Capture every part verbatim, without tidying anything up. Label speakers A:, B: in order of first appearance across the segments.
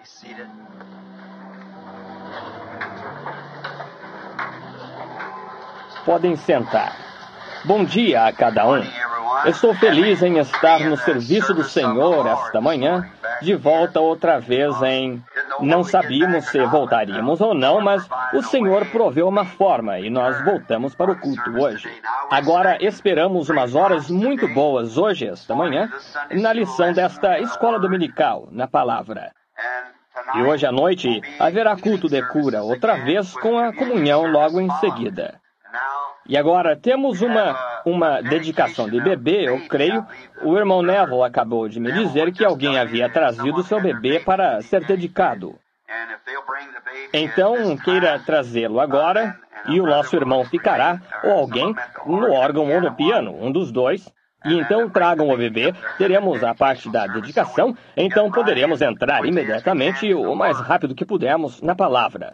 A: seated.
B: Podem sentar. Bom dia a cada um. Estou feliz em estar no serviço do Senhor esta manhã, de volta outra vez em... Não sabíamos se voltaríamos ou não, mas o Senhor proveu uma forma e nós voltamos para o culto hoje. Agora esperamos umas horas muito boas hoje, esta manhã, na lição desta escola dominical, na palavra. E hoje à noite haverá culto de cura, outra vez com a comunhão logo em seguida. E agora temos uma, uma dedicação de bebê, eu creio. O irmão Neville acabou de me dizer que alguém havia trazido seu bebê para ser dedicado. Então, queira trazê-lo agora, e o nosso irmão ficará, ou alguém, no órgão ou no piano, um dos dois. E então tragam o bebê, teremos a parte da dedicação, então poderemos entrar imediatamente, o mais rápido que pudermos, na palavra.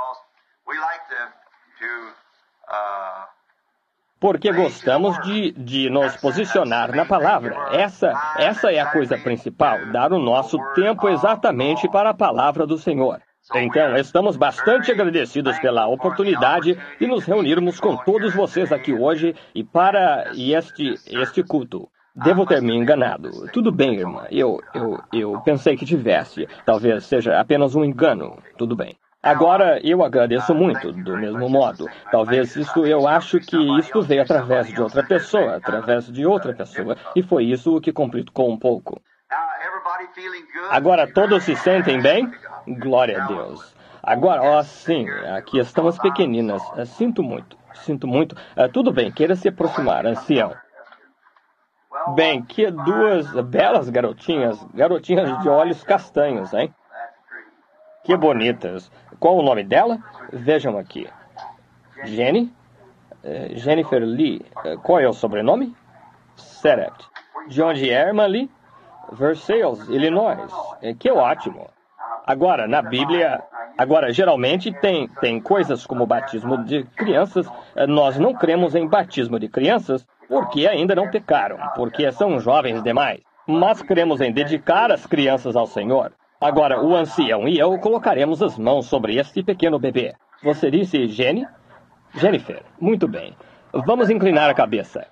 B: Porque gostamos de, de nos posicionar na palavra. Essa, essa é a coisa principal, dar o nosso tempo exatamente para a palavra do Senhor. Então, estamos bastante agradecidos pela oportunidade de nos reunirmos com todos vocês aqui hoje e para este, este culto. Devo ter me enganado. Tudo bem, irmã. Eu, eu, eu pensei que tivesse. Talvez seja apenas um engano. Tudo bem. Agora, eu agradeço muito, do mesmo modo. Talvez isto, eu acho que isto veio através de outra pessoa, através de outra pessoa, e foi isso o que complicou um pouco. Agora, todos se sentem bem? Glória a Deus. Agora, ó, sim, aqui estão as pequeninas. Sinto muito, sinto muito. Tudo bem, queira se aproximar, ancião. Bem, que duas belas garotinhas, garotinhas de olhos castanhos, hein? Que bonitas. Qual o nome dela? Vejam aqui. Jenny? Uh, Jennifer Lee. Uh, qual é o sobrenome? Seret. De onde é, irmã Lee? Versailles, Illinois. Uh, que ótimo. Agora, na Bíblia... Agora, geralmente tem, tem coisas como batismo de crianças. Uh, nós não cremos em batismo de crianças porque ainda não pecaram, porque são jovens demais. Mas cremos em dedicar as crianças ao Senhor. Agora, o ancião e eu colocaremos as mãos sobre este pequeno bebê. Você disse Jenny? Jennifer. Muito bem. Vamos inclinar a cabeça.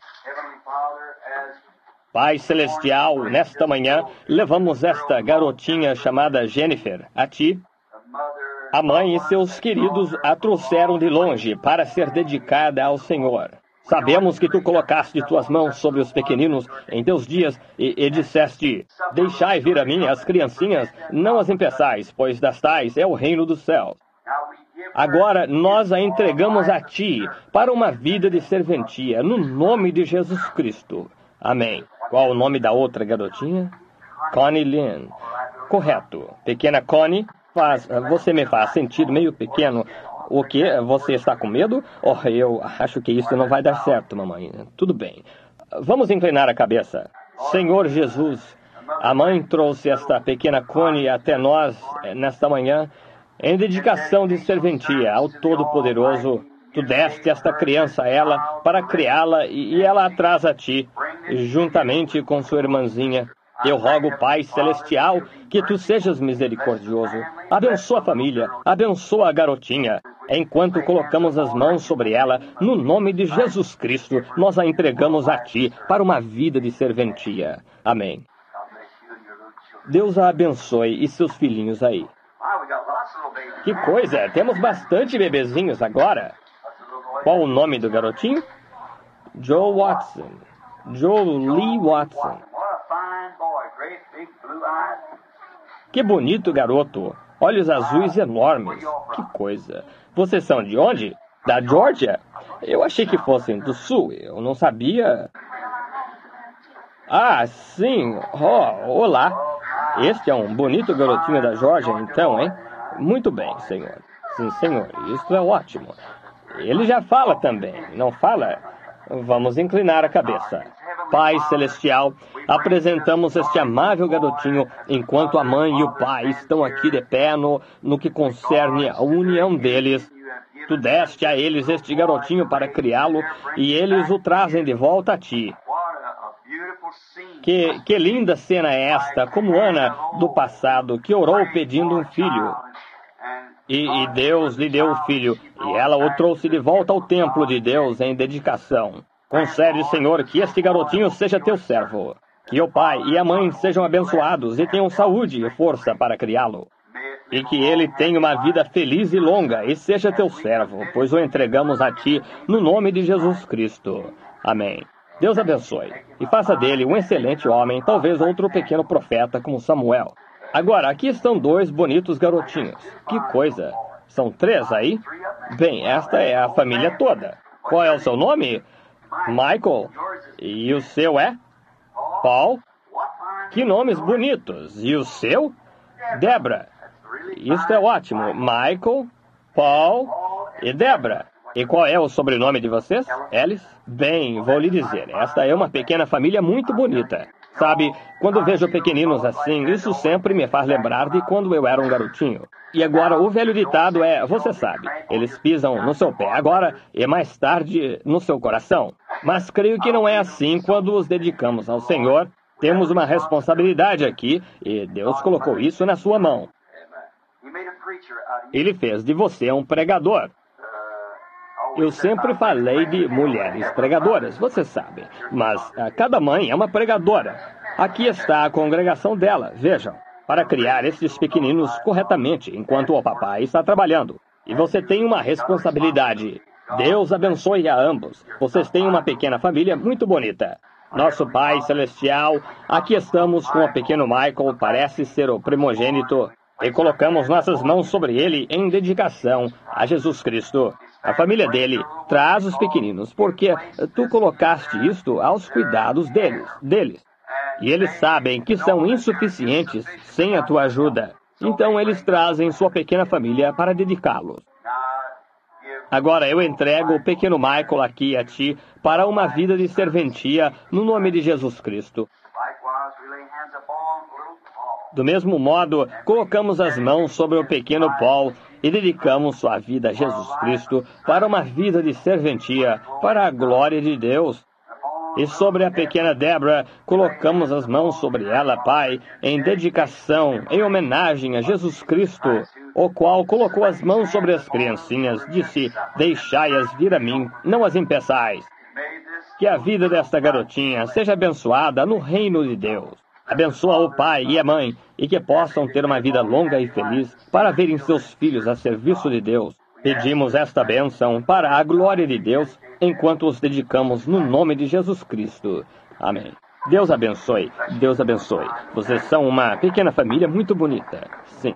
B: Pai Celestial, nesta manhã, levamos esta garotinha chamada Jennifer a Ti. A mãe e seus queridos a trouxeram de longe para ser dedicada ao Senhor. Sabemos que Tu colocaste Tuas mãos sobre os pequeninos em Teus dias e, e disseste, deixai vir a mim as criancinhas, não as impeçais, pois das tais é o reino dos céus. Agora nós a entregamos a Ti para uma vida de serventia, no nome de Jesus Cristo. Amém. Qual o nome da outra garotinha? Connie Lynn. Correto. Pequena Connie, faz, você me faz sentir meio pequeno. O quê? Você está com medo? Oh, eu acho que isso não vai dar certo, mamãe. Tudo bem. Vamos inclinar a cabeça. Senhor Jesus, a mãe trouxe esta pequena Connie até nós nesta manhã em dedicação de serventia ao Todo-Poderoso. Tu deste esta criança a ela para criá-la e ela a traz a Ti, juntamente com sua irmãzinha. Eu rogo, Pai Celestial, que Tu sejas misericordioso. Abençoa a família, abençoa a garotinha. Enquanto colocamos as mãos sobre ela, no nome de Jesus Cristo, nós a entregamos a Ti para uma vida de serventia. Amém. Deus a abençoe e seus filhinhos aí. Que coisa, temos bastante bebezinhos agora. Qual o nome do garotinho? Joe Watson. Joe Lee Watson. Que bonito garoto. Olhos azuis enormes. Que coisa. Vocês são de onde? Da Geórgia? Eu achei que fossem do sul. Eu não sabia. Ah, sim. Oh, olá. Este é um bonito garotinho da Geórgia, então, hein? Muito bem, senhor. Sim, senhor. Isso é ótimo. Ele já fala também, não fala? Vamos inclinar a cabeça. Pai Celestial, apresentamos este amável garotinho enquanto a mãe e o pai estão aqui de pé no, no que concerne a união deles. Tu deste a eles este garotinho para criá-lo e eles o trazem de volta a Ti. Que, que linda cena é esta, como Ana do passado, que orou pedindo um filho. E, e Deus lhe deu o filho, e ela o trouxe de volta ao templo de Deus em dedicação. Concede, Senhor, que este garotinho seja teu servo. Que o pai e a mãe sejam abençoados e tenham saúde e força para criá-lo. E que ele tenha uma vida feliz e longa e seja teu servo, pois o entregamos a ti no nome de Jesus Cristo. Amém. Deus abençoe e faça dele um excelente homem, talvez outro pequeno profeta como Samuel. Agora, aqui estão dois bonitos garotinhos. Que coisa! São três aí? Bem, esta é a família toda. Qual é o seu nome? Michael. E o seu é? Paul. Que nomes bonitos. E o seu? Debra. Isso é ótimo. Michael, Paul e Debra. E qual é o sobrenome de vocês? Ellis? Bem, vou lhe dizer, esta é uma pequena família muito bonita. Sabe, quando vejo pequeninos assim, isso sempre me faz lembrar de quando eu era um garotinho. E agora, o velho ditado é, você sabe, eles pisam no seu pé agora e mais tarde no seu coração. Mas creio que não é assim quando os dedicamos ao Senhor. Temos uma responsabilidade aqui e Deus colocou isso na sua mão. Ele fez de você um pregador. Eu sempre falei de mulheres pregadoras, você sabe. Mas a cada mãe é uma pregadora. Aqui está a congregação dela, vejam. Para criar esses pequeninos corretamente, enquanto o papai está trabalhando. E você tem uma responsabilidade. Deus abençoe a ambos. Vocês têm uma pequena família muito bonita. Nosso Pai Celestial, aqui estamos com o pequeno Michael, parece ser o primogênito. E colocamos nossas mãos sobre ele em dedicação a Jesus Cristo. A família dele traz os pequeninos, porque tu colocaste isto aos cuidados deles, deles. E eles sabem que são insuficientes sem a tua ajuda. Então eles trazem sua pequena família para dedicá-los. Agora eu entrego o pequeno Michael aqui a ti para uma vida de serventia no nome de Jesus Cristo. Do mesmo modo, colocamos as mãos sobre o pequeno Paul e dedicamos sua vida a Jesus Cristo para uma vida de serventia, para a glória de Deus. E sobre a pequena Debra, colocamos as mãos sobre ela, Pai, em dedicação, em homenagem a Jesus Cristo, o qual colocou as mãos sobre as criancinhas, disse, deixai-as vir a mim, não as impeçais. Que a vida desta garotinha seja abençoada no reino de Deus. Abençoa o pai e a mãe, e que possam ter uma vida longa e feliz para verem seus filhos a serviço de Deus. Pedimos esta bênção para a glória de Deus, enquanto os dedicamos no nome de Jesus Cristo. Amém. Deus abençoe, Deus abençoe. Vocês são uma pequena família muito bonita. Sim.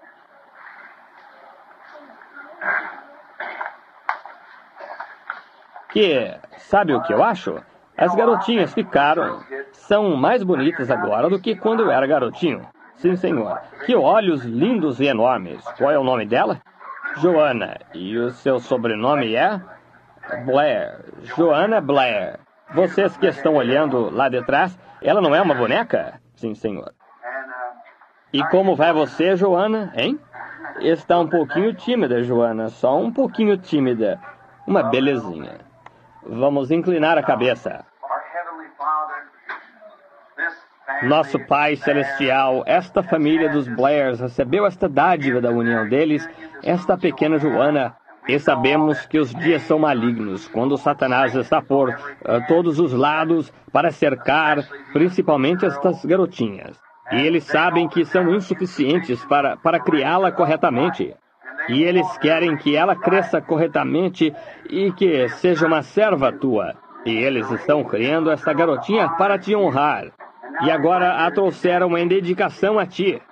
B: Que, sabe o que eu acho? As garotinhas ficaram, são mais bonitas agora do que quando eu era garotinho. Sim, senhor. Que olhos lindos e enormes. Qual é o nome dela? Joana. E o seu sobrenome é? Blair. Joana Blair. Vocês que estão olhando lá de trás, ela não é uma boneca? Sim, senhor. E como vai você, Joana, hein? Está um pouquinho tímida, Joana. Só um pouquinho tímida. Uma belezinha. Vamos inclinar a cabeça. Nosso Pai Celestial, esta família dos Blairs recebeu esta dádiva da união deles, esta pequena Joana, e sabemos que os dias são malignos, quando Satanás está por uh, todos os lados para cercar, principalmente estas garotinhas. E eles sabem que são insuficientes para, para criá-la corretamente. E eles querem que ela cresça corretamente e que seja uma serva tua. E eles estão criando esta garotinha para te honrar. E agora a trouxeram em dedicação a ti.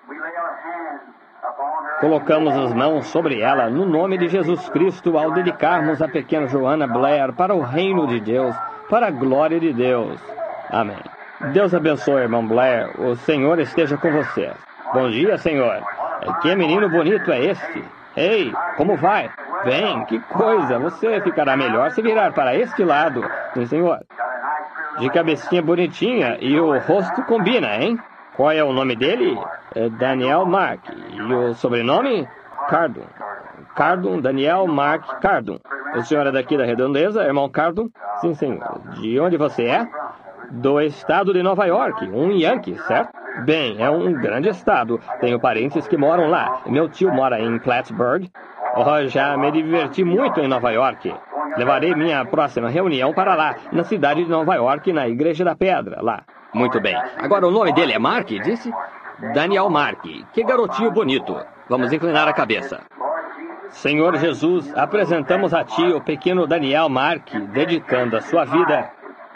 B: Colocamos as mãos sobre ela no nome de Jesus Cristo ao dedicarmos a pequena Joana Blair para o reino de Deus, para a glória de Deus. Amém. Deus abençoe, irmão Blair. O Senhor esteja com você. Bom dia, Senhor. Que menino bonito é este? Ei, como vai? Bem, que coisa. Você ficará melhor se virar para este lado. Sim, Senhor. De cabecinha bonitinha e o rosto combina, hein? Qual é o nome dele? É Daniel Mark. E o sobrenome? Cardon. Cardon, Daniel Mark Cardon. O senhor é daqui da Redondeza, irmão Cardon? Sim, senhor. De onde você é? Do estado de Nova York, um Yankee, certo? Bem, é um grande estado. Tenho parentes que moram lá. Meu tio mora em Plattsburgh. Oh, já me diverti muito em Nova York. Levarei minha próxima reunião para lá, na cidade de Nova York, na Igreja da Pedra, lá. Muito bem. Agora o nome dele é Mark, disse? Daniel Mark. Que garotinho bonito. Vamos inclinar a cabeça. Senhor Jesus, apresentamos a Ti o pequeno Daniel Mark, dedicando a sua vida.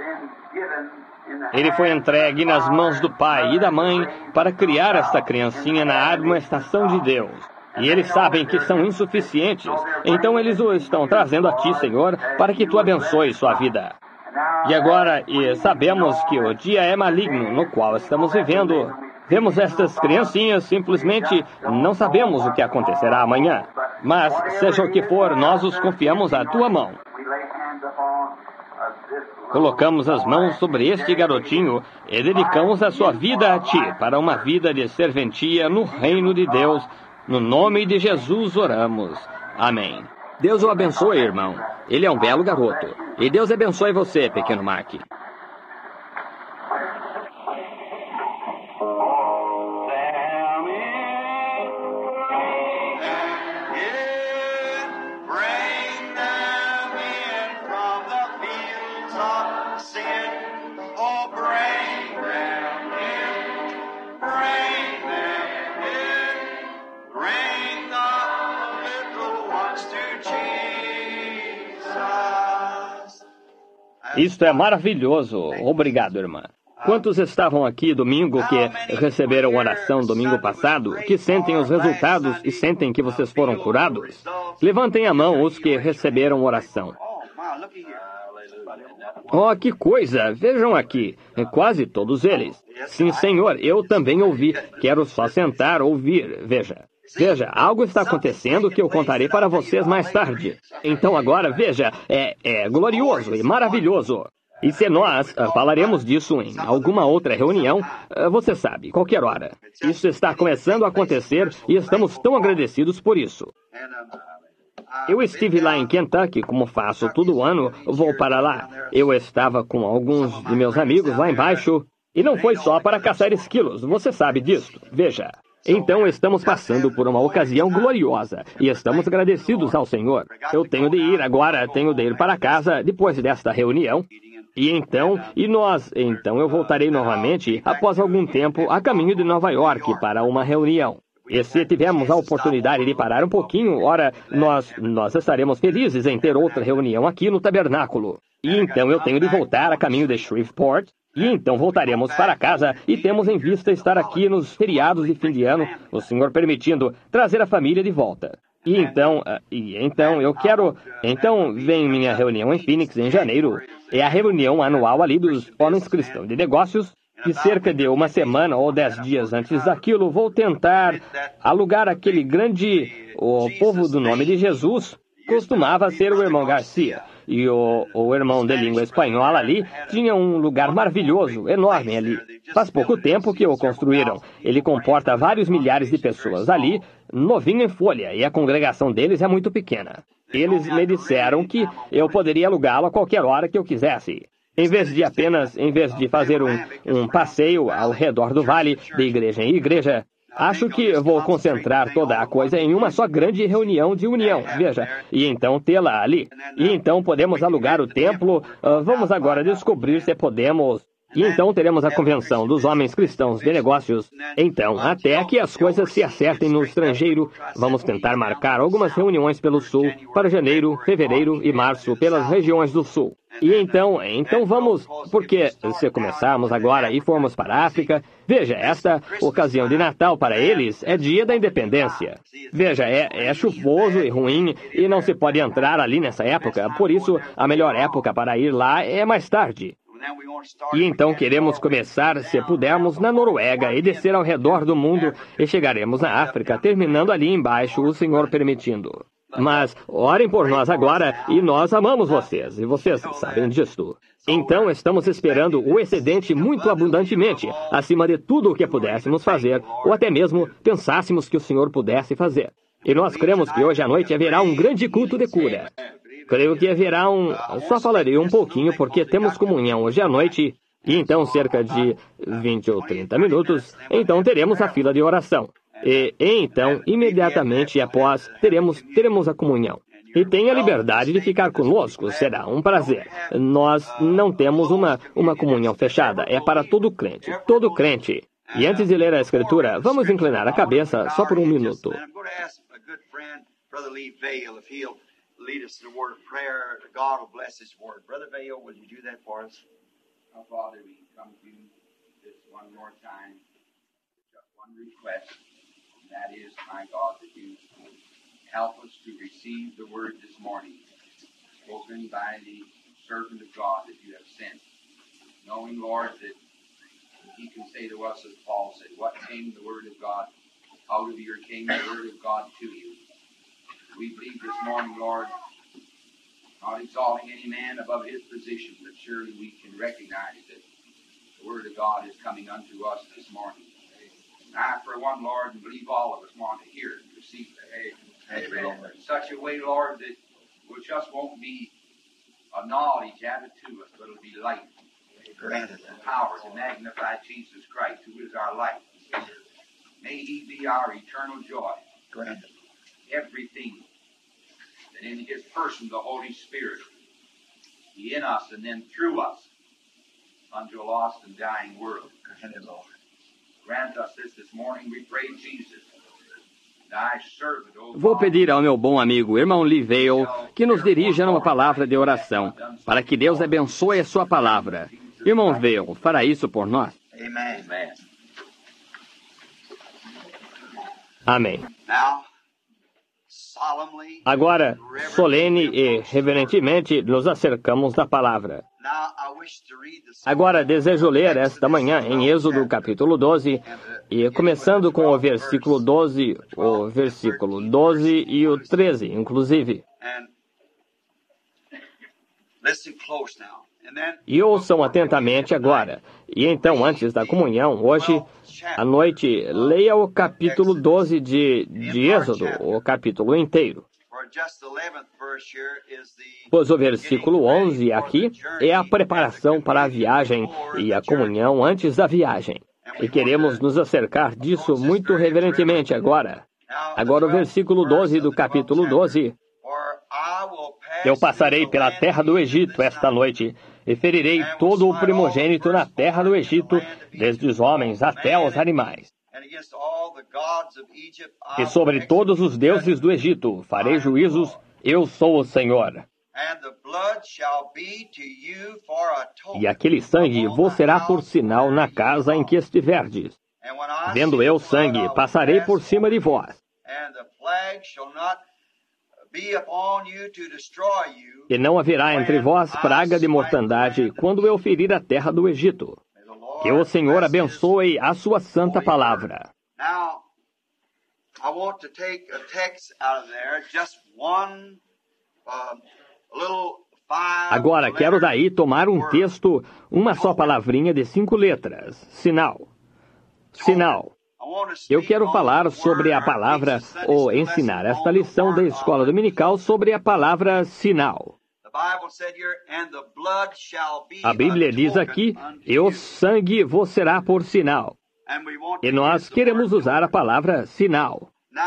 B: Ele foi entregue nas mãos do pai e da mãe para criar esta criancinha na admoestação de Deus. E eles sabem que são insuficientes, então eles o estão trazendo a Ti, Senhor, para que Tu abençoe sua vida. E agora, e sabemos que o dia é maligno no qual estamos vivendo. Vemos estas criancinhas, simplesmente não sabemos o que acontecerá amanhã. Mas, seja o que for, nós os confiamos à Tua mão. Colocamos as mãos sobre este garotinho e dedicamos a sua vida a Ti, para uma vida de serventia no reino de Deus. No nome de Jesus oramos. Amém. Deus o abençoe, irmão. Ele é um belo garoto. E Deus abençoe você, pequeno Mark. Isto é maravilhoso. Obrigado, irmã. Quantos estavam aqui domingo que receberam oração domingo passado, que sentem os resultados e sentem que vocês foram curados? Levantem a mão os que receberam oração. Oh, que coisa! Vejam aqui. Quase todos eles. Sim, Senhor, eu também ouvi. Quero só sentar, ouvir. Veja. Veja, algo está acontecendo que eu contarei para vocês mais tarde. Então agora, veja, é, é glorioso e maravilhoso. E se nós uh, falaremos disso em alguma outra reunião, uh, você sabe, qualquer hora. Isso está começando a acontecer e estamos tão agradecidos por isso. Eu estive lá em Kentucky, como faço todo ano, vou para lá. Eu estava com alguns de meus amigos lá embaixo, e não foi só para caçar esquilos, você sabe disso. Veja. Então estamos passando por uma ocasião gloriosa e estamos agradecidos ao Senhor. Eu tenho de ir agora, tenho de ir para casa depois desta reunião. E então, e nós, então eu voltarei novamente após algum tempo a caminho de Nova York para uma reunião. E se tivermos a oportunidade de parar um pouquinho, ora, nós, nós estaremos felizes em ter outra reunião aqui no tabernáculo. E então eu tenho de voltar a caminho de Shreveport. E então voltaremos para casa e temos em vista estar aqui nos feriados de fim de ano, o Senhor permitindo, trazer a família de volta. E então, uh, e então eu quero... Então vem minha reunião em Phoenix em janeiro. É a reunião anual ali dos homens cristãos de negócios. E cerca de uma semana ou dez dias antes daquilo, vou tentar alugar aquele grande... O povo do nome de Jesus costumava ser o irmão Garcia. E o, o irmão de língua espanhola ali tinha um lugar maravilhoso, enorme ali. Faz pouco tempo que o construíram. Ele comporta vários milhares de pessoas ali, novinho em folha, e a congregação deles é muito pequena. Eles me disseram que eu poderia alugá-lo a qualquer hora que eu quisesse. Em vez de apenas, em vez de fazer um, um passeio ao redor do vale, de igreja em igreja, acho que vou concentrar toda a coisa em uma só grande reunião de união, veja, e então tê-la ali. E então podemos alugar o templo, uh, vamos agora descobrir se podemos... E então teremos a convenção dos homens cristãos de negócios. Então, até que as coisas se acertem no estrangeiro, vamos tentar marcar algumas reuniões pelo sul, para janeiro, fevereiro e março, pelas regiões do sul. E então, então vamos, porque se começarmos agora e formos para a África, veja, esta ocasião de Natal para eles é dia da independência. Veja, é, é chuvoso e ruim e não se pode entrar ali nessa época, por isso a melhor época para ir lá é mais tarde. E então queremos começar, se pudermos, na Noruega e descer ao redor do mundo e chegaremos na África, terminando ali embaixo, o Senhor permitindo. Mas orem por nós agora e nós amamos vocês, e vocês sabem disto. Então estamos esperando o excedente muito abundantemente, acima de tudo o que pudéssemos fazer, ou até mesmo pensássemos que o Senhor pudesse fazer. E nós cremos que hoje à noite haverá um grande culto de cura. Creio que haverá um... Só falarei um pouquinho porque temos comunhão hoje à noite E então, cerca de vinte ou trinta minutos, então teremos a fila de oração. E, e então, imediatamente após, teremos, teremos a comunhão. E tenha a liberdade de ficar conosco, será um prazer. Nós não temos uma, uma comunhão fechada, é para todo crente, todo crente. E antes de ler a Escritura, vamos inclinar a cabeça só por um minuto.
A: Lead us in a word of prayer. God will bless His word. Brother Vail, will you do that for us? Our Father, we come to you this one more time. Just one request, and that is, my God, that you help us to receive the word this morning, spoken by the servant of God that you have sent. Knowing, Lord, that He can say to us, as Paul said, what came the word of God out of your came the word of God to you. We believe this morning, Lord, not exalting any man above his position, but surely we can recognize that the Word of God is coming unto us this morning. And I, for one, Lord, and believe all of us want to hear it and receive it. Amen. In such a way, Lord, that it just won't be a knowledge added to us, but it'll be light. Granted and power to magnify Jesus Christ, who is our life. May He be our eternal joy. Granted. Everything that in His person, the Holy Spirit, be in us and then through us unto a lost and dying world. Grant us this this morning, we pray, Jesus. Thy servant, O
B: Vou pedir ao meu bom amigo, irmão Lee Vail, que nos dirija numa palavra de oração, para que Deus abençoe a sua palavra. Irmão Vail, fará isso por nós?
A: Amen.
B: Amém. Agora, solene e reverentemente, nos acercamos da palavra. Agora, desejo ler esta manhã em Êxodo capítulo doze, e começando com o versículo doze, o versículo doze e o treze, inclusive. E ouçam atentamente agora. E então, antes da comunhão, hoje, à noite, leia o capítulo doze de, de Êxodo, o capítulo inteiro. Pois o versículo onze aqui é a preparação para a viagem e a comunhão antes da viagem. E queremos nos acercar disso muito reverentemente agora. Agora o versículo doze do capítulo doze. Eu passarei pela terra do Egito esta noite, e ferirei todo o primogênito na terra do Egito, desde os homens até os animais. E sobre todos os deuses do Egito farei juízos, eu sou o Senhor. E aquele sangue vos será por sinal na casa em que estiverdes. Vendo eu sangue, passarei por cima de vós. E não haverá entre vós praga de mortandade quando eu ferir a terra do Egito. Que o Senhor abençoe a sua santa palavra. Agora quero daí tomar um texto, uma só palavrinha de cinco letras. Sinal. Sinal. Eu quero falar sobre a palavra, ou ensinar esta lição da escola dominical sobre a palavra sinal. A Bíblia diz aqui, e o sangue vos será por sinal. E nós queremos usar a palavra sinal.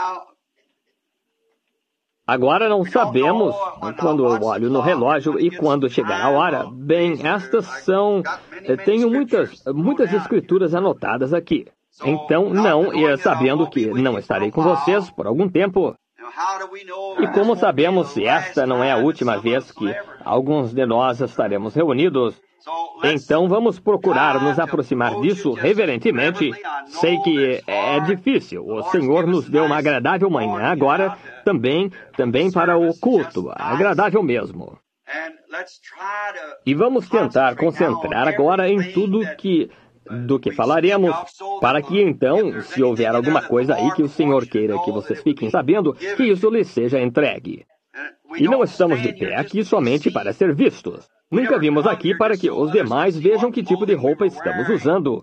B: Agora não sabemos quando eu olho no relógio e quando chegar a hora. Bem, estas são... Tenho muitas, muitas escrituras anotadas aqui. Então, não, e sabendo que não estarei com vocês por algum tempo. E como sabemos se esta não é a última vez que alguns de nós estaremos reunidos, então vamos procurar nos aproximar disso reverentemente. Sei que é difícil. O Senhor nos deu uma agradável manhã agora, também, também para o culto, agradável mesmo. E vamos tentar concentrar agora em tudo que... do que falaremos, para que então, se houver alguma coisa aí que o Senhor queira que vocês fiquem sabendo, que isso lhes seja entregue. E não estamos de pé aqui somente para ser vistos. Nunca vimos aqui para que os demais vejam que tipo de roupa estamos usando.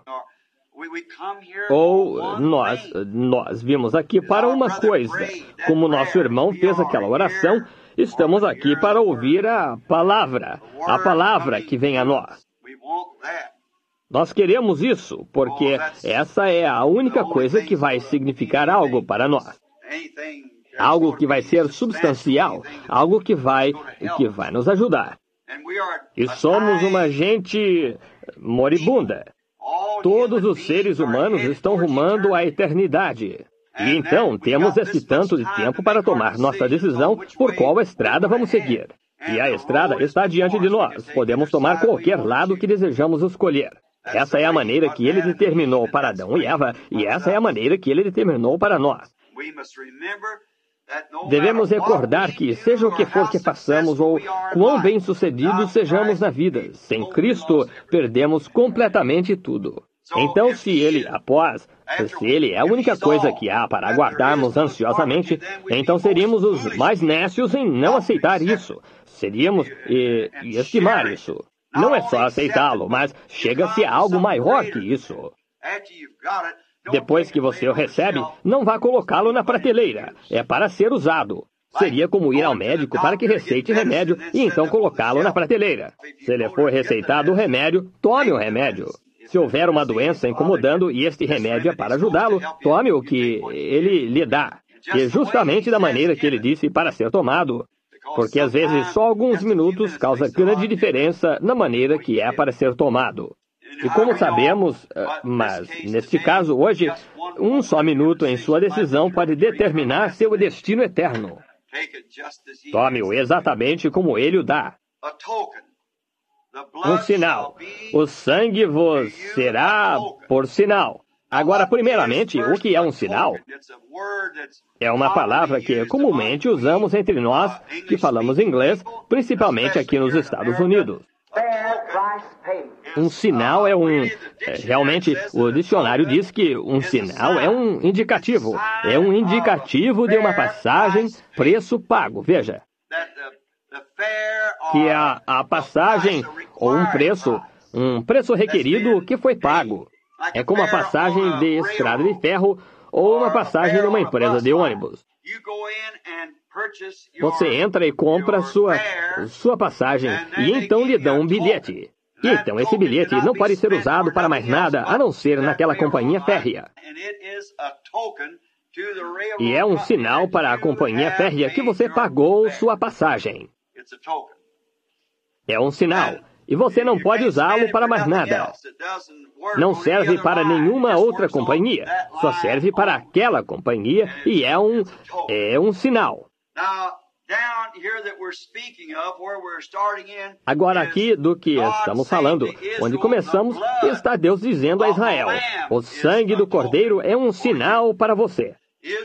B: Ou nós, nós vimos aqui para uma coisa. Como nosso irmão fez aquela oração, estamos aqui para ouvir a palavra, a palavra que vem a nós. Nós queremos isso, porque essa é a única coisa que vai significar algo para nós. Algo que vai ser substancial, algo que vai, que vai nos ajudar. E somos uma gente moribunda. Todos os seres humanos estão rumando à eternidade. E então temos esse tanto de tempo para tomar nossa decisão por qual estrada vamos seguir. E a estrada está diante de nós. Podemos tomar qualquer lado que desejamos escolher. Essa é a maneira que ele determinou para Adão e Eva, e essa é a maneira que ele determinou para nós. Devemos recordar que, seja o que for que façamos ou quão bem-sucedidos sejamos na vida, sem Cristo, perdemos completamente tudo. Então, se Ele, após, se Ele é a única coisa que há para aguardarmos ansiosamente, então seríamos os mais nécios em não aceitar isso. Seríamos e, e estimar isso. Não é só aceitá-lo, mas chega-se a algo maior que isso. Depois que você o recebe, não vá colocá-lo na prateleira. É para ser usado. Seria como ir ao médico para que receite remédio e então colocá-lo na prateleira. Se ele for receitado o remédio, tome o remédio. Se houver uma doença incomodando e este remédio é para ajudá-lo, tome o que ele lhe dá. E justamente da maneira que ele disse para ser tomado. Porque às vezes só alguns minutos causa grande diferença na maneira que é para ser tomado. E como sabemos, mas neste caso hoje, um só minuto em sua decisão pode determinar seu destino eterno. Tome-o exatamente como ele o dá. Um sinal. O sangue vos será por sinal. Agora, primeiramente, o que é um sinal? É uma palavra que comumente usamos entre nós que falamos inglês, principalmente aqui nos Estados Unidos. Um sinal é um... Realmente, o dicionário diz que um sinal é um indicativo. É um indicativo de uma passagem, preço pago. Veja. Que a, a passagem ou um preço, um preço requerido que foi pago. É como a passagem de estrada de ferro ou uma passagem de uma empresa de ônibus. Você entra e compra sua, sua passagem e então lhe dão um bilhete. E então esse bilhete não pode ser usado para mais nada a não ser naquela companhia férrea. E é um sinal para a companhia férrea que você pagou sua passagem. É um sinal. E você não pode usá-lo para mais nada. Não serve para nenhuma outra companhia. Só serve para aquela companhia e é um, é um sinal. Agora aqui do que estamos falando, onde começamos, está Deus dizendo a Israel, o sangue do cordeiro é um sinal para você.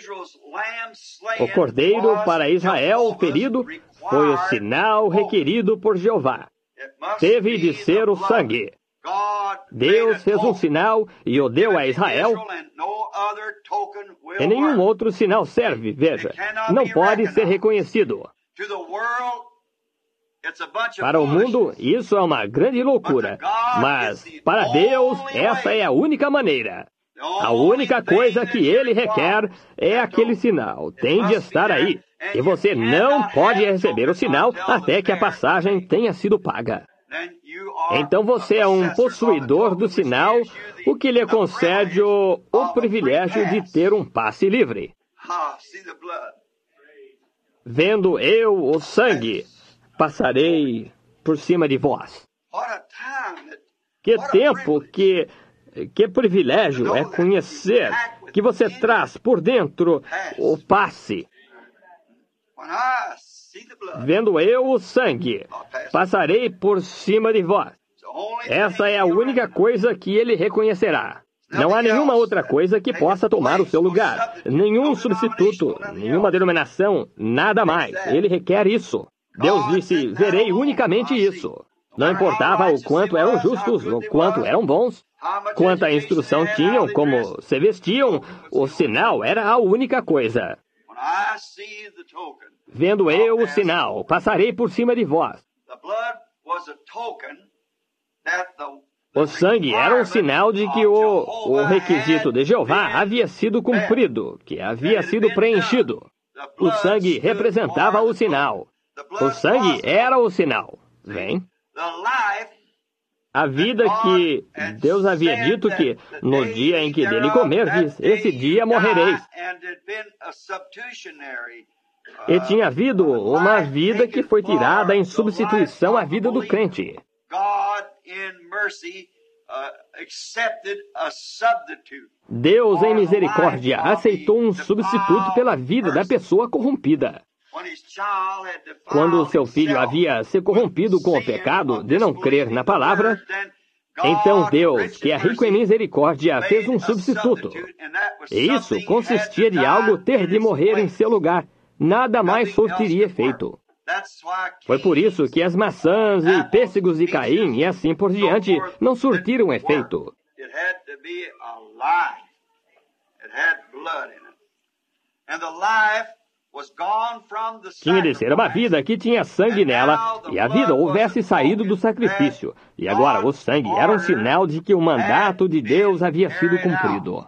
B: O cordeiro para Israel ferido foi o sinal requerido por Jeová. Teve de ser o sangue. Deus fez um sinal e o deu a Israel. E nenhum outro sinal serve, veja. Não pode ser reconhecido. Para o mundo, isso é uma grande loucura. Mas, para Deus, essa é a única maneira. A única coisa que Ele requer é aquele sinal. Tem de estar aí. E você não pode receber o sinal até que a passagem tenha sido paga. Então você é um possuidor do sinal, o que lhe concede o, o privilégio de ter um passe livre. Vendo eu o sangue, passarei por cima de vós. Que tempo, que, que privilégio é conhecer que você traz por dentro o passe. Vendo eu o sangue, passarei por cima de vós. Essa é a única coisa que ele reconhecerá. Não há nenhuma outra coisa que possa tomar o seu lugar. Nenhum substituto, nenhuma denominação, nada mais. Ele requer isso. Deus disse, verei unicamente isso. Não importava o quanto eram justos, o quanto eram bons, quanta instrução tinham, como se vestiam, o sinal era a única coisa. Vendo eu o sinal, passarei por cima de vós. O sangue era um sinal de que o, o requisito de Jeová havia sido cumprido, que havia sido preenchido. O sangue representava o sinal. O sangue era o sinal. Vem. A vida que Deus havia dito que, no dia em que dele comerdes, esse dia morrereis. E tinha havido uma vida que foi tirada em substituição à vida do crente. Deus, em misericórdia, aceitou um substituto pela vida da pessoa corrompida. Quando seu filho havia se corrompido com o pecado de não crer na palavra, então Deus, que é rico em misericórdia, fez um substituto. E isso consistia de algo ter de morrer em seu lugar. Nada mais surtiria efeito. Foi por isso que as maçãs e pêssegos de Caim e assim por diante não surtiram efeito. Tinha de ser uma vida que tinha sangue nela, e a vida houvesse saído do sacrifício. E agora o sangue era um sinal de que o mandato de Deus havia sido cumprido.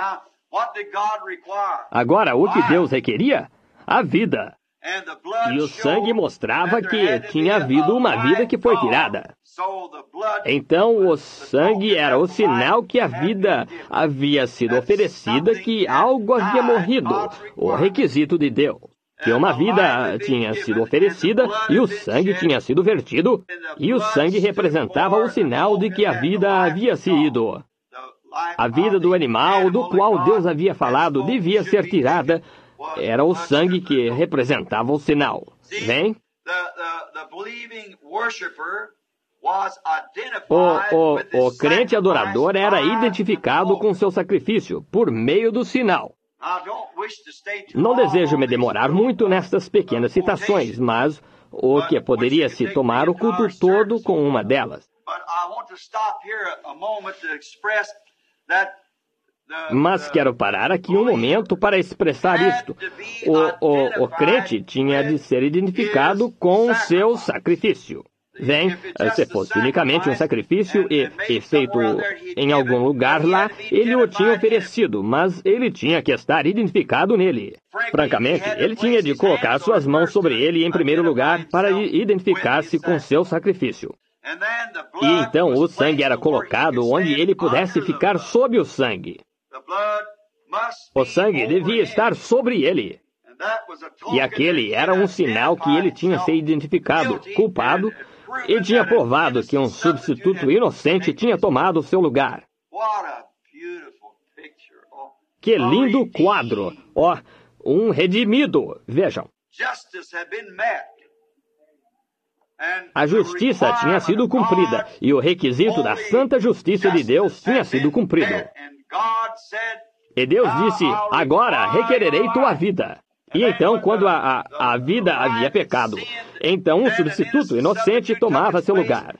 B: Agora, o que Deus requeria? A vida. E o sangue mostrava que tinha havido uma vida que foi tirada. Então, o sangue era o sinal que a vida havia sido oferecida, que algo havia morrido, o requisito de Deus. Que uma vida tinha sido oferecida e o sangue tinha sido vertido, e o sangue representava o sinal de que a vida havia se ido. A vida do animal, do qual Deus havia falado, devia ser tirada. Era o sangue que representava o sinal. Vem? O, o, o crente adorador era identificado com seu sacrifício por meio do sinal. Não desejo me demorar muito nestas pequenas citações, mas o que poderia se tomar o culto todo com uma delas. Mas quero parar aqui um momento para expressar isto. O, o, o crente tinha de ser identificado com seu sacrifício. Vem, se fosse unicamente um sacrifício e, e feito em algum lugar lá, ele o tinha oferecido, mas ele tinha que estar identificado nele. Francamente, ele tinha de colocar suas mãos sobre ele em primeiro lugar para identificar-se com seu sacrifício. E então o sangue era colocado onde ele pudesse ficar sob o sangue. O sangue devia estar sobre ele. E aquele era um sinal que ele tinha se identificado, culpado, e tinha provado que um substituto inocente tinha tomado o seu lugar. Que lindo quadro! Ó, oh, um redimido. Vejam. A justiça tinha sido cumprida, e o requisito da santa justiça de Deus tinha sido cumprido. E Deus disse, agora requererei tua vida. E então, quando a, a, a vida havia pecado, então um substituto inocente tomava seu lugar.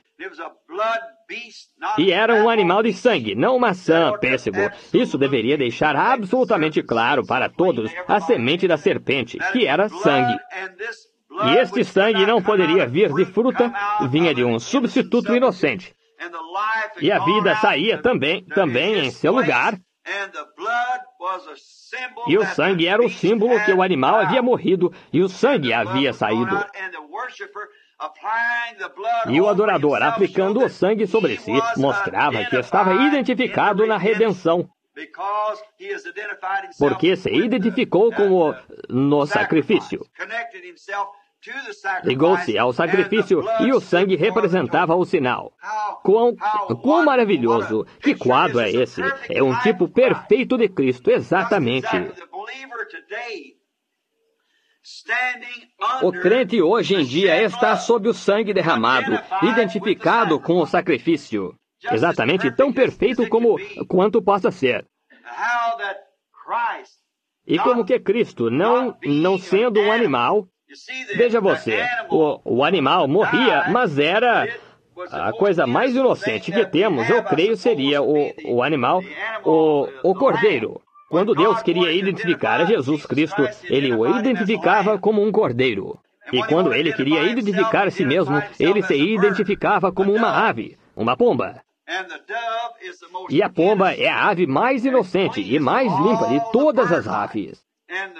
B: E era um animal de sangue, não maçã, pêssego. Isso deveria deixar absolutamente claro para todos a semente da serpente, que era sangue. E este sangue não poderia vir de fruta, vinha de um substituto inocente. E a vida saía também, também em seu lugar. E o sangue era o símbolo que o animal havia morrido, e o sangue havia saído. E o adorador, aplicando o sangue sobre si, mostrava que estava identificado na redenção. Porque se identificou com o no sacrifício. Ligou-se ao sacrifício e o sangue representava o sinal. Quão, quão maravilhoso! Que quadro é esse? É um tipo perfeito de Cristo, exatamente. O crente hoje em dia está sob o sangue derramado, identificado com o sacrifício. Exatamente tão perfeito como quanto possa ser. E como que Cristo, não, não sendo um animal, veja você, o, o animal morria, mas era a coisa mais inocente que temos, eu creio, seria o, o animal, o, o cordeiro. Quando Deus queria identificar a Jesus Cristo, ele o identificava como um cordeiro. E quando ele queria identificar a si mesmo, ele se identificava como uma ave, uma pomba. E a pomba é a ave mais inocente e mais limpa de todas as aves.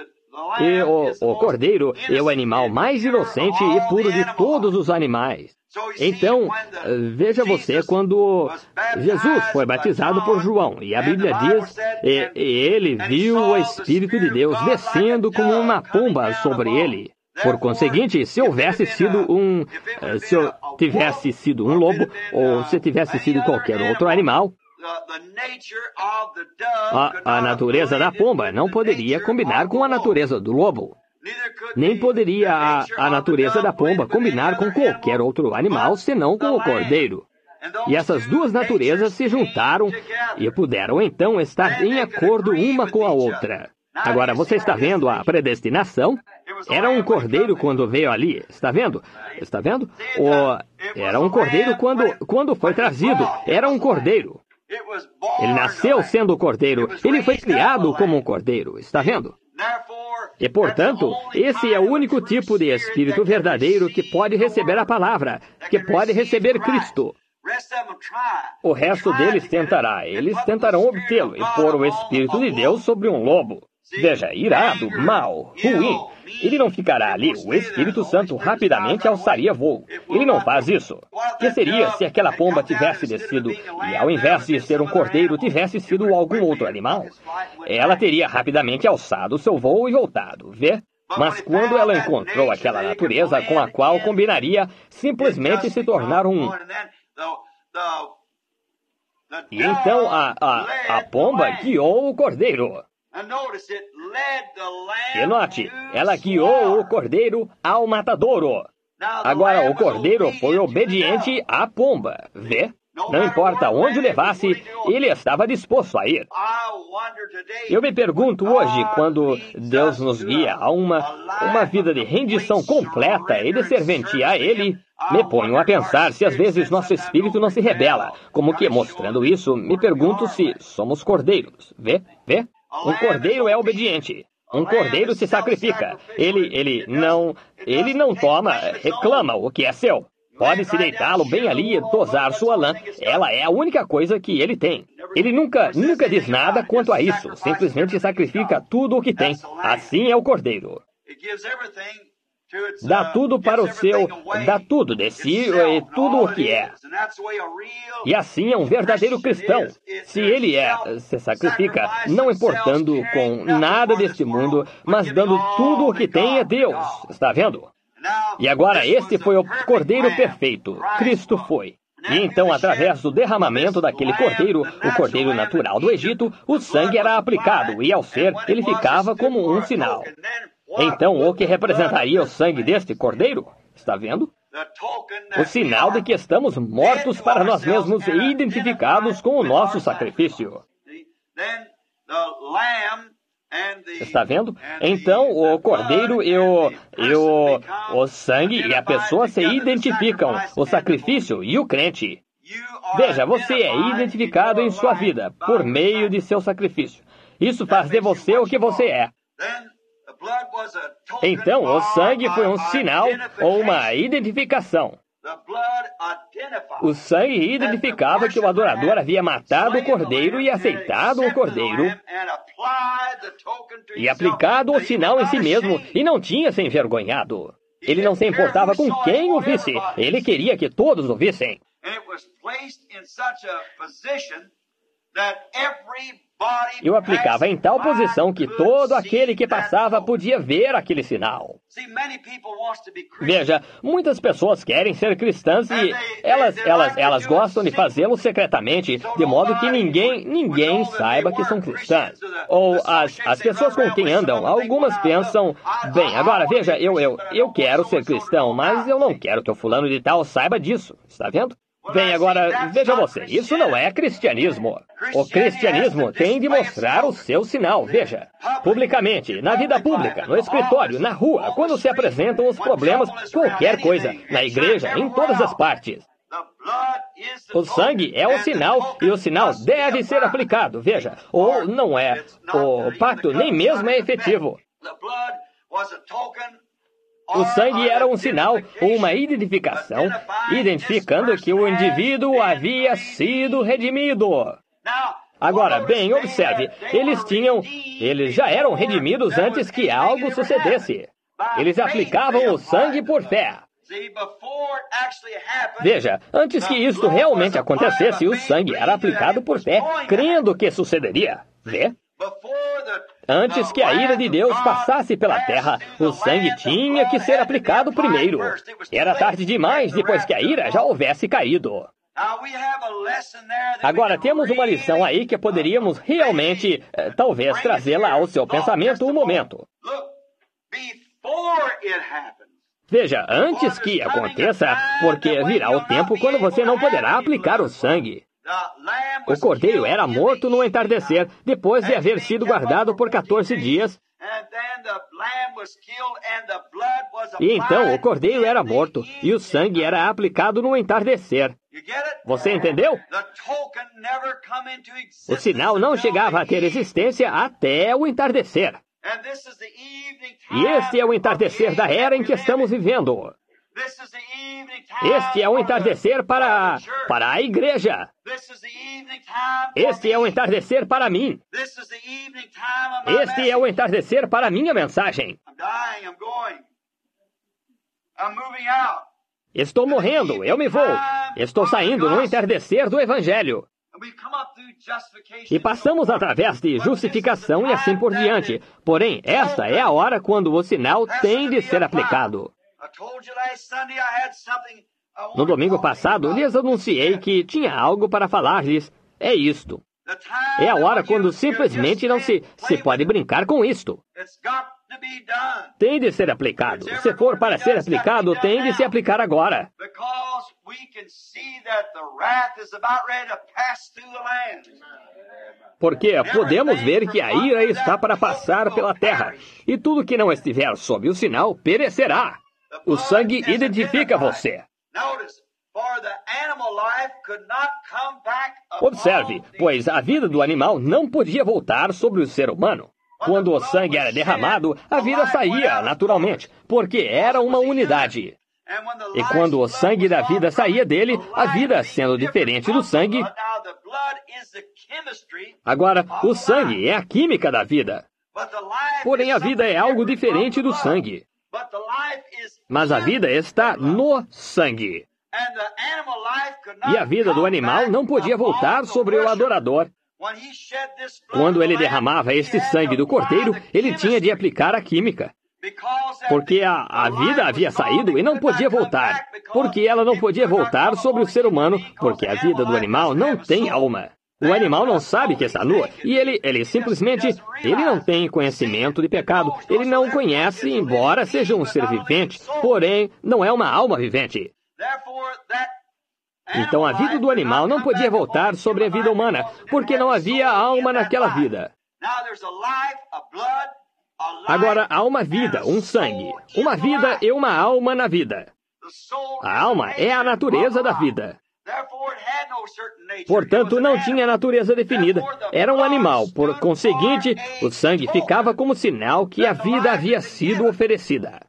B: E o, o cordeiro é o animal mais inocente e puro de todos os animais. Então, veja você, quando Jesus foi batizado por João, e a Bíblia diz, e, e ele viu o Espírito de Deus descendo como uma pomba sobre ele. Por conseguinte, se houvesse sido um, se tivesse sido um lobo, ou se tivesse sido qualquer outro animal, a, a natureza da pomba não poderia combinar com a natureza do lobo. Nem poderia a, a natureza da pomba combinar com qualquer outro animal, senão com o cordeiro. E essas duas naturezas se juntaram e puderam então estar em acordo uma com a outra. Agora, você está vendo a predestinação? Era um cordeiro quando veio ali, está vendo? Está vendo? O, era um cordeiro quando, quando foi trazido, era um cordeiro. Ele nasceu sendo cordeiro, ele foi criado como um cordeiro, está vendo? E, portanto, esse é o único tipo de espírito verdadeiro que pode receber a palavra, que pode receber Cristo. O resto deles tentará, eles tentarão obtê-lo e pôr o Espírito de Deus sobre um lobo. Veja, irado, mau, ruim. Ele não ficará ali, o Espírito Santo rapidamente alçaria voo. Ele não faz isso. O que seria se aquela pomba tivesse descido e, ao invés de ser um cordeiro, tivesse sido algum outro animal? Ela teria rapidamente alçado seu voo e voltado, vê? Mas quando ela encontrou aquela natureza com a qual combinaria, simplesmente se tornar um... E então a, a, a pomba guiou o cordeiro. E note, ela guiou o cordeiro ao matadouro. Agora, o cordeiro foi obediente à pomba, vê? Não importa onde o levasse, ele estava disposto a ir. Eu me pergunto hoje, quando Deus nos guia a uma, uma vida de rendição completa e de serventia a Ele, me ponho a pensar se às vezes nosso espírito não se rebela. Como que, mostrando isso, me pergunto se somos cordeiros, vê? Vê? Um cordeiro é obediente. Um cordeiro se sacrifica. Ele, ele não, ele não toma, reclama o que é seu. Pode-se deitá-lo bem ali e tosar sua lã. Ela é a única coisa que ele tem. Ele nunca, nunca diz nada quanto a isso. Simplesmente sacrifica tudo o que tem. Assim é o cordeiro. Dá tudo para o seu, dá tudo de si e tudo o que é. E assim é um verdadeiro cristão. Se ele é, se sacrifica, não importando com nada deste mundo, mas dando tudo o que tem a Deus. Está vendo? E agora este foi o cordeiro perfeito. Cristo foi. E então, através do derramamento daquele cordeiro, o cordeiro natural do Egito, o sangue era aplicado e, ao ser, ele ficava como um sinal. Então, o que representaria o sangue deste cordeiro? Está vendo? O sinal de que estamos mortos para nós mesmos e identificados com o nosso sacrifício. Está vendo? Então, o cordeiro e o, e o, o sangue e a pessoa se identificam, o sacrifício e o crente. Veja, você é identificado em sua vida por meio de seu sacrifício. Isso faz de você o que você é. Então, o sangue foi um sinal ou uma identificação. O sangue identificava que o adorador havia matado o cordeiro e aceitado o cordeiro e aplicado o sinal em si mesmo e não tinha se envergonhado. Ele não se importava com quem o visse, ele queria que todos o vissem. Eu aplicava em tal posição que todo aquele que passava podia ver aquele sinal. Veja, muitas pessoas querem ser cristãs e elas, elas, elas gostam de fazê-lo secretamente, de modo que ninguém, ninguém saiba que são cristãs. Ou as, as pessoas com quem andam, algumas pensam, bem, agora veja, eu, eu, eu quero ser cristão, mas eu não quero que o fulano de tal saiba disso, está vendo? Bem, agora, veja você, isso não é cristianismo. O cristianismo tem de mostrar o seu sinal, veja. Publicamente, na vida pública, no escritório, na rua, quando se apresentam os problemas, qualquer coisa, na igreja, em todas as partes. O sangue é o sinal e o sinal deve ser aplicado, veja. Ou não é. O pacto nem mesmo é efetivo. O sangue era um sinal ou uma identificação, identificando que o indivíduo havia sido redimido. Agora, bem, observe, eles tinham, eles já eram redimidos antes que algo sucedesse. Eles aplicavam o sangue por fé. Veja, antes que isto realmente acontecesse, o sangue era aplicado por fé, crendo que sucederia. Vê? Antes que a ira de Deus passasse pela terra, o sangue tinha que ser aplicado primeiro. Era tarde demais depois que a ira já houvesse caído. Agora, temos uma lição aí que poderíamos realmente, eh, talvez, trazê-la ao seu pensamento um momento. Veja, antes que aconteça, porque virá o tempo quando você não poderá aplicar o sangue. O cordeiro era morto no entardecer, depois de haver sido guardado por quatorze dias. E então o cordeiro era morto, e o sangue era aplicado no entardecer. Você entendeu? O sinal não chegava a ter existência até o entardecer. E este é o entardecer da era em que estamos vivendo. Este é o entardecer para, para a igreja. Este é o entardecer para mim. Este é o entardecer para a minha mensagem. Estou morrendo, eu me vou. Estou saindo no entardecer do Evangelho. E passamos através de justificação e assim por diante. Porém, esta é a hora quando o sinal tem de ser aplicado. No domingo passado, lhes anunciei que tinha algo para falar-lhes. É isto. É a hora quando simplesmente não se, se pode brincar com isto. Tem de ser aplicado. Se for para ser aplicado, tem de se aplicar agora. Porque podemos ver que a ira está para passar pela terra, e tudo que não estiver sob o sinal perecerá. O sangue identifica você. Observe, pois a vida do animal não podia voltar sobre o ser humano. Quando o sangue era derramado, a vida saía naturalmente, porque era uma unidade. E quando o sangue da vida saía dele, a vida sendo diferente do sangue... Agora, o sangue é a química da vida. Porém, a vida é algo diferente do sangue. Mas a vida está no sangue. E a vida do animal não podia voltar sobre o adorador. Quando ele derramava este sangue do cordeiro, ele tinha de aplicar a química. Porque a, a vida havia saído e não podia voltar. Porque ela não podia voltar sobre o ser humano, porque a vida do animal não tem alma. O animal não sabe que está nu, e ele, ele simplesmente, ele não tem conhecimento de pecado. Ele não conhece, embora seja um ser vivente, porém, não é uma alma vivente. Então a vida do animal não podia voltar sobre a vida humana, porque não havia alma naquela vida. Agora há uma vida, um sangue, uma vida e uma alma na vida. A alma é a natureza da vida. Portanto, não tinha natureza definida. Era um animal. Por conseguinte, o sangue ficava como sinal que a vida havia sido oferecida.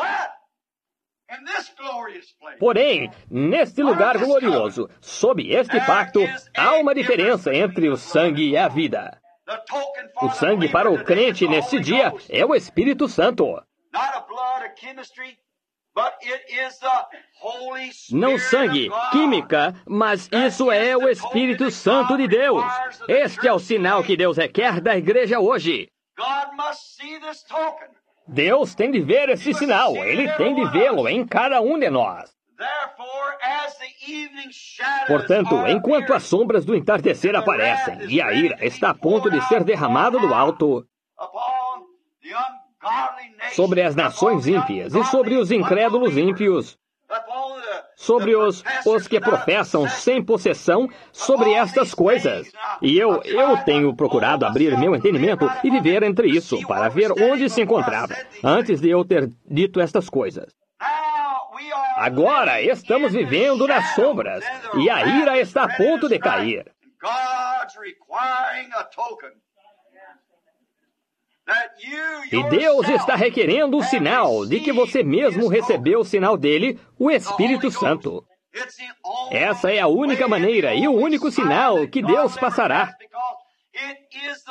B: Porém, neste lugar glorioso, sob este pacto, há uma diferença entre o sangue e a vida. O sangue para o crente neste dia é o Espírito Santo. Não sangue, química, mas isso é o Espírito Santo de Deus. Este é o sinal que Deus requer da igreja hoje. Deus tem de ver esse sinal. Ele tem de vê-lo em cada um de nós. Portanto, enquanto as sombras do entardecer aparecem e a ira está a ponto de ser derramada do alto sobre as nações ímpias e sobre os incrédulos ímpios, sobre os, os que professam sem possessão, sobre estas coisas. E eu, eu tenho procurado abrir meu entendimento e viver entre isso, para ver onde se encontrava, antes de eu ter dito estas coisas. Agora estamos vivendo nas sombras, e a ira está a ponto de cair. E Deus está requerendo o sinal de que você mesmo recebeu o sinal dele, o Espírito Santo. Essa é a única maneira e o único sinal que Deus passará.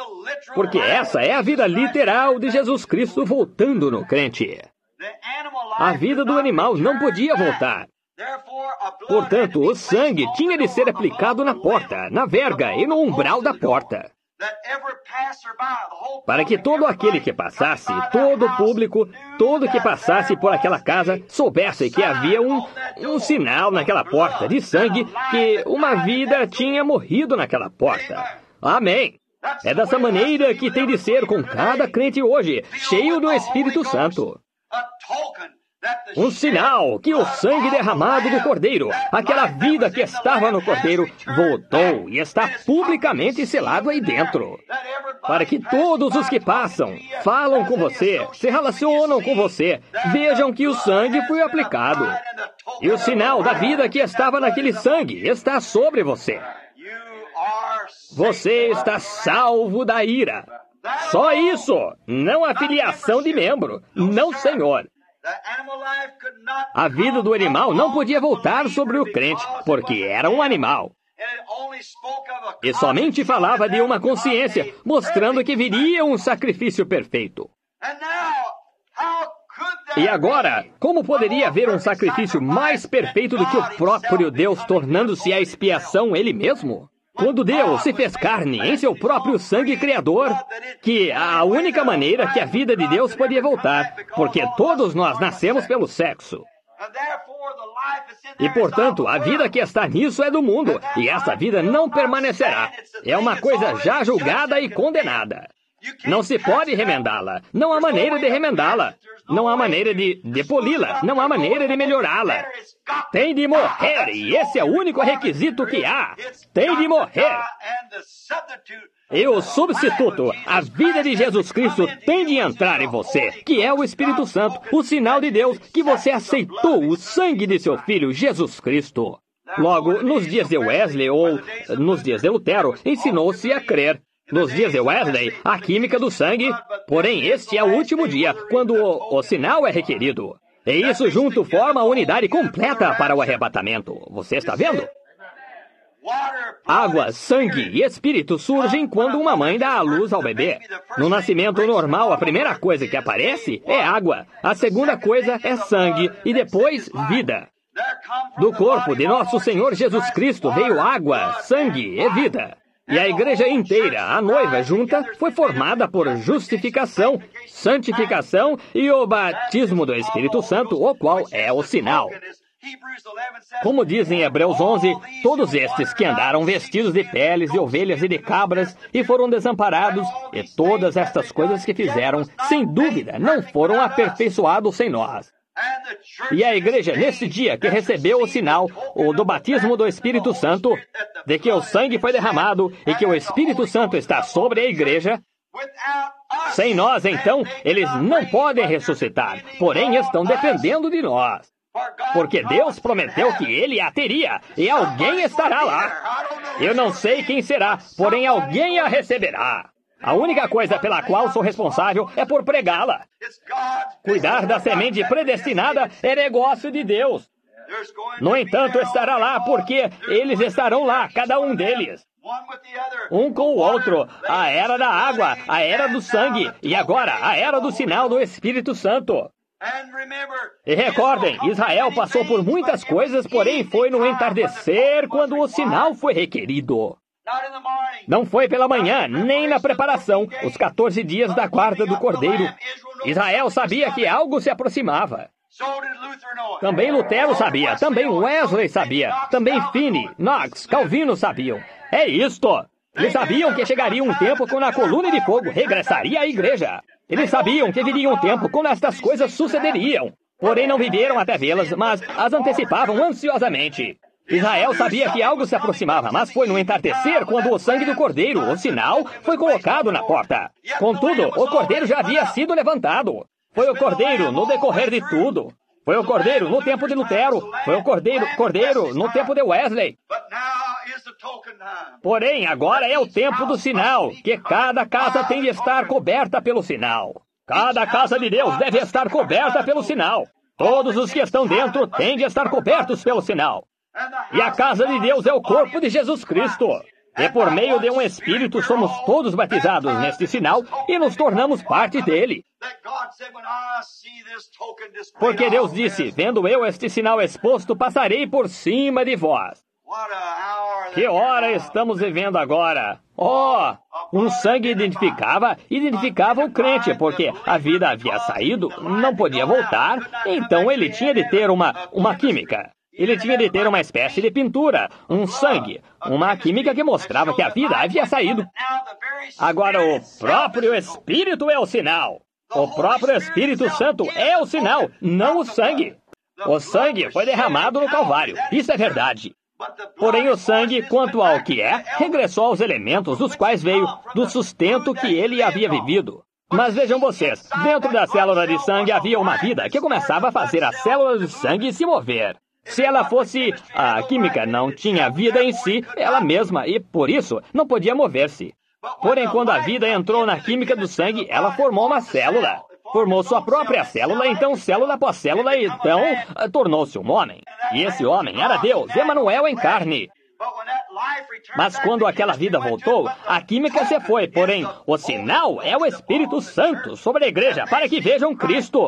B: Porque essa é a vida literal de Jesus Cristo voltando no crente. A vida do animal não podia voltar. Portanto, o sangue tinha de ser aplicado na porta, na verga e no umbral da porta, para que todo aquele que passasse, todo o público, todo que passasse por aquela casa, soubesse que havia um, um sinal naquela porta de sangue, que uma vida tinha morrido naquela porta. Amém! É dessa maneira que tem de ser com cada crente hoje, cheio do Espírito Santo. Um sinal que o sangue derramado do Cordeiro, aquela vida que estava no Cordeiro, voltou e está publicamente selado aí dentro. Para que todos os que passam, falam com você, se relacionam com você, vejam que o sangue foi aplicado. E o sinal da vida que estava naquele sangue está sobre você. Você está salvo da ira. Só isso, não a filiação de membro. Não, Senhor. A vida do animal não podia voltar sobre o crente, porque era um animal. E somente falava de uma consciência, mostrando que viria um sacrifício perfeito. E agora, como poderia haver um sacrifício mais perfeito do que o próprio Deus tornando-se a expiação Ele mesmo? Quando Deus se fez carne em seu próprio sangue criador, que a única maneira que a vida de Deus podia voltar, porque todos nós nascemos pelo sexo. E, portanto, a vida que está nisso é do mundo, e essa vida não permanecerá. É uma coisa já julgada e condenada. Não se pode remendá-la. Não há maneira de remendá-la. Não há maneira de depoli-la. Não há maneira de melhorá-la. Tem de morrer, e esse é o único requisito que há. Tem de morrer. E o substituto, a vida de Jesus Cristo, tem de entrar em você, que é o Espírito Santo, o sinal de Deus, que você aceitou o sangue de seu Filho, Jesus Cristo. Logo, nos dias de Wesley, ou nos dias de Lutero, ensinou-se a crer. Nos dias de Wesley, a química do sangue, porém este é o último dia, quando o, o sinal é requerido. E isso junto forma a unidade completa para o arrebatamento. Você está vendo? Água, sangue e espírito surgem quando uma mãe dá à luz ao bebê. No nascimento normal, a primeira coisa que aparece é água, a segunda coisa é sangue e depois vida. Do corpo de nosso Senhor Jesus Cristo veio água, sangue e vida. E a igreja inteira, a noiva junta, foi formada por justificação, santificação e o batismo do Espírito Santo, o qual é o sinal. Como diz em Hebreus onze, todos estes que andaram vestidos de peles de ovelhas e de cabras e foram desamparados, e todas estas coisas que fizeram, sem dúvida, não foram aperfeiçoados sem nós. E a igreja, nesse dia que recebeu o sinal, o do batismo do Espírito Santo, de que o sangue foi derramado e que o Espírito Santo está sobre a igreja, sem nós, então, eles não podem ressuscitar, porém estão dependendo de nós. Porque Deus prometeu que Ele a teria, e alguém estará lá. Eu não sei quem será, porém alguém a receberá. A única coisa pela qual sou responsável é por pregá-la. Cuidar da semente predestinada é negócio de Deus. No entanto, estará lá porque eles estarão lá, cada um deles. Um com o outro. A era da água, a era do sangue e agora a era do sinal do Espírito Santo. E recordem, Israel passou por muitas coisas, porém foi no entardecer quando o sinal foi requerido. Não foi pela manhã, nem na preparação, os quatorze dias da guarda do Cordeiro. Israel sabia que algo se aproximava. Também Lutero sabia, também Wesley sabia, também Finney, Knox, Calvino sabiam. É isto! Eles sabiam que chegaria um tempo quando a coluna de fogo regressaria à igreja. Eles sabiam que viria um tempo quando estas coisas sucederiam. Porém não viveram até vê-las, mas as antecipavam ansiosamente. Israel sabia que algo se aproximava, mas foi no entardecer quando o sangue do Cordeiro, o sinal, foi colocado na porta. Contudo, o Cordeiro já havia sido levantado. Foi o Cordeiro no decorrer de tudo. Foi o Cordeiro no tempo de Lutero. Foi o Cordeiro, Cordeiro no tempo de Wesley. Porém, agora é o tempo do sinal, que cada casa tem de estar coberta pelo sinal. Cada casa de Deus deve estar coberta pelo sinal. Todos os que estão dentro têm de estar cobertos pelo sinal. E a casa de Deus é o corpo de Jesus Cristo. E por meio de um Espírito somos todos batizados neste sinal e nos tornamos parte dele. Porque Deus disse, vendo eu este sinal exposto, passarei por cima de vós. Que hora estamos vivendo agora? Oh, um sangue identificava, identificava o crente, porque a vida havia saído, não podia voltar, então ele tinha de ter uma, uma química. Ele tinha de ter uma espécie de pintura, um sangue, uma química que mostrava que a vida havia saído. Agora, o próprio Espírito é o sinal. O próprio Espírito Santo é o sinal, não o sangue. O sangue foi derramado no Calvário, isso é verdade. Porém, o sangue, quanto ao que é, regressou aos elementos dos quais veio, do sustento que ele havia vivido. Mas vejam vocês, dentro da célula de sangue havia uma vida que começava a fazer a célula de sangue se mover. Se ela fosse... A química não tinha vida em si, ela mesma, e por isso não podia mover-se. Porém, quando a vida entrou na química do sangue, ela formou uma célula. Formou sua própria célula, então célula após célula, então tornou-se um homem. E esse homem era Deus, Emanuel em carne. Mas quando aquela vida voltou, a química se foi, porém, o sinal é o Espírito Santo sobre a igreja, para que vejam Cristo.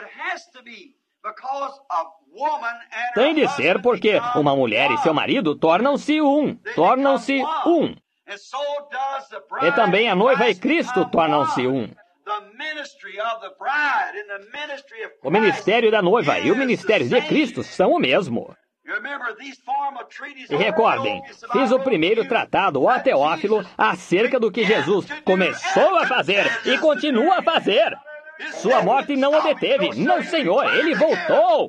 B: Tem de ser porque uma mulher e seu marido tornam-se um, tornam-se um. E também a noiva e Cristo tornam-se um. O ministério da noiva e o ministério de Cristo são o mesmo. E recordem, fiz o primeiro tratado a Teófilo acerca do que Jesus começou a fazer e continua a fazer. Sua morte não o deteve. Não, Senhor, ele voltou.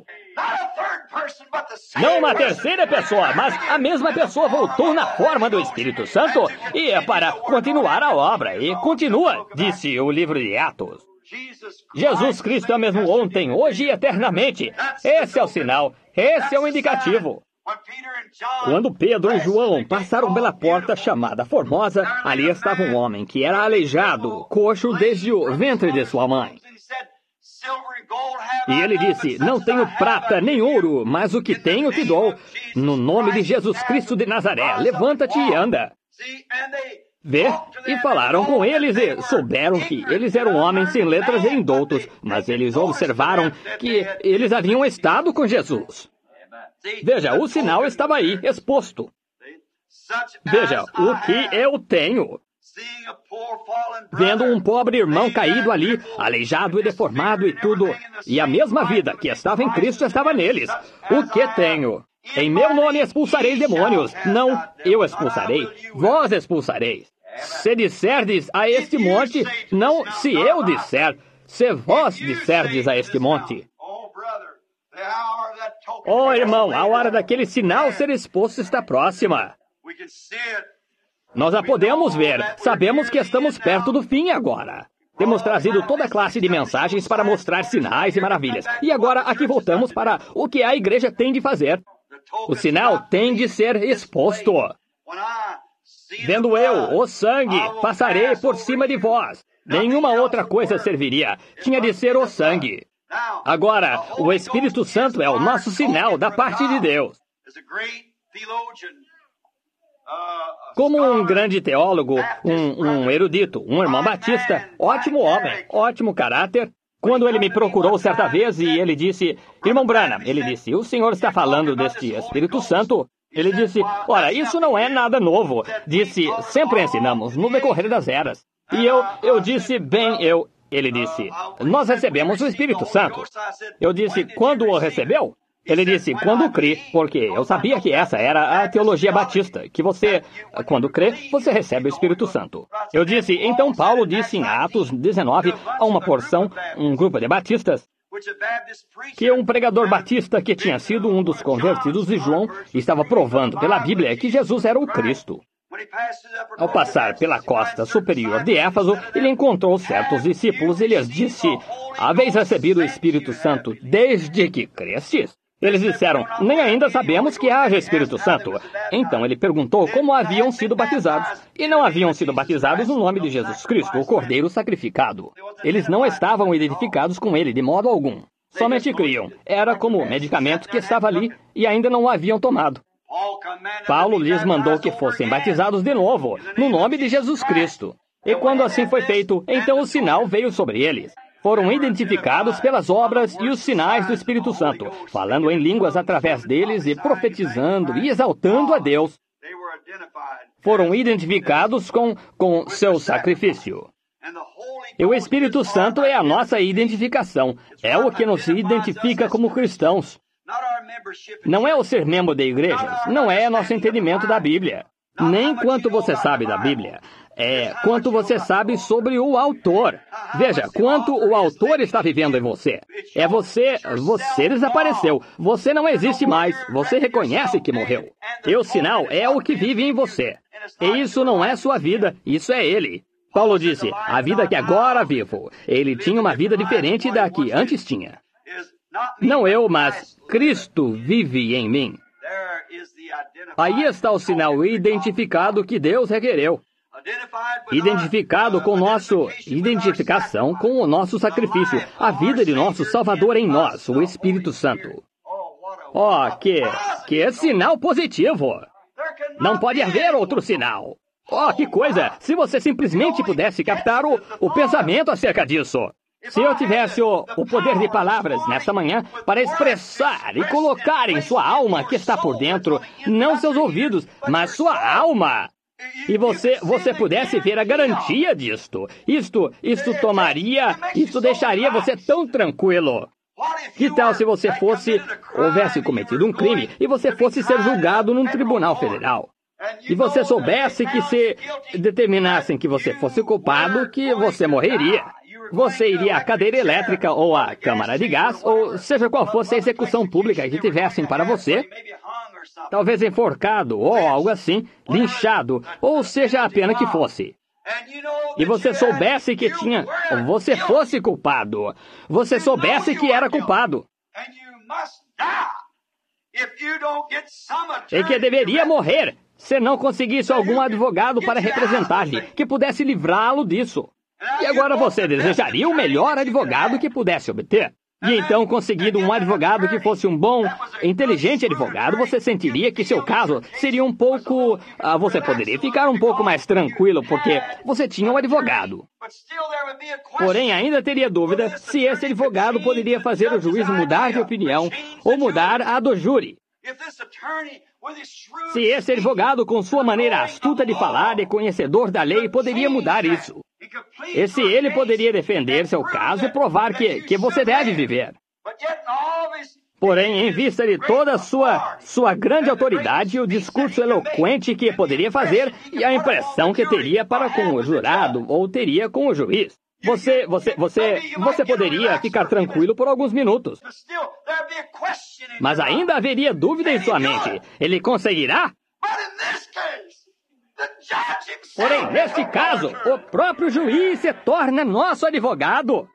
B: Não uma terceira pessoa, mas a mesma pessoa voltou na forma do Espírito Santo e é para continuar a obra. E continua, disse o livro de Atos. Jesus Cristo é o mesmo ontem, hoje e eternamente. Esse é o sinal, esse é o indicativo. Quando Pedro e João passaram pela porta chamada Formosa, ali estava um homem que era aleijado, coxo desde o ventre de sua mãe. E ele disse, não tenho prata nem ouro, mas o que tenho te dou. No nome de Jesus Cristo de Nazaré, levanta-te e anda. Vê? E falaram com eles e souberam que eles eram homens sem letras e indoutos, mas eles observaram que eles haviam estado com Jesus. Veja, o sinal estava aí, exposto. Veja, o que eu tenho. Vendo um pobre irmão caído ali, aleijado e deformado e tudo, e a mesma vida que estava em Cristo estava neles. O que tenho? Em meu nome expulsareis demônios. Não, eu expulsarei, vós expulsareis. Se disserdes a este monte, não se eu disser, se vós disserdes a este monte. Oh, irmão, a hora daquele sinal ser exposto está próxima. Nós a podemos ver. Sabemos que estamos perto do fim agora. Temos trazido toda classe de mensagens para mostrar sinais e maravilhas. E agora aqui voltamos para o que a igreja tem de fazer. O sinal tem de ser exposto. Vendo eu o sangue, passarei por cima de vós. Nenhuma outra coisa serviria. Tinha de ser o sangue. Agora, o Espírito Santo é o nosso sinal da parte de Deus. Como um grande teólogo, um, um erudito, um irmão batista, ótimo homem, ótimo caráter, quando ele me procurou certa vez e ele disse, irmão Branham, ele disse, o senhor está falando deste Espírito Santo? Ele disse, ora, isso não é nada novo. Disse, sempre ensinamos, no decorrer das eras. E eu, eu disse, bem, eu... Ele disse, nós recebemos o Espírito Santo. Eu disse, quando o recebeu? Ele disse, quando crê, porque eu sabia que essa era a teologia batista, que você, quando crê, você recebe o Espírito Santo. Eu disse, então Paulo disse em Atos dezenove, a uma porção, um grupo de batistas, que um pregador batista que tinha sido um dos convertidos de João estava provando pela Bíblia que Jesus era o Cristo. Ao passar pela costa superior de Éfaso, ele encontrou certos discípulos e lhes disse, haveis recebido o Espírito Santo desde que crestes? Eles disseram, nem ainda sabemos que haja Espírito Santo. Então ele perguntou como haviam sido batizados. E não haviam sido batizados no nome de Jesus Cristo, o Cordeiro sacrificado. Eles não estavam identificados com ele de modo algum. Somente criam. Era como medicamento que estava ali e ainda não o haviam tomado. Paulo lhes mandou que fossem batizados de novo, no nome de Jesus Cristo. E quando assim foi feito, então o sinal veio sobre eles. Foram identificados pelas obras e os sinais do Espírito Santo, falando em línguas através deles e profetizando e exaltando a Deus. Foram identificados com, com seu sacrifício. E o Espírito Santo é a nossa identificação. É o que nos identifica como cristãos. Não é o ser membro de igrejas, não é nosso entendimento da Bíblia. Nem quanto você sabe da Bíblia. É quanto você sabe sobre o autor. Veja, quanto o autor está vivendo em você. É você, você desapareceu. Você não existe mais. Você reconhece que morreu. E o sinal é o que vive em você. E isso não é sua vida, isso é ele. Paulo disse, a vida que agora vivo. Ele tinha uma vida diferente da que antes tinha. Não eu, mas Cristo vive em mim. Aí está o sinal identificado que Deus requereu. Identificado com nosso... Identificação com o nosso sacrifício. A vida de nosso Salvador em nós, o Espírito Santo. Oh, que... Que sinal positivo! Não pode haver outro sinal. Oh, que coisa! Se você simplesmente pudesse captar o, o pensamento acerca disso. Se eu tivesse o, o poder de palavras nesta manhã para expressar e colocar em sua alma que está por dentro, não seus ouvidos, mas sua alma. E você, você pudesse ver a garantia disto. Isto, isto tomaria, isto deixaria você tão tranquilo. Que tal se você fosse, houvesse cometido um crime e você fosse ser julgado num tribunal federal? E você soubesse que se determinassem que você fosse culpado, que você morreria. Você iria à cadeira elétrica ou à câmara de gás, ou seja qual fosse a execução pública que tivessem para você, talvez enforcado ou algo assim, linchado, ou seja a pena que fosse. E você soubesse que tinha, você fosse culpado, você soubesse que era culpado, e que deveria morrer se não conseguisse algum advogado para representar-lhe, que pudesse livrá-lo disso. E agora você desejaria o melhor advogado que pudesse obter. E então, conseguindo um advogado que fosse um bom, inteligente advogado, você sentiria que seu caso seria um pouco... Ah, você poderia ficar um pouco mais tranquilo, porque você tinha um advogado. Porém, ainda teria dúvida se esse advogado poderia fazer o juiz mudar de opinião ou mudar a do júri. Se esse advogado, com sua maneira astuta de falar e conhecedor da lei, poderia mudar isso. E se ele poderia defender seu caso e provar que, que você deve viver. Porém, em vista de toda a sua, sua grande autoridade, o discurso eloquente que poderia fazer e a impressão que teria para com o jurado ou teria com o juiz, Você, você, você, você poderia ficar tranquilo por alguns minutos. Mas ainda haveria dúvida em sua mente. Ele conseguirá? Porém, neste caso, o próprio juiz se torna nosso advogado.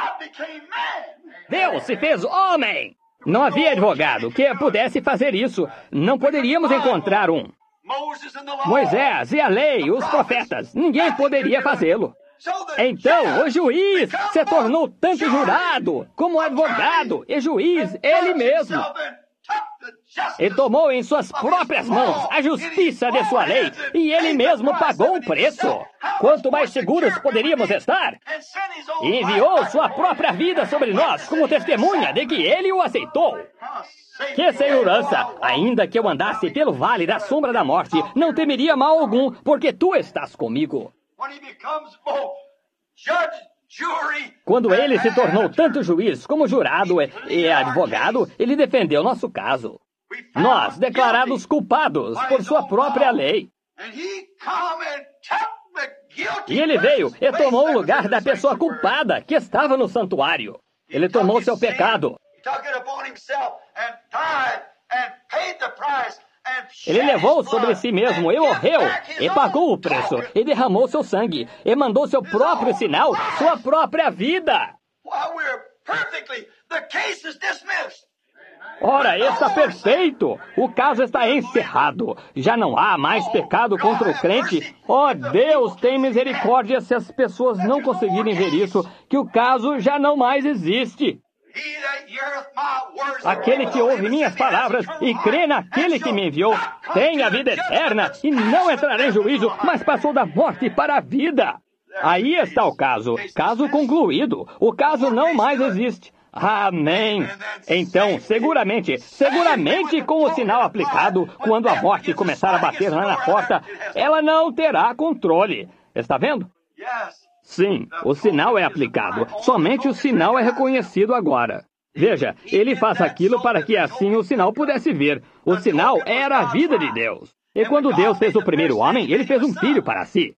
B: Deus se fez homem. Não havia advogado que pudesse fazer isso. Não poderíamos encontrar um. Moisés e a lei, os profetas, ninguém poderia fazê-lo. Então, o juiz se tornou tanto jurado como advogado e juiz ele mesmo. E tomou em suas próprias mãos a justiça de sua lei e ele mesmo pagou o preço. Quanto mais seguros poderíamos estar? E enviou sua própria vida sobre nós como testemunha de que ele o aceitou. Que segurança! Ainda que eu andasse pelo vale da sombra da morte, não temeria mal algum, porque tu estás comigo. Quando ele se tornou tanto juiz como jurado e advogado, ele defendeu nosso caso. Nós, declarados culpados por sua própria lei. E ele veio e tomou o lugar da pessoa culpada que estava no santuário. Ele tomou seu pecado. Ele levou sobre si mesmo e morreu, e pagou o preço, e derramou seu sangue, e mandou seu próprio sinal, sua própria vida. Ora, está perfeito! O caso está encerrado. Já não há mais pecado contra o crente. Oh, Deus, tem misericórdia se as pessoas não conseguirem ver isso, que o caso já não mais existe. Aquele que ouve minhas palavras e crê naquele que me enviou tem a vida eterna e não entrará em juízo, mas passou da morte para a vida. Aí está o caso. Caso concluído. O caso não mais existe. Amém. Então, seguramente, seguramente com o sinal aplicado, quando a morte começar a bater lá na porta, ela não terá controle. Está vendo? Sim, o sinal é aplicado. Somente o sinal é reconhecido agora. Veja, ele faz aquilo para que assim o sinal pudesse vir. O sinal era a vida de Deus. E quando Deus fez o primeiro homem, ele fez um filho para si.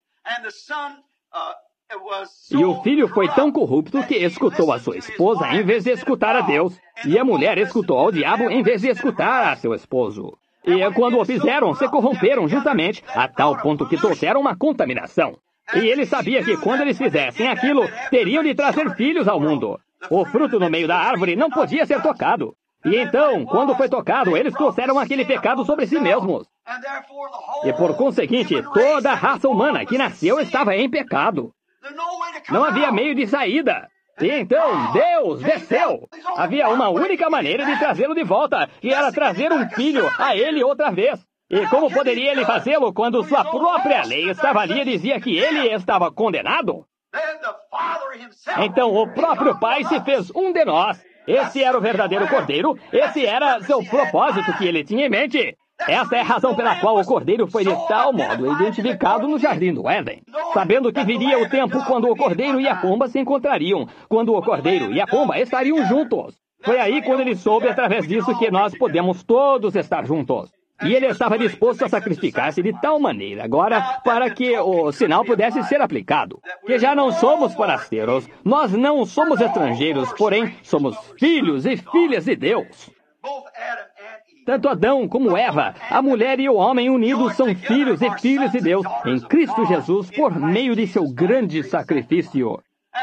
B: E o filho foi tão corrupto que escutou a sua esposa em vez de escutar a Deus. E a mulher escutou ao diabo em vez de escutar a seu esposo. E quando o fizeram, se corromperam juntamente, a tal ponto que trouxeram uma contaminação. E ele sabia que quando eles fizessem aquilo, teriam de trazer filhos ao mundo. O fruto no meio da árvore não podia ser tocado. E então, quando foi tocado, eles trouxeram aquele pecado sobre si mesmos. E por conseguinte, toda a raça humana que nasceu estava em pecado. Não havia meio de saída. E então, Deus desceu. Havia uma única maneira de trazê-lo de volta, e era trazer um filho a ele outra vez. E como poderia ele fazê-lo quando sua própria lei estava ali e dizia que ele estava condenado? Então o próprio Pai se fez um de nós. Esse era o verdadeiro Cordeiro. Esse era seu propósito que ele tinha em mente. Essa é a razão pela qual o Cordeiro foi de tal modo identificado no Jardim do Éden. Sabendo que viria o tempo quando o Cordeiro e a pomba se encontrariam. Quando o Cordeiro e a pomba estariam juntos. Foi aí quando ele soube através disso que nós podemos todos estar juntos. E ele estava disposto a sacrificar-se de tal maneira agora para que o sinal pudesse ser aplicado. Que já não somos forasteiros, nós não somos estrangeiros, porém somos filhos e filhas de Deus. Tanto Adão como Eva, a mulher e o homem unidos são filhos e filhas de Deus em Cristo Jesus por meio de seu grande sacrifício.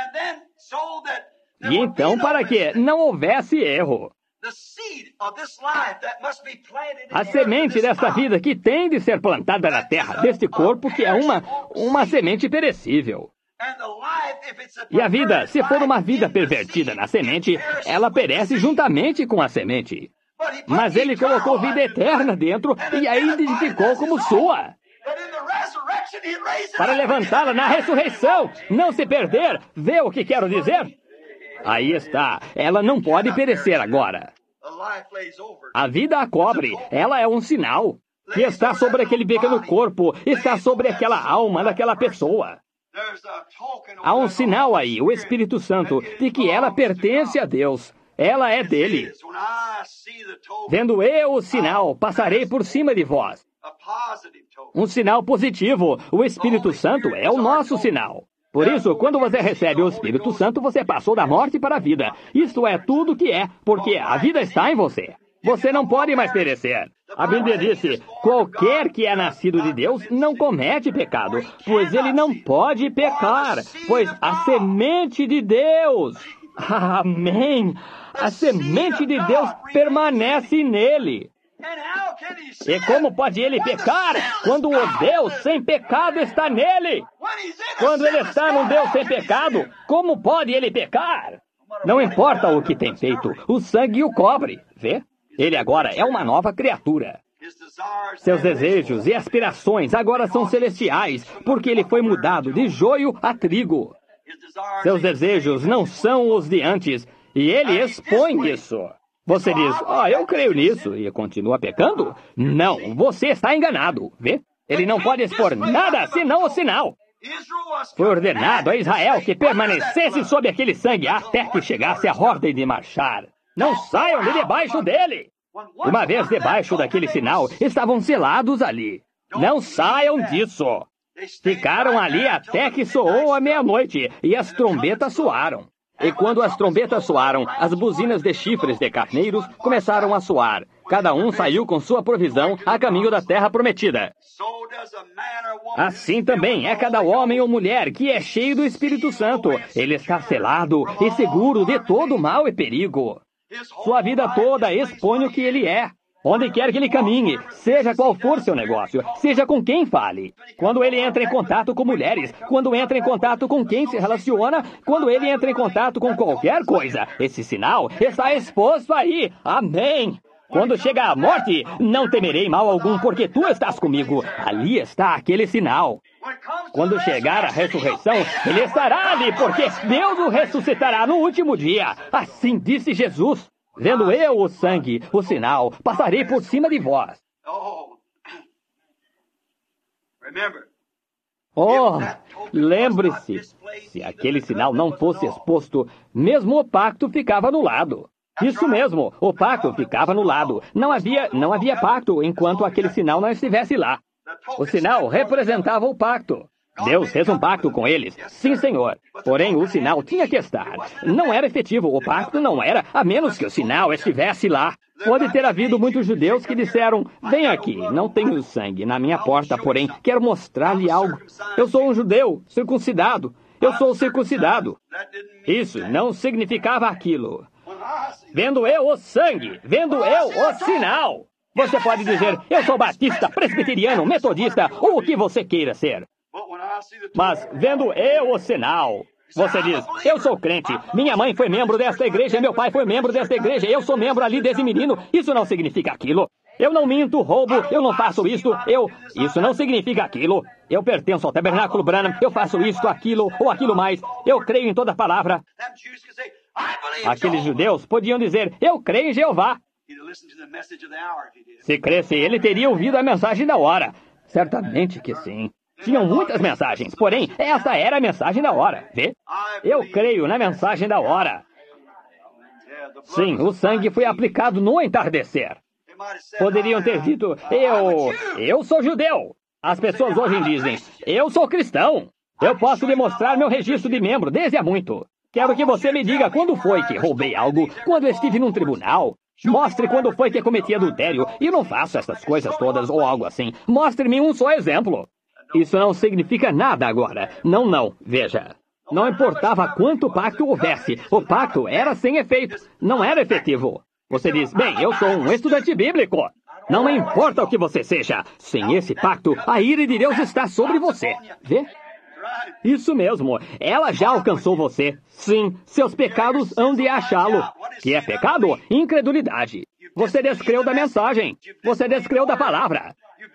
B: E então, para que não houvesse erro, a semente desta vida que tem de ser plantada na terra, deste corpo que é uma, uma semente perecível. E a vida, se for uma vida pervertida na semente, ela perece juntamente com a semente. Mas ele colocou vida eterna dentro e a identificou como sua. Para levantá-la na ressurreição, não se perder, vê o que quero dizer? Aí está, ela não pode perecer agora. A vida a cobre, ela é um sinal. Que está sobre aquele pequeno corpo, está sobre aquela alma daquela pessoa. Há um sinal aí, o Espírito Santo, de que ela pertence a Deus. Ela é dele. Vendo eu o sinal, passarei por cima de vós. Um sinal positivo. O Espírito Santo é o nosso sinal. Por isso, quando você recebe o Espírito Santo, você passou da morte para a vida. Isto é tudo que é, porque a vida está em você. Você não pode mais perecer. A Bíblia disse, qualquer que é nascido de Deus não comete pecado, pois ele não pode pecar, pois a semente de Deus... Amém! A semente de Deus permanece nele. E como pode ele pecar quando o Deus sem pecado está nele? Quando ele está num Deus sem pecado, como pode ele pecar? Não importa o que tem feito, o sangue o cobre, vê? Ele agora é uma nova criatura. Seus desejos e aspirações agora são celestiais, porque ele foi mudado de joio a trigo. Seus desejos não são os de antes, e ele expõe isso. Você diz, ó, oh, eu creio nisso, e continua pecando? Não, você está enganado, vê? Ele não pode expor nada senão o sinal. Foi ordenado a Israel que permanecesse sob aquele sangue até que chegasse a ordem de marchar. Não saiam de debaixo dele. Uma vez debaixo daquele sinal, estavam selados ali. Não saiam disso. Ficaram ali até que soou a meia-noite e as trombetas soaram. E quando as trombetas soaram, as buzinas de chifres de carneiros começaram a soar. Cada um saiu com sua provisão a caminho da terra prometida. Assim também é cada homem ou mulher que é cheio do Espírito Santo. Ele está selado e seguro de todo mal e perigo. Sua vida toda expõe o que ele é. Onde quer que ele caminhe, seja qual for seu negócio, seja com quem fale. Quando ele entra em contato com mulheres, quando entra em contato com quem se relaciona, quando ele entra em contato com qualquer coisa, esse sinal está exposto aí. Amém. Quando chega a morte, não temerei mal algum, porque tu estás comigo. Ali está aquele sinal. Quando chegar a ressurreição, ele estará ali, porque Deus o ressuscitará no último dia. Assim disse Jesus. Vendo eu o sangue, o sinal, passarei por cima de vós. Oh, lembre-se, se aquele sinal não fosse exposto, mesmo o pacto ficava anulado. Isso mesmo, o pacto ficava anulado. Não havia, não havia pacto enquanto aquele sinal não estivesse lá. O sinal representava o pacto. Deus fez um pacto com eles. Sim, Senhor. Porém, o sinal tinha que estar. Não era efetivo. O pacto não era, a menos que o sinal estivesse lá. Pode ter havido muitos judeus que disseram, vem aqui, não tenho sangue na minha porta, porém, quero mostrar-lhe algo. Eu sou um judeu, circuncidado. Eu sou circuncidado. Isso não significava aquilo. Vendo eu o sangue, vendo eu o sinal. Você pode dizer, eu sou batista, presbiteriano, metodista, ou o que você queira ser. Mas, vendo eu o sinal, você diz, eu sou crente, minha mãe foi membro desta igreja, meu pai foi membro desta igreja, eu sou membro ali desde menino. Isso não significa aquilo. Eu não minto, roubo, eu não faço isto, eu... Isso não significa aquilo. Eu pertenço ao Tabernáculo Branham, eu faço isto, aquilo ou aquilo mais. Eu creio em toda palavra. Aqueles judeus podiam dizer, eu creio em Jeová. Se cresce, ele teria ouvido a mensagem da hora. Certamente que sim. Tinham muitas mensagens, porém, esta era a mensagem da hora. Vê? Eu creio na mensagem da hora. Sim, o sangue foi aplicado no entardecer. Poderiam ter dito, eu... eu sou judeu. As pessoas hoje dizem, eu sou cristão. Eu posso lhe mostrar meu registro de membro desde há muito. Quero que você me diga quando foi que roubei algo, quando estive num tribunal. Mostre quando foi que cometi adultério. E não faço essas coisas todas ou algo assim. Mostre-me um só exemplo. Isso não significa nada agora. Não, não. Veja. Não importava quanto pacto houvesse. O pacto era sem efeito. Não era efetivo. Você diz, bem, eu sou um estudante bíblico. Não me importa o que você seja. Sem esse pacto, a ira de Deus está sobre você. Vê? Isso mesmo. Ela já alcançou você. Sim, seus pecados hão de achá-lo. Que é pecado? Incredulidade. Você descreu da mensagem. Você descreu da palavra.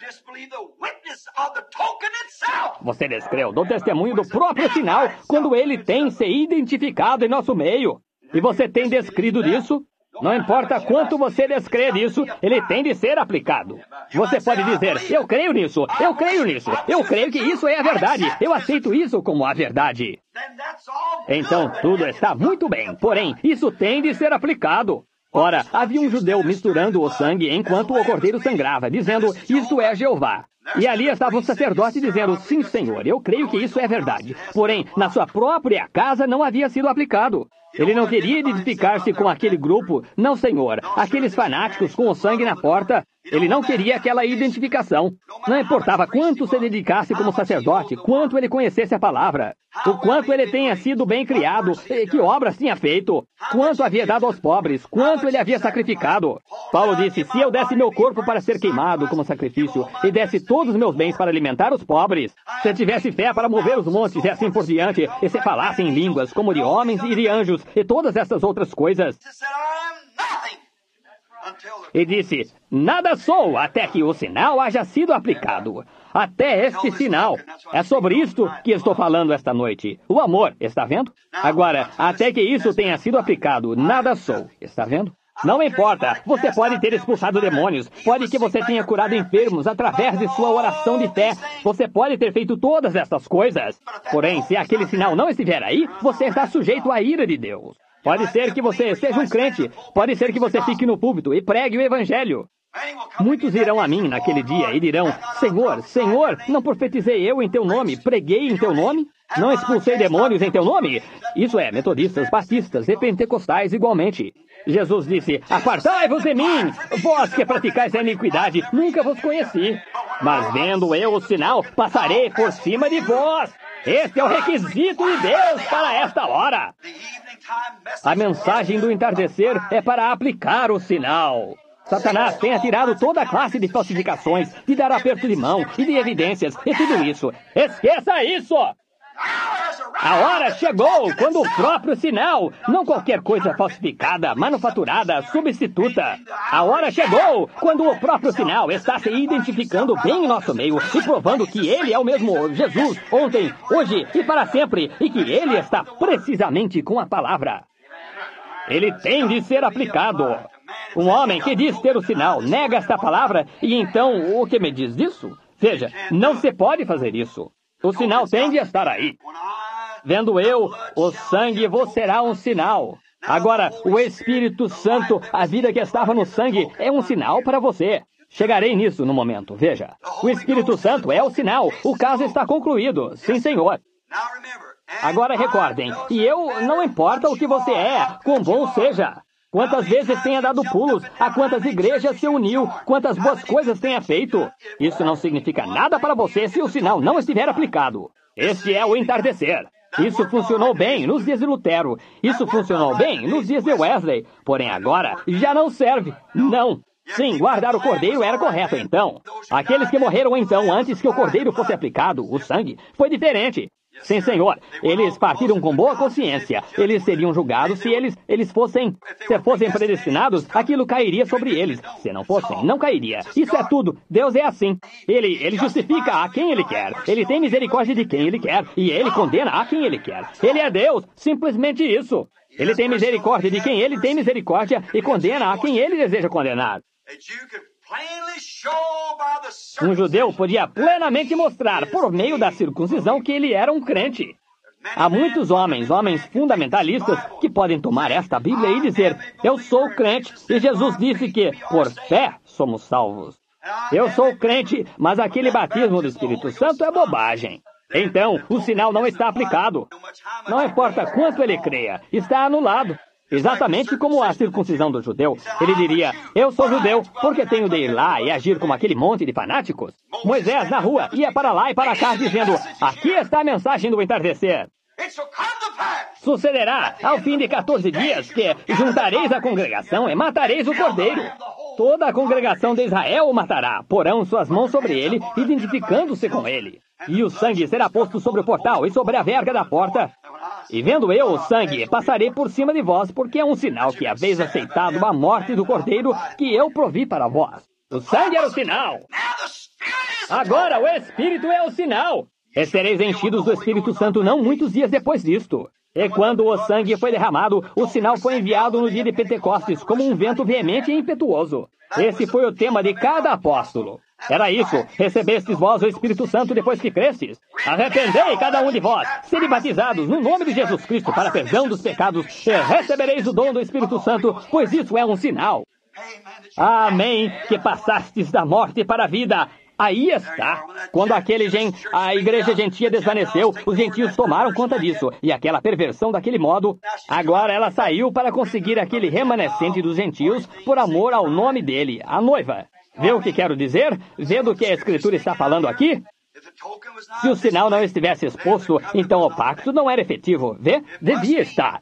B: Você descreu do testemunho do próprio sinal quando ele tem se identificado em nosso meio. E você tem descrito disso? Não importa quanto você descrê disso, ele tem de ser aplicado. Você pode dizer, eu creio nisso, eu creio nisso, eu creio que isso é a verdade, eu aceito isso como a verdade. Então tudo está muito bem, porém, isso tem de ser aplicado. Ora, havia um judeu misturando o sangue enquanto o cordeiro sangrava, dizendo, isto é Jeová. E ali estava o sacerdote dizendo, sim, Senhor, eu creio que isso é verdade. Porém, na sua própria casa não havia sido aplicado. Ele não queria identificar-se com aquele grupo. Não, Senhor. Aqueles fanáticos com o sangue na porta. Ele não queria aquela identificação. Não importava quanto se dedicasse como sacerdote, quanto ele conhecesse a palavra, o quanto ele tenha sido bem criado, que obras tinha feito, quanto havia dado aos pobres, quanto ele havia sacrificado. Paulo disse, se eu desse meu corpo para ser queimado como sacrifício, e desse todos os meus bens para alimentar os pobres, se eu tivesse fé para mover os montes e assim por diante, e se falasse em línguas como de homens e de anjos, e todas essas outras coisas... E disse, nada sou até que o sinal haja sido aplicado. Até este sinal. É sobre isto que estou falando esta noite. O amor, está vendo? Agora, até que isso tenha sido aplicado, nada sou. Está vendo? Não importa, você pode ter expulsado demônios, pode que você tenha curado enfermos através de sua oração de fé, você pode ter feito todas essas coisas. Porém, se aquele sinal não estiver aí, você está sujeito à ira de Deus. Pode ser que você seja um crente, pode ser que você fique no púlpito e pregue o evangelho. Muitos irão a mim naquele dia e dirão, Senhor, Senhor, não profetizei eu em teu nome, preguei em teu nome? Não expulsei demônios em teu nome? Isso é, metodistas, batistas e pentecostais igualmente. Jesus disse, apartai-vos de mim, vós que praticais a iniquidade, nunca vos conheci. Mas vendo eu o sinal, passarei por cima de vós. Este é o requisito de Deus para esta hora. A mensagem do entardecer é para aplicar o sinal. Satanás tem atirado toda a classe de falsificações, de dar aperto de mão e de evidências e tudo isso. Esqueça isso! A hora chegou quando o próprio sinal, não qualquer coisa falsificada, manufaturada, substituta. A hora chegou quando o próprio sinal está se identificando bem em nosso meio e provando que ele é o mesmo Jesus, ontem, hoje e para sempre, e que ele está precisamente com a palavra. Ele tem de ser aplicado. Um homem que diz ter o sinal nega esta palavra e então o que me diz disso? Veja, não se pode fazer isso. O sinal tem de estar aí. Vendo eu o sangue, vos será um sinal. Agora, o Espírito Santo, a vida que estava no sangue, é um sinal para você. Chegarei nisso no momento, veja. O Espírito Santo é o sinal. O caso está concluído. Sim, Senhor. Agora recordem, e eu, não importa o que você é, quão bom seja. Quantas vezes tenha dado pulos, a quantas igrejas se uniu, quantas boas coisas tenha feito. Isso não significa nada para você se o sinal não estiver aplicado. Este é o entardecer. Isso funcionou bem nos dias de Lutero. Isso funcionou bem nos dias de Wesley. Porém agora já não serve. Não. Sim, guardar o cordeiro era correto então. Aqueles que morreram então antes que o cordeiro fosse aplicado, o sangue, foi diferente. Sim, Senhor. Eles partiram com boa consciência. Eles seriam julgados se eles, eles fossem, se fossem predestinados, aquilo cairia sobre eles. Se não fossem, não cairia. Isso é tudo. Deus é assim. Ele, ele justifica a quem Ele quer. Ele tem misericórdia de quem Ele quer. E Ele condena a quem Ele quer. Ele é Deus. Simplesmente isso. Ele tem misericórdia de quem Ele tem misericórdia e condena a quem Ele deseja condenar. Um judeu podia plenamente mostrar, por meio da circuncisão, que ele era um crente. Há muitos homens, homens fundamentalistas, que podem tomar esta Bíblia e dizer, eu sou crente, e Jesus disse que, por fé, somos salvos. Eu sou crente, mas aquele batismo do Espírito Santo é bobagem. Então, o sinal não está aplicado. Não importa quanto ele creia, está anulado. Exatamente como a circuncisão do judeu. Ele diria, eu sou judeu, porque tenho de ir lá e agir como aquele monte de fanáticos? Moisés, na rua, ia para lá e para cá dizendo, aqui está a mensagem do entardecer. Sucederá, ao fim de quatorze dias, que juntareis a congregação e matareis o cordeiro. Toda a congregação de Israel o matará, porão suas mãos sobre ele, identificando-se com ele. E o sangue será posto sobre o portal e sobre a verga da porta. E vendo eu o sangue, passarei por cima de vós, porque é um sinal que haveis aceitado a morte do cordeiro que eu provi para vós. O sangue era o sinal. Agora o Espírito é o sinal. E sereis enchidos do Espírito Santo não muitos dias depois disto. E quando o sangue foi derramado, o sinal foi enviado no dia de Pentecostes, como um vento veemente e impetuoso. Esse foi o tema de cada apóstolo. Era isso, recebestes vós o Espírito Santo depois que crestes. Arrependei cada um de vós, sede batizados no nome de Jesus Cristo para perdão dos pecados, e recebereis o dom do Espírito Santo, pois isso é um sinal. Amém, que passastes da morte para a vida. Aí está. Quando aquele gen... a igreja gentia desvaneceu, os gentios tomaram conta disso. E aquela perversão daquele modo, agora ela saiu para conseguir aquele remanescente dos gentios por amor ao nome dele, a noiva. Vê o que quero dizer? Vê do que a Escritura está falando aqui? Se o sinal não estivesse exposto, então o pacto não era efetivo. Vê? Devia estar.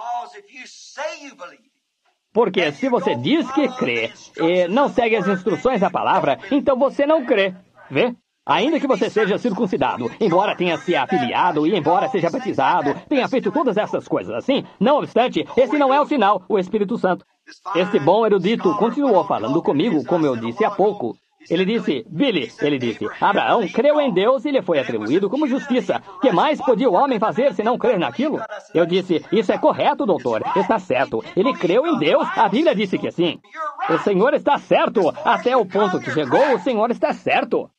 B: Porque se você diz que crê e não segue as instruções da palavra, então você não crê. Vê? Ainda que você seja circuncidado, embora tenha se afiliado e embora seja batizado, tenha feito todas essas coisas assim, não obstante, esse não é o sinal, o Espírito Santo. Este bom erudito continuou falando comigo, como eu disse há pouco. Ele disse, Billy, ele disse, Abraão creu em Deus e lhe foi atribuído como justiça. Que mais podia o homem fazer se não crer naquilo? Eu disse, isso é correto, doutor, está certo. Ele creu em Deus, a Bíblia disse que sim. O Senhor está certo, até o ponto que chegou, o Senhor está certo.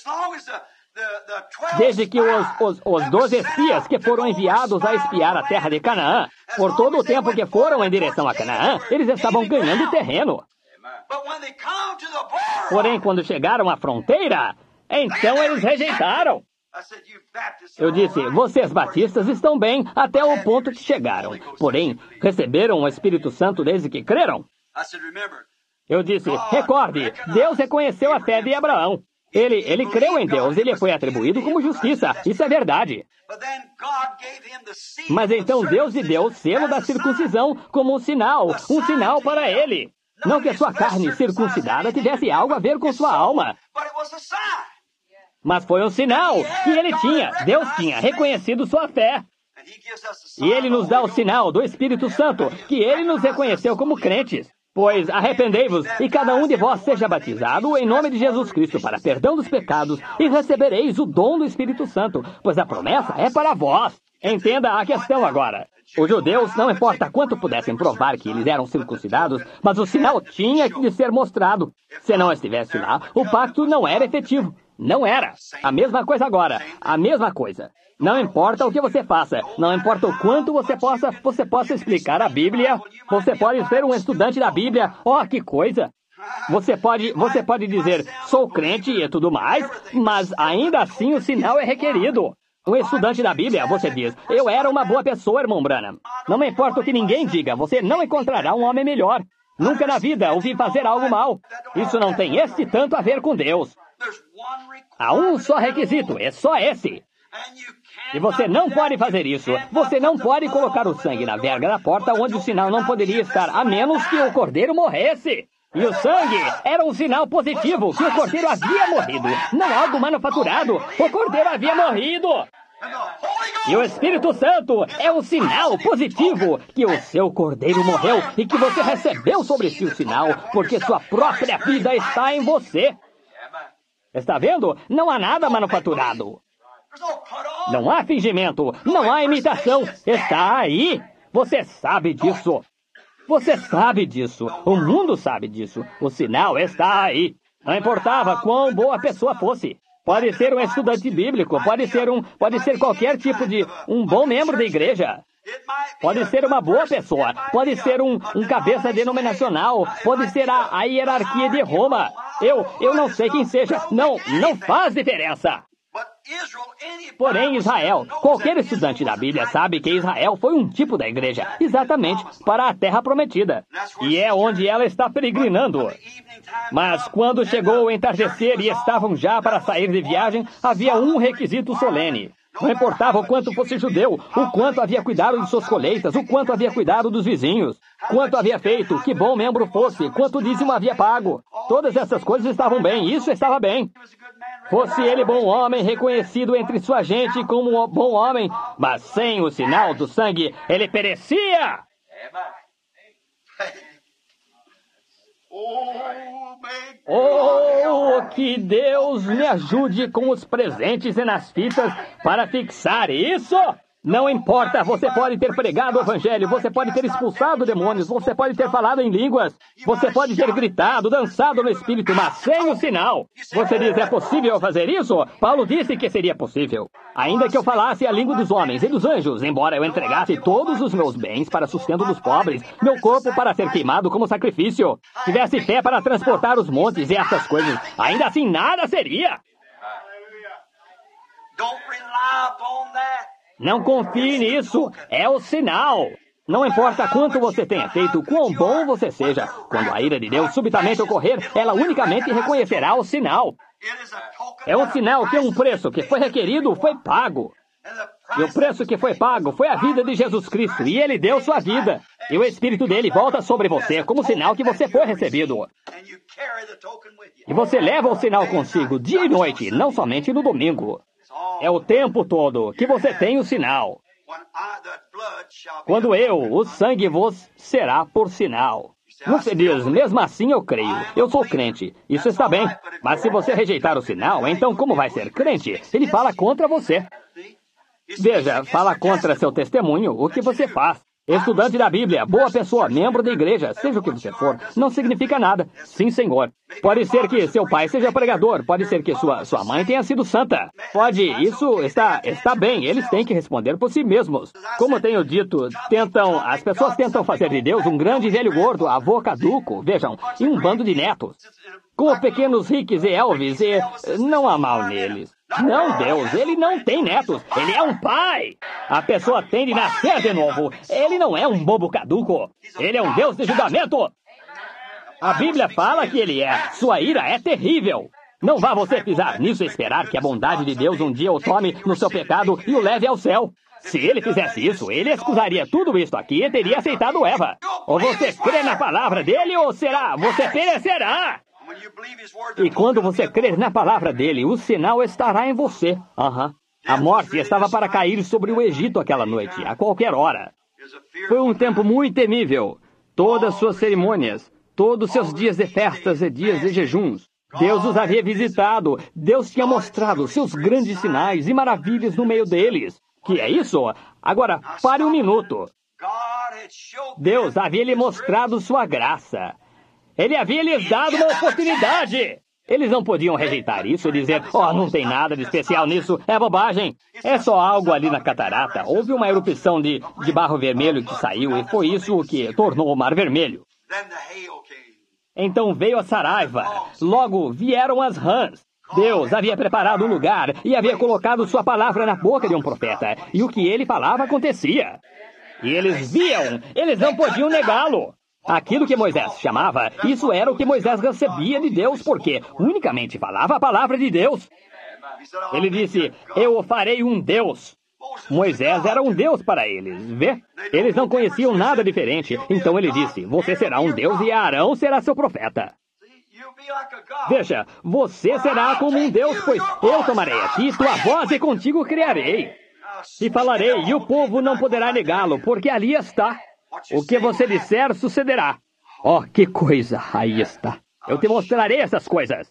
B: Desde que os, os, os doze espias que foram enviados a espiar a terra de Canaã, por todo o tempo que foram em direção a Canaã, eles estavam ganhando terreno. Porém, quando chegaram à fronteira, então eles rejeitaram. Eu disse, vocês batistas estão bem até o ponto que chegaram. Porém, receberam o Espírito Santo desde que creram? Eu disse, recorde, Deus reconheceu a fé de Abraão. Ele, ele creu em Deus, ele foi atribuído como justiça. Isso é verdade. Mas então Deus lhe deu o selo da circuncisão como um sinal, um sinal para ele. Não que a sua carne circuncidada tivesse algo a ver com sua alma. Mas foi um sinal que ele tinha, Deus tinha reconhecido sua fé. E ele nos dá o sinal do Espírito Santo, que ele nos reconheceu como crentes. Pois arrependei-vos e cada um de vós seja batizado em nome de Jesus Cristo para perdão dos pecados e recebereis o dom do Espírito Santo, pois a promessa é para vós. Entenda a questão agora. Os judeus, não importa quanto pudessem provar que eles eram circuncidados, mas o sinal tinha que lhes ser mostrado. Se não estivesse lá, o pacto não era efetivo. Não era. A mesma coisa agora. A mesma coisa. Não importa o que você faça, não importa o quanto você possa, você possa explicar a Bíblia, você pode ser um estudante da Bíblia, oh, que coisa! Você pode, você pode dizer, sou crente e tudo mais, mas ainda assim o sinal é requerido. Um estudante da Bíblia, você diz, eu era uma boa pessoa, irmão Branham. Não me importa o que ninguém diga, você não encontrará um homem melhor. Nunca na vida ouvi fazer algo mal. Isso não tem este tanto a ver com Deus. Há um só requisito, é só esse. E você não pode fazer isso. Você não pode colocar o sangue na verga da porta onde o sinal não poderia estar, a menos que o cordeiro morresse. E o sangue era um sinal positivo que o cordeiro havia morrido, não algo manufaturado. O cordeiro havia morrido. E o Espírito Santo é um sinal positivo que o seu cordeiro morreu e que você recebeu sobre si o sinal, porque sua própria vida está em você. Está vendo? Não há nada manufaturado. Não há fingimento, não há imitação. Está aí. Você sabe disso. Você sabe disso. O mundo sabe disso. O sinal está aí. Não importava quão boa a pessoa fosse. Pode ser um estudante bíblico, pode ser um, pode ser qualquer tipo de um bom membro da igreja. Pode ser uma boa pessoa, pode ser um, um cabeça denominacional, pode ser a, a hierarquia de Roma. Eu, eu não sei quem seja. Não, não faz diferença. Porém, Israel, qualquer estudante da Bíblia sabe que Israel foi um tipo da igreja, exatamente para a terra prometida. E é onde ela está peregrinando. Mas quando chegou o entardecer e estavam já para sair de viagem, havia um requisito solene. Não importava o quanto fosse judeu, o quanto havia cuidado de suas colheitas, o quanto havia cuidado dos vizinhos, quanto havia feito, que bom membro fosse, quanto dízimo havia pago. Todas essas coisas estavam bem, isso estava bem. Fosse ele bom homem, reconhecido entre sua gente como um bom homem, mas sem o sinal do sangue, ele perecia. Oh, que Deus me ajude com os presentes e nas fitas para fixar isso. Não importa, você pode ter pregado o evangelho, você pode ter expulsado demônios, você pode ter falado em línguas, você pode ter gritado, dançado no espírito, mas sem o sinal. Você diz, é possível fazer isso? Paulo disse que seria possível. Ainda que eu falasse a língua dos homens e dos anjos, embora eu entregasse todos os meus bens para sustento dos pobres, meu corpo para ser queimado como sacrifício, tivesse fé para transportar os montes e essas coisas, ainda assim nada seria.
A: Don't rely upon that.
B: Não confie nisso, é o sinal. Não importa quanto você tenha feito, quão bom você seja, quando a ira de Deus subitamente ocorrer, ela unicamente reconhecerá o sinal. É um sinal que um preço que foi requerido foi pago. E o preço que foi pago foi a vida de Jesus Cristo, e Ele deu sua vida. E o Espírito dele volta sobre você como sinal que você foi recebido. E você leva o sinal consigo dia e noite, não somente no domingo. É o tempo todo que você tem o sinal. Quando eu, o sangue vos será por sinal. Você diz, mesmo assim eu creio, eu sou crente. Isso está bem, mas se você rejeitar o sinal, então como vai ser crente? Ele fala contra você. Veja, fala contra seu testemunho, o que você faz. Estudante da Bíblia, boa pessoa, membro da igreja, seja o que você for, não significa nada. Sim, senhor. Pode ser que seu pai seja pregador, pode ser que sua, sua mãe tenha sido santa. Pode, isso está, está bem, eles têm que responder por si mesmos. Como tenho dito, tentam, as pessoas tentam fazer de Deus um grande velho gordo, avô caduco, vejam, e um bando de netos. Como pequenos Ricks e Elvis, e não há mal neles. Não, Deus, ele não tem netos, ele é um pai. A pessoa tem de nascer de novo. Ele não é um bobo caduco. Ele é um Deus de julgamento. A Bíblia fala que ele é. Sua ira é terrível. Não vá você pisar nisso e esperar que a bondade de Deus um dia o tome no seu pecado e o leve ao céu. Se ele fizesse isso, ele excusaria tudo isso aqui e teria aceitado Eva. Ou você crê na palavra dele, ou será, você perecerá. E quando você crer na palavra dele, o sinal estará em você. Aham. A morte estava para cair sobre o Egito aquela noite, a qualquer hora. Foi um tempo muito temível. Todas suas cerimônias, todos seus dias de festas e dias de jejuns. Deus os havia visitado. Deus tinha mostrado seus grandes sinais e maravilhas no meio deles. Que é isso? Agora, pare um minuto. Deus havia lhe mostrado sua graça. Ele havia lhes dado uma oportunidade. Eles não podiam rejeitar isso e dizer, oh, não tem nada de especial nisso, é bobagem. É só algo ali na catarata. Houve uma erupção de, de barro vermelho que saiu e foi isso o que tornou o mar vermelho. Então veio a saraiva. Logo vieram as rãs. Deus havia preparado um lugar e havia colocado sua palavra na boca de um profeta. E o que ele falava acontecia. E eles viam, eles não podiam negá-lo. Aquilo que Moisés chamava, isso era o que Moisés recebia de Deus, porque unicamente falava a palavra de Deus. Ele disse, eu o farei um Deus. Moisés era um Deus para eles, vê? Eles não conheciam nada diferente, então ele disse, você será um Deus e Arão será seu profeta. Veja, você será como um Deus, pois eu tomarei a ti tua voz e contigo criarei. E falarei, e o povo não poderá negá-lo, porque ali está. O que você disser sucederá. Oh, que coisa! Aí está. Eu te mostrarei essas coisas.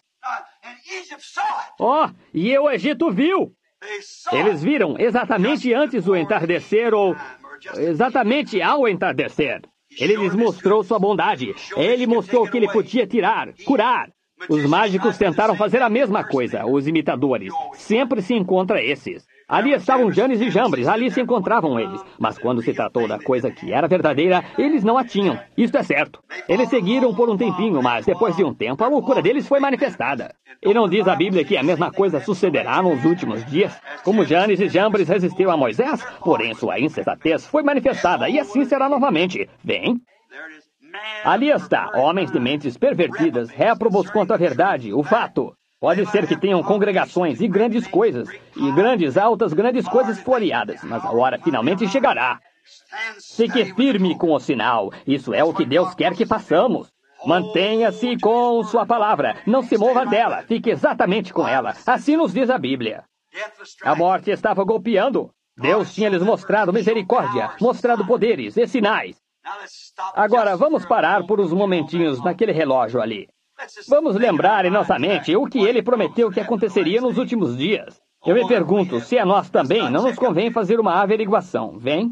B: Oh, e o Egito viu. Eles viram exatamente antes do entardecer ou exatamente ao entardecer. Ele lhes mostrou sua bondade. Ele mostrou que ele podia tirar, curar. Os mágicos tentaram fazer a mesma coisa, os imitadores. Sempre se encontra esses. Ali estavam Janes e Jambres, ali se encontravam eles. Mas quando se tratou da coisa que era verdadeira, eles não a tinham. Isto é certo. Eles seguiram por um tempinho, mas depois de um tempo, a loucura deles foi manifestada. E não diz a Bíblia que a mesma coisa sucederá nos últimos dias? Como Janes e Jambres resistiu a Moisés, porém sua insensatez foi manifestada, e assim será novamente. Vem. Ali está, homens de mentes pervertidas, réprobos quanto à verdade, o fato. Pode ser que tenham congregações e grandes coisas, e grandes, altas, grandes coisas floreadas, mas a hora finalmente chegará. Fique firme com o sinal, isso é o que Deus quer que façamos. Mantenha-se com sua palavra, não se mova dela, fique exatamente com ela, assim nos diz a Bíblia. A morte estava golpeando. Deus tinha lhes mostrado misericórdia, mostrado poderes e sinais. Agora, vamos parar por uns momentinhos naquele relógio ali. Vamos lembrar em nossa mente o que ele prometeu que aconteceria nos últimos dias. Eu me pergunto se a nós também não nos convém fazer uma averiguação. Vem?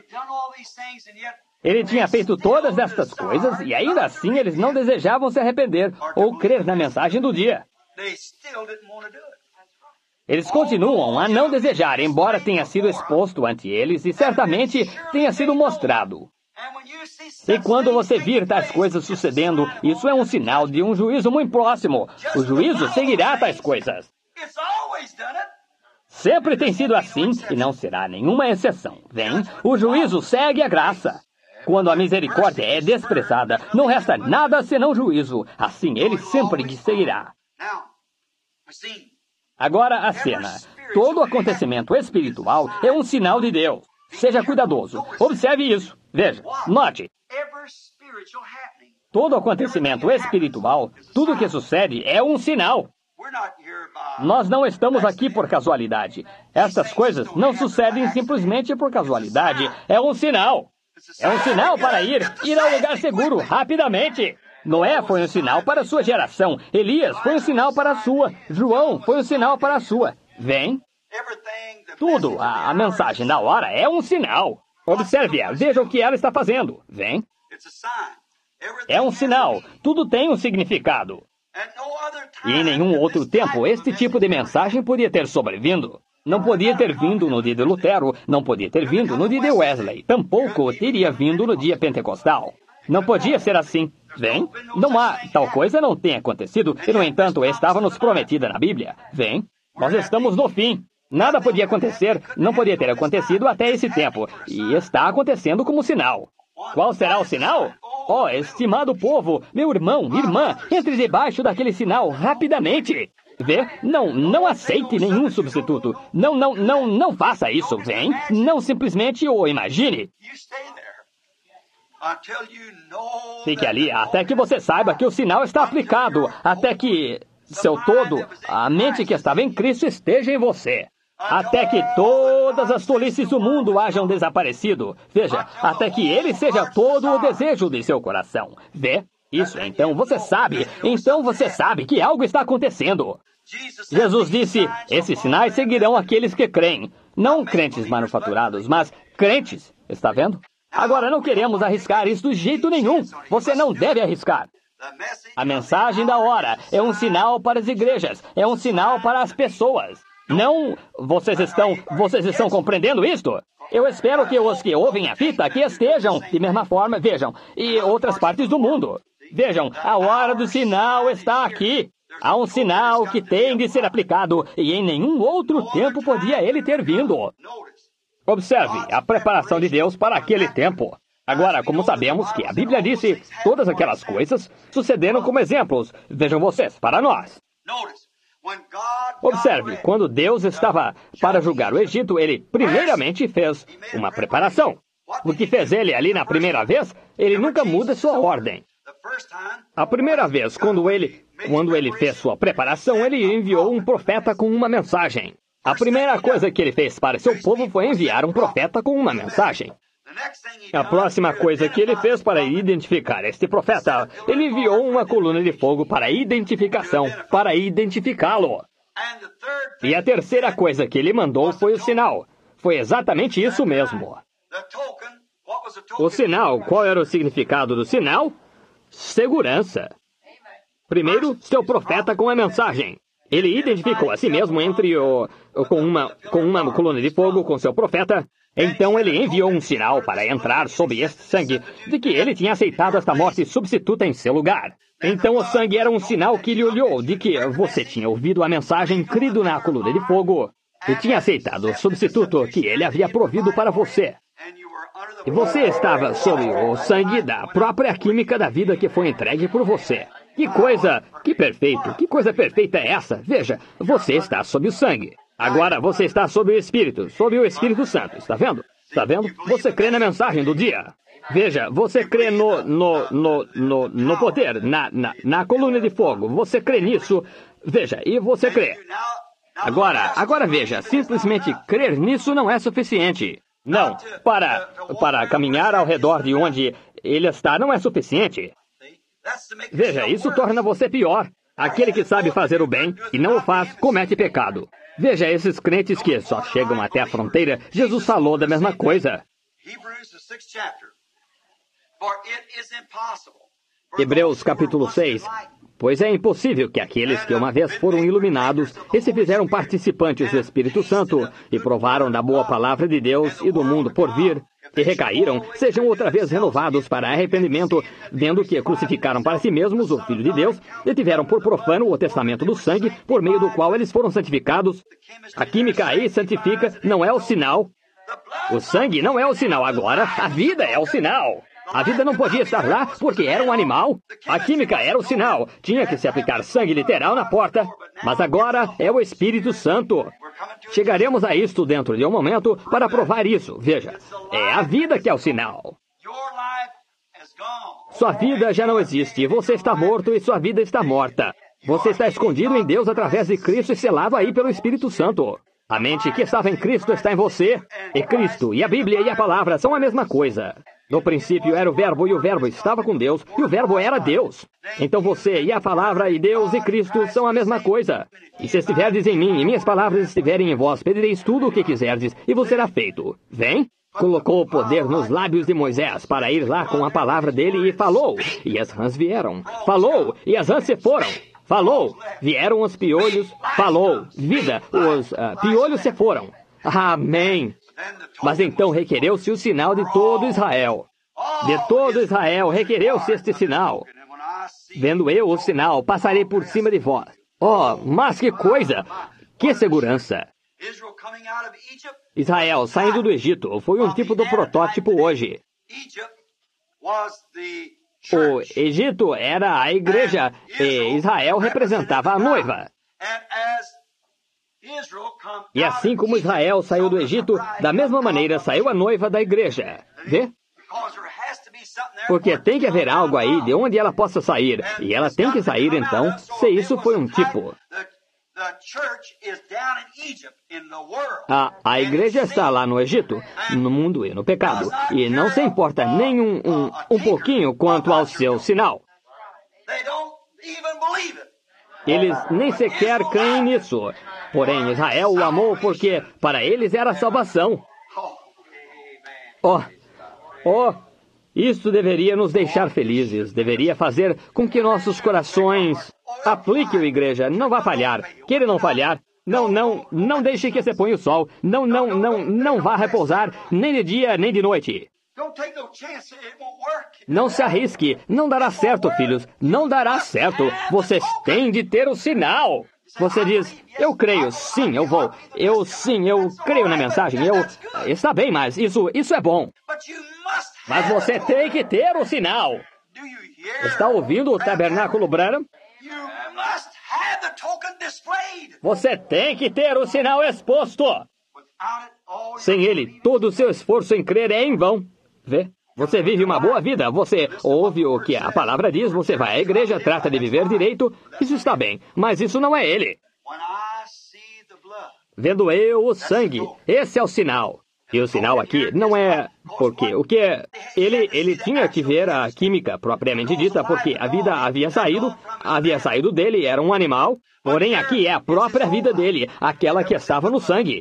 B: Ele tinha feito todas estas coisas e ainda assim eles não desejavam se arrepender ou crer na mensagem do dia. Eles continuam a não desejar, embora tenha sido exposto ante eles e certamente tenha sido mostrado. E quando você vir tais coisas sucedendo, isso é um sinal de um juízo muito próximo. O juízo seguirá tais coisas. Sempre tem sido assim e não será nenhuma exceção. Vem, o juízo segue a graça. Quando a misericórdia é desprezada, não resta nada senão juízo. Assim ele sempre lhe seguirá. Agora a cena. Todo acontecimento espiritual é um sinal de Deus. Seja cuidadoso. Observe isso. Veja, note. Todo acontecimento espiritual, tudo o que sucede é um sinal. Nós não estamos aqui por casualidade. Estas coisas não sucedem simplesmente por casualidade. É um sinal. É um sinal para ir, ir ao lugar seguro, rapidamente. Noé foi um sinal para a sua geração. Elias foi um sinal para a sua. João foi um sinal para a sua. Vem. Tudo, a, a mensagem da hora é um sinal. Observe-a, veja o que ela está fazendo. Vem. É um sinal. Tudo tem um significado. E em nenhum outro tempo, este tipo de mensagem podia ter sobrevindo. Não podia ter vindo no dia de Lutero, não podia ter vindo no dia de Wesley, tampouco teria vindo no dia pentecostal. Não podia ser assim. Vem. Não há, tal coisa não tem acontecido, e no entanto estava nos prometida na Bíblia. Vem. Nós estamos no fim. Nada podia acontecer, não podia ter acontecido até esse tempo, e está acontecendo como sinal. Qual será o sinal? Oh, estimado povo, meu irmão, irmã, entre debaixo daquele sinal rapidamente. Vê? Não, não aceite nenhum substituto. Não, não, não, não faça isso, vem. Não simplesmente o imagine. Fique ali até que você saiba que o sinal está aplicado, até que seu todo, a mente que estava em Cristo esteja em você. Até que todas as tolices do mundo hajam desaparecido. Veja, até que ele seja todo o desejo de seu coração. Vê? Isso, então você sabe, então você sabe que algo está acontecendo. Jesus disse, esses sinais seguirão aqueles que creem. Não crentes manufaturados, mas crentes. Está vendo? Agora, não queremos arriscar isso de jeito nenhum. Você não deve arriscar. A mensagem da hora é um sinal para as igrejas, é um sinal para as pessoas. Não, vocês estão, vocês estão compreendendo isto? Eu espero que os que ouvem a fita aqui estejam, de mesma forma, vejam, e outras partes do mundo. Vejam, a hora do sinal está aqui. Há um sinal que tem de ser aplicado, e em nenhum outro tempo podia ele ter vindo. Observe a preparação de Deus para aquele tempo. Agora, como sabemos que a Bíblia disse, todas aquelas coisas sucederam como exemplos. Vejam vocês, para nós. Observe, quando Deus estava para julgar o Egito, ele primeiramente fez uma preparação. O que fez ele ali na primeira vez, ele nunca muda sua ordem. A primeira vez, quando ele, quando ele fez sua preparação, ele enviou um profeta com uma mensagem. A primeira coisa que ele fez para seu povo foi enviar um profeta com uma mensagem. A próxima coisa que ele fez para identificar este profeta, ele enviou uma coluna de fogo para identificação, para identificá-lo. E a terceira coisa que ele mandou foi o sinal. Foi exatamente isso mesmo. O sinal, qual era o significado do sinal? Segurança. Primeiro, seu profeta com a mensagem. Ele identificou a si mesmo entre o, com, uma, com uma coluna de fogo com seu profeta. Então ele enviou um sinal para entrar sob este sangue de que ele tinha aceitado esta morte substituta em seu lugar. Então o sangue era um sinal que lhe olhou de que você tinha ouvido a mensagem, crido na coluna de fogo, e tinha aceitado o substituto que ele havia provido para você. E você estava sob o sangue da própria química da vida que foi entregue por você. Que coisa, que perfeito, que coisa perfeita é essa? Veja, você está sob o sangue. Agora você está sob o Espírito, sob o Espírito Santo, está vendo? Está vendo? Você crê na mensagem do dia. Veja, você crê no, no, no, no, no poder, na, na, na coluna de fogo. Você crê nisso. Veja, e você crê. Agora, agora veja, simplesmente crer nisso não é suficiente. Não, para, para caminhar ao redor de onde ele está não é suficiente. Veja, isso torna você pior. Aquele que sabe fazer o bem e não o faz, comete pecado. Veja, esses crentes que só chegam até a fronteira, Jesus falou da mesma coisa. Hebreus capítulo seis. Pois é impossível que aqueles que uma vez foram iluminados e se fizeram participantes do Espírito Santo e provaram da boa palavra de Deus e do mundo por vir, e recaíram, sejam outra vez renovados para arrependimento, vendo que crucificaram para si mesmos o Filho de Deus e tiveram por profano o testamento do sangue, por meio do qual eles foram santificados. A química aí santifica, não é o sinal. O sangue não é o sinal agora, a vida é o sinal. A vida não podia estar lá porque era um animal. A química era o sinal. Tinha que se aplicar sangue literal na porta. Mas agora é o Espírito Santo. Chegaremos a isto dentro de um momento para provar isso. Veja, é a vida que é o sinal. Sua vida já não existe. Você está morto e sua vida está morta. Você está escondido em Deus através de Cristo e selado aí pelo Espírito Santo. A mente que estava em Cristo está em você. E Cristo, e a Bíblia e a Palavra são a mesma coisa. No princípio era o Verbo, e o Verbo estava com Deus, e o Verbo era Deus. Então você e a Palavra e Deus e Cristo são a mesma coisa. E se estiverdes em mim, e minhas palavras estiverem em vós, pedireis tudo o que quiserdes, e vos será feito. Vem? Colocou o poder nos lábios de Moisés para ir lá com a palavra dele e falou. E as rãs vieram. Falou, e as rãs se foram. Falou, vieram os piolhos. Falou, vida, os uh, piolhos se foram. Amém. Mas então requereu-se o sinal de todo Israel. De todo Israel requereu-se este sinal. Vendo eu o sinal, passarei por cima de vós. Oh, mas que coisa! Que segurança! Israel saindo do Egito foi um tipo do protótipo hoje. O Egito era a igreja e Israel representava a noiva. E assim como Israel saiu do Egito, da mesma maneira saiu a noiva da igreja. Vê? Porque tem que haver algo aí de onde ela possa sair. E ela tem que sair então, se isso foi um tipo. A, a igreja está lá no Egito, no mundo e no pecado. E não se importa nem um, um, um pouquinho quanto ao seu sinal. Eles nem sequer creem nisso. Porém, Israel o amou porque para eles era salvação. Oh, oh, isso deveria nos deixar felizes. Deveria fazer com que nossos corações... Aplique-o, igreja. Não vá falhar. Queira não falhar. Não, não, não deixe que se ponha o sol. Não, não, não, não vá repousar, nem de dia, nem de noite. Não se arrisque. Não dará certo, filhos. Não dará certo. Vocês têm de ter o sinal. Você diz, eu creio, sim, eu vou. Eu, sim, eu creio na mensagem. Eu, está bem, mas isso, isso é bom. Mas você tem que ter o sinal. Está ouvindo o tabernáculo Branham? Você tem que ter o sinal exposto. Sem ele, todo o seu esforço em crer é em vão. Vê? Você vive uma boa vida, você ouve o que a palavra diz, você vai à igreja, trata de viver direito, isso está bem, mas isso não é ele. Vendo eu o sangue, esse é o sinal. E o sinal aqui não é... Porque o que é... Ele, ele tinha que ver a química propriamente dita, porque a vida havia saído, havia saído dele, era um animal, porém aqui é a própria vida dele, aquela que estava no sangue.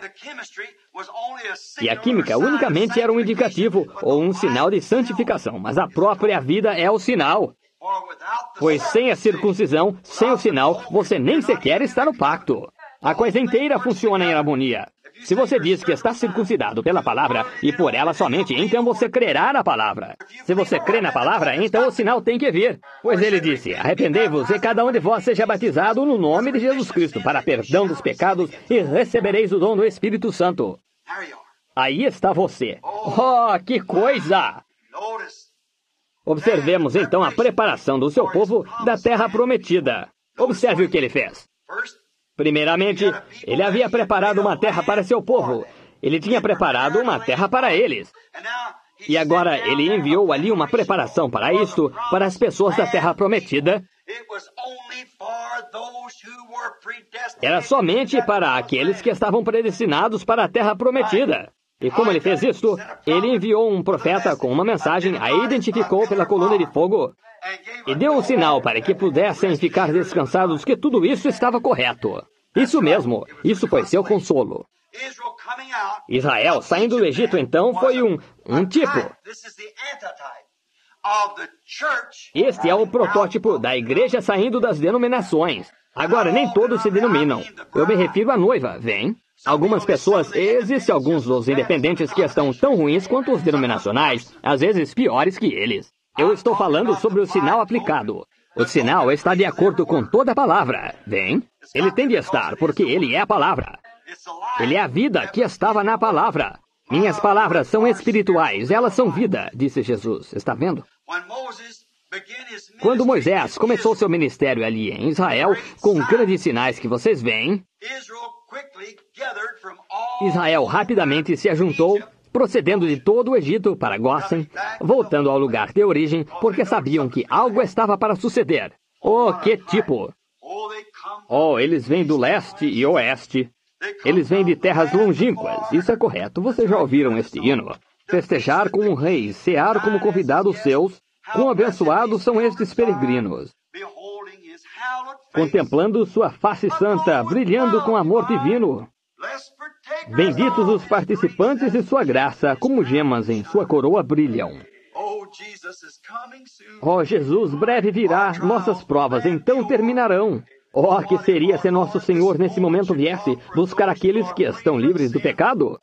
B: E a química unicamente era um indicativo ou um sinal de santificação, mas a própria vida é o sinal. Pois sem a circuncisão, sem o sinal, você nem sequer está no pacto. A coisa inteira funciona em harmonia. Se você diz que está circuncidado pela palavra e por ela somente, então você crerá na palavra. Se você crê na palavra, então o sinal tem que vir. Pois ele disse, arrependei-vos e cada um de vós seja batizado no nome de Jesus Cristo para perdão dos pecados e recebereis o dom do Espírito Santo. Aí está você. Oh, que coisa! Observemos então a preparação do seu povo da terra prometida. Observe o que ele fez. Primeiramente, ele havia preparado uma terra para seu povo. Ele tinha preparado uma terra para eles. E agora ele enviou ali uma preparação para isto, para as pessoas da terra prometida. Era somente para aqueles que estavam predestinados para a terra prometida. E como ele fez isto, ele enviou um profeta com uma mensagem, a identificou pela coluna de fogo e deu um sinal para que pudessem ficar descansados que tudo isso estava correto. Isso mesmo, isso foi seu consolo. Israel, saindo do Egito, então, foi um, um tipo. Este é o protótipo da igreja saindo das denominações. Agora, nem todos se denominam. Eu me refiro à noiva, vem? Algumas pessoas, existem alguns dos independentes que estão tão ruins quanto os denominacionais, às vezes piores que eles. Eu estou falando sobre o sinal aplicado. O sinal está de acordo com toda a palavra. Vem? Ele tem de estar, porque ele é a palavra. Ele é a vida que estava na palavra. Minhas palavras são espirituais, elas são vida, disse Jesus. Está vendo? Quando Moisés começou seu ministério ali em Israel, com grandes sinais que vocês veem, Israel rapidamente se ajuntou, procedendo de todo o Egito para Gósen, voltando ao lugar de origem, porque sabiam que algo estava para suceder. Oh, que tipo! Oh, eles vêm do leste e oeste. Eles vêm de terras longínquas. Isso é correto. Vocês já ouviram este hino? Festejar com um rei, cear como convidados seus. Quão abençoados são estes peregrinos, contemplando sua face santa, brilhando com amor divino. Benditos os participantes de sua graça, como gemas em sua coroa brilham. Oh, Jesus breve virá, nossas provas então terminarão. Oh, que seria se nosso Senhor nesse momento viesse buscar aqueles que estão livres do pecado?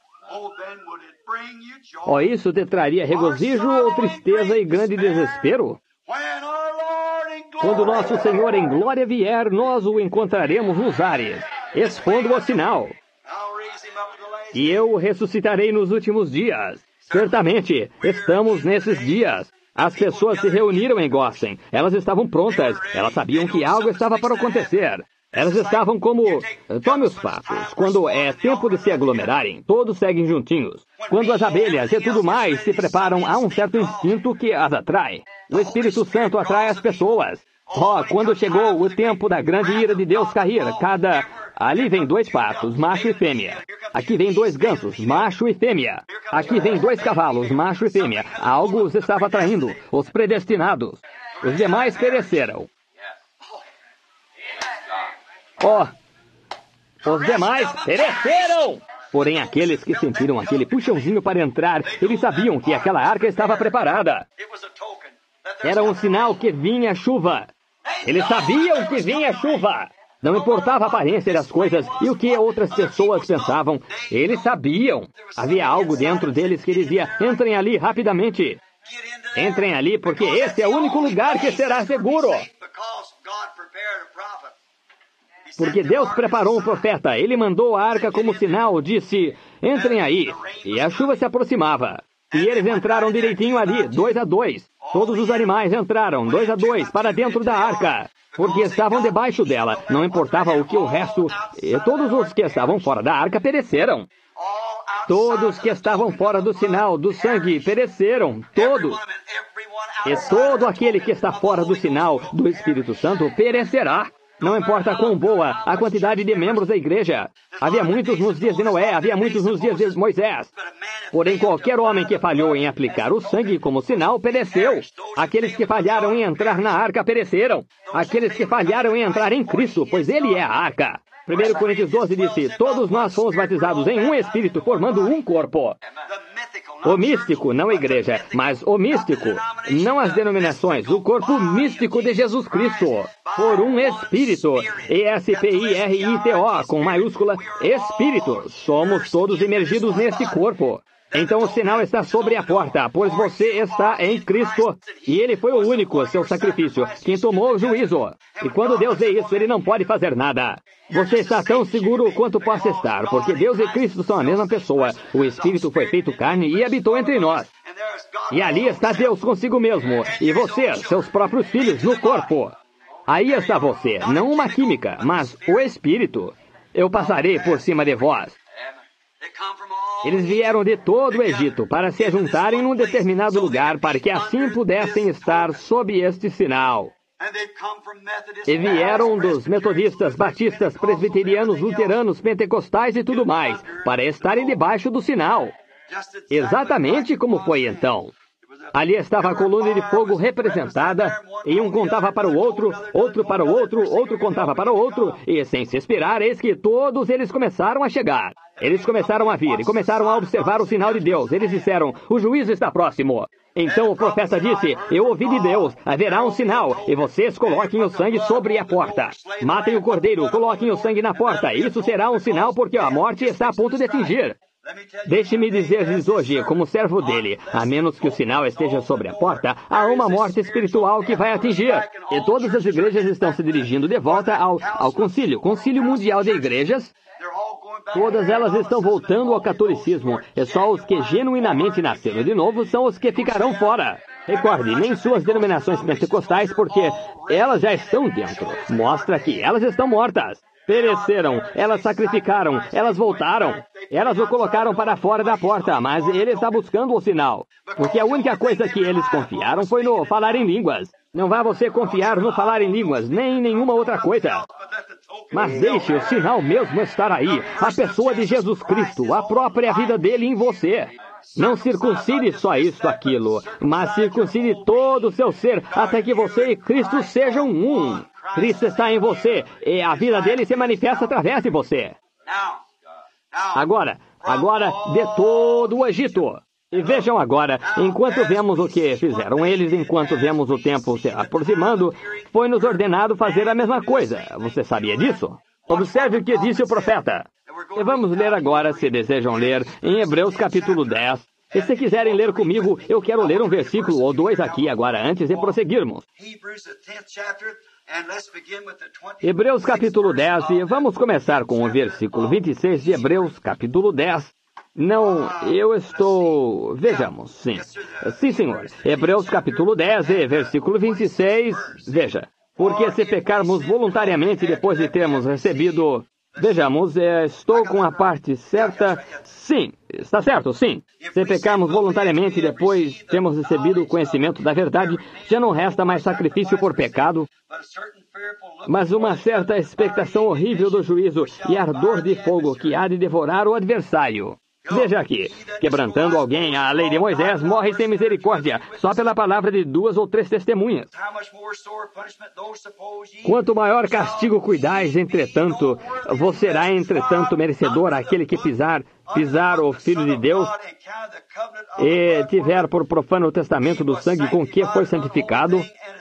B: Oh, isso te traria regozijo ou tristeza e grande desespero? Quando nosso Senhor em glória vier, nós o encontraremos nos ares, expondo o sinal. E eu o ressuscitarei nos últimos dias. Certamente, estamos nesses dias. As pessoas se reuniram em Gósen. Elas estavam prontas. Elas sabiam que algo estava para acontecer. Elas estavam como... Tome os patos. Quando é tempo de se aglomerarem, todos seguem juntinhos. Quando as abelhas e tudo mais se preparam, há um certo instinto que as atrai. O Espírito Santo atrai as pessoas. Oh, quando chegou o tempo da grande ira de Deus cair, cada... Ali vem dois patos, macho e fêmea. Aqui vem dois gansos, macho e fêmea. Aqui vem dois cavalos, macho e fêmea. Algo os estava atraindo, os predestinados. Os demais pereceram. Oh, os demais pereceram! Porém, aqueles que sentiram aquele puxãozinho para entrar, eles sabiam que aquela arca estava preparada. Era um sinal que vinha chuva. Eles sabiam que vinha chuva. Não importava a aparência das coisas e o que outras pessoas pensavam. Eles sabiam. Havia algo dentro deles que dizia, entrem ali rapidamente. Entrem ali porque esse é o único lugar que será seguro. Porque Deus preparou um profeta. Ele mandou a arca como sinal, disse, entrem aí. E a chuva se aproximava. E eles entraram direitinho ali, dois a dois. Todos os animais entraram, dois a dois, para dentro da arca. Porque estavam debaixo dela. Não importava o que o resto... E todos os que estavam fora da arca pereceram. Todos que estavam fora do sinal do sangue pereceram. Todos. E todo aquele que está fora do sinal do Espírito Santo perecerá. Não importa quão boa a quantidade de membros da igreja. Havia muitos nos dias de Noé, havia muitos nos dias de Moisés. Porém, qualquer homem que falhou em aplicar o sangue como sinal, pereceu. Aqueles que falharam em entrar na arca, pereceram. Aqueles que falharam em entrar em Cristo, pois Ele é a arca. primeira Coríntios doze disse, todos nós fomos batizados em um Espírito, formando um corpo. O místico, não a igreja, mas o místico, não as denominações, o corpo místico de Jesus Cristo, por um Espírito, E S P I R I T O, com maiúscula, Espírito, somos todos imergidos neste corpo. Então o sinal está sobre a porta, pois você está em Cristo. E Ele foi o único, seu sacrifício, quem tomou o juízo. E quando Deus vê isso, Ele não pode fazer nada. Você está tão seguro quanto possa estar, porque Deus e Cristo são a mesma pessoa. O Espírito foi feito carne e habitou entre nós. E ali está Deus consigo mesmo, e você, seus próprios filhos, no corpo. Aí está você, não uma química, mas o Espírito. Eu passarei por cima de vós. Eles vieram de todo o Egito para se juntarem num determinado lugar para que assim pudessem estar sob este sinal. E vieram dos metodistas, batistas, presbiterianos, luteranos, pentecostais e tudo mais, para estarem debaixo do sinal. Exatamente como foi então. Ali estava a coluna de fogo representada, e um contava para o outro, outro para o outro, outro contava para o outro, e sem se esperar, eis que todos eles começaram a chegar. Eles começaram a vir e começaram a observar o sinal de Deus. Eles disseram, o juízo está próximo. Então o profeta disse, eu ouvi de Deus, haverá um sinal, e vocês coloquem o sangue sobre a porta. Matem o cordeiro, coloquem o sangue na porta. Isso será um sinal porque a morte está a ponto de atingir. Deixe-me dizer-lhes hoje, como servo dele, a menos que o sinal esteja sobre a porta, há uma morte espiritual que vai atingir. E todas as igrejas estão se dirigindo de volta ao, ao concílio, Concílio Mundial de Igrejas. Todas elas estão voltando ao catolicismo, e só os que genuinamente nasceram de novo são os que ficarão fora. Recorde, nem suas denominações pentecostais, porque elas já estão dentro. Mostra que elas estão mortas. Pereceram, elas sacrificaram, elas voltaram. Elas o colocaram para fora da porta, mas ele está buscando o sinal. Porque a única coisa que eles confiaram foi no falar em línguas. Não vá você confiar no falar em línguas, nem em nenhuma outra coisa. Mas deixe o sinal mesmo estar aí, a pessoa de Jesus Cristo, a própria vida dele em você. Não circuncide só isto, aquilo, mas circuncide todo o seu ser, até que você e Cristo sejam um. Cristo está em você, e a vida dele se manifesta através de você. Agora, agora, de todo o Egito. E vejam agora, enquanto vemos o que fizeram eles, enquanto vemos o tempo se aproximando, foi-nos ordenado fazer a mesma coisa. Você sabia disso? Observe o que disse o profeta. E vamos ler agora, se desejam ler, em Hebreus capítulo dez. E se quiserem ler comigo, eu quero ler um versículo ou dois aqui agora, antes de prosseguirmos. Hebreus capítulo dez, e vamos começar com o versículo vinte e seis de Hebreus capítulo dez. Não, eu estou... Vejamos, sim. Sim, senhor. Hebreus capítulo dez, e versículo vinte e seis, veja. Porque se pecarmos voluntariamente depois de termos recebido... Vejamos, é, estou com a parte certa. Sim, está certo, sim. Se pecarmos voluntariamente depois de termos recebido o conhecimento da verdade, já não resta mais sacrifício por pecado, mas uma certa expectação horrível do juízo e ardor de fogo que há de devorar o adversário. Veja aqui, quebrantando alguém a lei de Moisés, morre sem misericórdia, só pela palavra de duas ou três testemunhas. Quanto maior castigo cuidais, entretanto, você será, entretanto, merecedor aquele que pisar, pisar o Filho de Deus e tiver por profano o testamento do sangue com que foi santificado,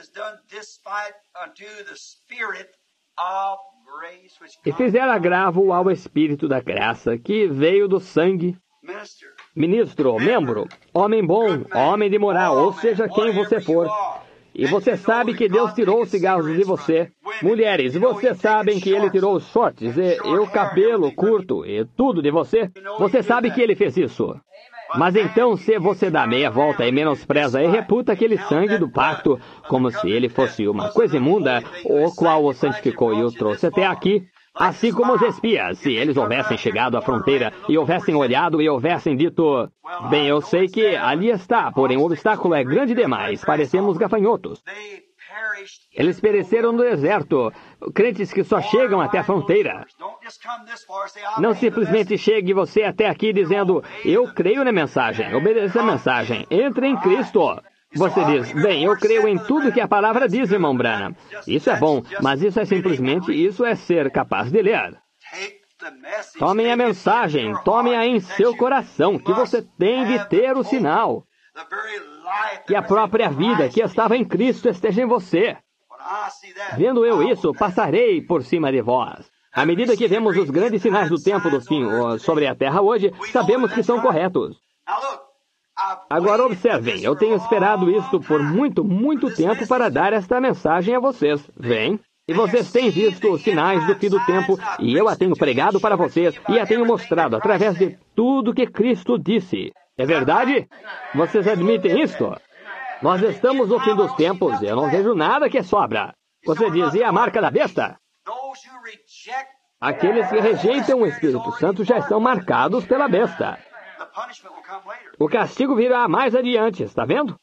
B: e fizer agravo ao Espírito da graça, que veio do sangue. Ministro, membro, homem bom, homem de moral, ou seja, quem você for. E você sabe que Deus tirou os cigarros de você. Mulheres, vocês sabem que Ele tirou os shorts e, e o cabelo curto e tudo de você. Você sabe que Ele fez isso. Mas então, se você dá meia volta e menospreza e reputa aquele sangue do pacto como se ele fosse uma coisa imunda, o qual o santificou e o trouxe até aqui, assim como os espias, se eles houvessem chegado à fronteira e houvessem olhado e houvessem dito, bem, eu sei que ali está, porém o obstáculo é grande demais, parecemos gafanhotos. Eles pereceram no deserto, crentes que só chegam até a fronteira. Não simplesmente chegue você até aqui dizendo, eu creio na mensagem, obedeça a mensagem, entre em Cristo. Você diz, bem, eu creio em tudo que a palavra diz, irmão Branham. Isso é bom, mas isso é simplesmente, isso é ser capaz de ler. Tomem a mensagem, tomem-a em seu coração, que você tem de ter o sinal. Que a própria vida que estava em Cristo esteja em você. Vendo eu isso, passarei por cima de vós. À medida que vemos os grandes sinais do tempo do fim sobre a terra hoje, sabemos que são corretos. Agora observem, eu tenho esperado isto por muito, muito tempo para dar esta mensagem a vocês. Vem. E vocês têm visto os sinais do fim do tempo, e eu a tenho pregado para vocês, e a tenho mostrado através de tudo que Cristo disse. É verdade? Vocês admitem isto? Nós estamos no fim dos tempos, e eu não vejo nada que sobra. Você diz, e a marca da besta? Aqueles que rejeitam o Espírito Santo já estão marcados pela besta. O castigo virá mais adiante, está vendo?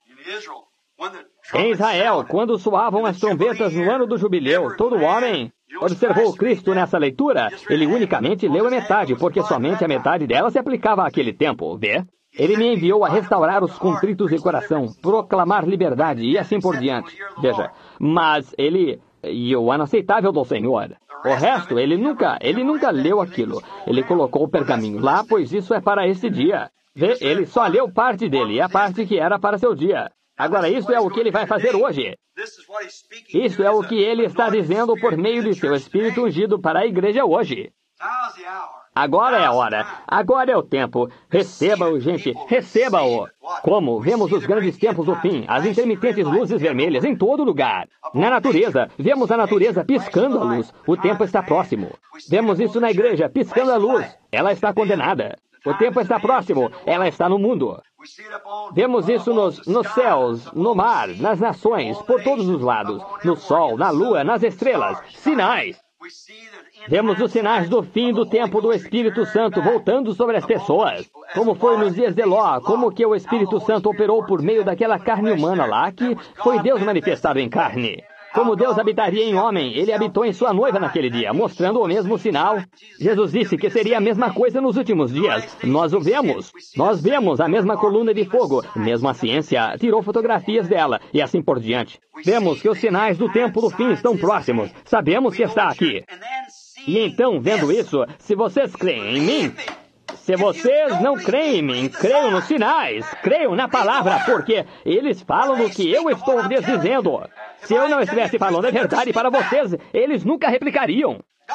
B: Em Israel, quando soavam as trombetas no ano do jubileu, todo homem observou Cristo nessa leitura. Ele unicamente leu a metade, porque somente a metade dela se aplicava àquele tempo, vê? Ele me enviou a restaurar os contritos de coração, proclamar liberdade e assim por diante. Veja, mas ele... e o inaceitável do Senhor. O resto, ele nunca, ele nunca leu aquilo. Ele colocou o pergaminho lá, pois isso é para esse dia. Vê, ele só leu parte dele, e a parte que era para seu dia. Agora, isso é o que ele vai fazer hoje. Isso é o que ele está dizendo por meio de seu Espírito ungido para a igreja hoje. Agora é a hora. Agora é o tempo. Receba-o, gente. Receba-o. Como? Vemos os grandes tempos do fim, as intermitentes luzes vermelhas em todo lugar. Na natureza, vemos a natureza piscando a luz. O tempo está próximo. Vemos isso na igreja, piscando a luz. Ela está condenada. O tempo está próximo. Ela está no mundo. Vemos isso nos, nos céus, no mar, nas nações, por todos os lados. No sol, na lua, nas estrelas. Sinais. Vemos os sinais do fim do tempo do Espírito Santo voltando sobre as pessoas. Como foi nos dias de Ló, como que o Espírito Santo operou por meio daquela carne humana lá, que foi Deus manifestado em carne. Como Deus habitaria em homem, ele habitou em sua noiva naquele dia, mostrando o mesmo sinal. Jesus disse que seria a mesma coisa nos últimos dias. Nós o vemos. Nós vemos a mesma coluna de fogo. Mesmo a ciência tirou fotografias dela, e assim por diante. Vemos que os sinais do tempo do fim estão próximos. Sabemos que está aqui. E então, vendo isso, se vocês creem em mim, se vocês não creem em mim, creiam nos sinais, creiam na palavra, porque eles falam do que eu estou lhes dizendo. Se eu não estivesse falando a verdade para vocês, eles nunca replicariam.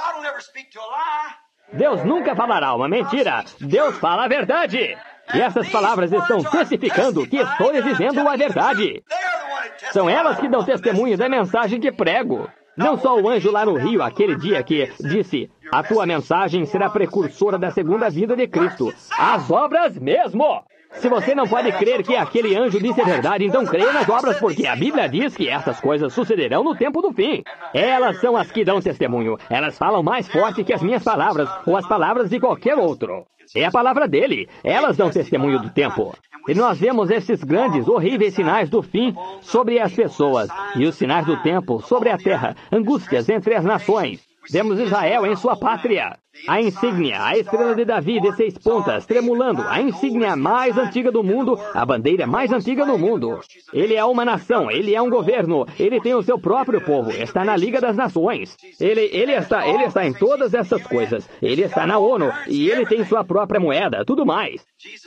B: Deus nunca falará uma mentira. Deus fala a verdade. E essas palavras estão testificando que estou lhes dizendo a verdade. São elas que dão testemunho da mensagem que prego. Não só o anjo lá no rio, aquele dia que disse, a tua mensagem será precursora da segunda vinda de Cristo. As obras mesmo! Se você não pode crer que aquele anjo disse a verdade, então creia nas obras, porque a Bíblia diz que estas coisas sucederão no tempo do fim. Elas são as que dão testemunho. Elas falam mais forte que as minhas palavras, ou as palavras de qualquer outro. É a palavra dele. Elas dão testemunho do tempo. E nós vemos esses grandes, horríveis sinais do fim sobre as pessoas, e os sinais do tempo sobre a terra, angústias entre as nações. Vemos Israel em sua pátria. A insígnia, a estrela de Davi de seis pontas, tremulando, a insígnia mais antiga do mundo, a bandeira mais antiga do mundo. Ele é uma nação, ele é um governo, ele tem o seu próprio povo, está na Liga das Nações. Ele, ele, está, ele está em todas essas coisas. Ele está na ONU, e ele tem sua própria moeda, tudo mais.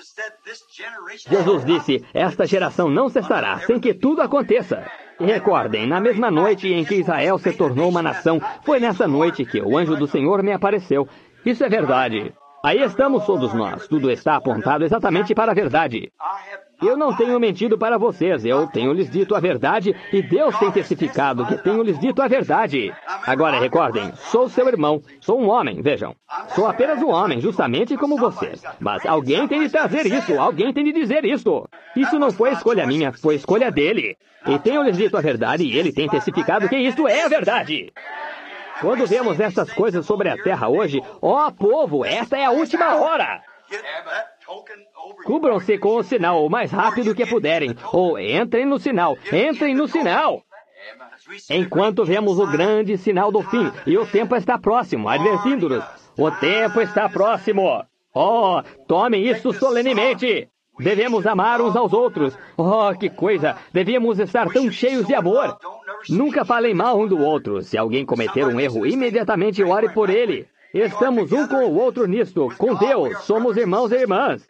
B: Jesus disse, esta geração não cessará sem que tudo aconteça. E recordem, na mesma noite em que Israel se tornou uma nação, foi nessa noite que o anjo do Senhor me apareceu. Isso é verdade. Aí estamos todos nós. Tudo está apontado exatamente para a verdade. Eu não tenho mentido para vocês. Eu tenho lhes dito a verdade e Deus tem testificado que tenho lhes dito a verdade. Agora, recordem, sou seu irmão. Sou um homem, vejam. Sou apenas um homem, justamente como vocês. Mas alguém tem de trazer isso. Alguém tem de dizer isso. Isso não foi escolha minha, foi escolha dele. E tenho lhes dito a verdade e ele tem testificado que isto é a verdade. Quando vemos essas coisas sobre a terra hoje, ó povo, esta é a última hora. Cubram-se com o sinal o mais rápido que puderem, ou entrem no sinal, entrem no sinal. Enquanto vemos o grande sinal do fim, e o tempo está próximo, advertindo-nos, o tempo está próximo. Oh, tomem isso solenemente. Devemos amar uns aos outros. Oh, que coisa! Devíamos estar tão cheios de amor. Nunca falem mal um do outro. Se alguém cometer um erro, imediatamente ore por ele. Estamos um com o outro nisto. Com Deus, somos irmãos e irmãs.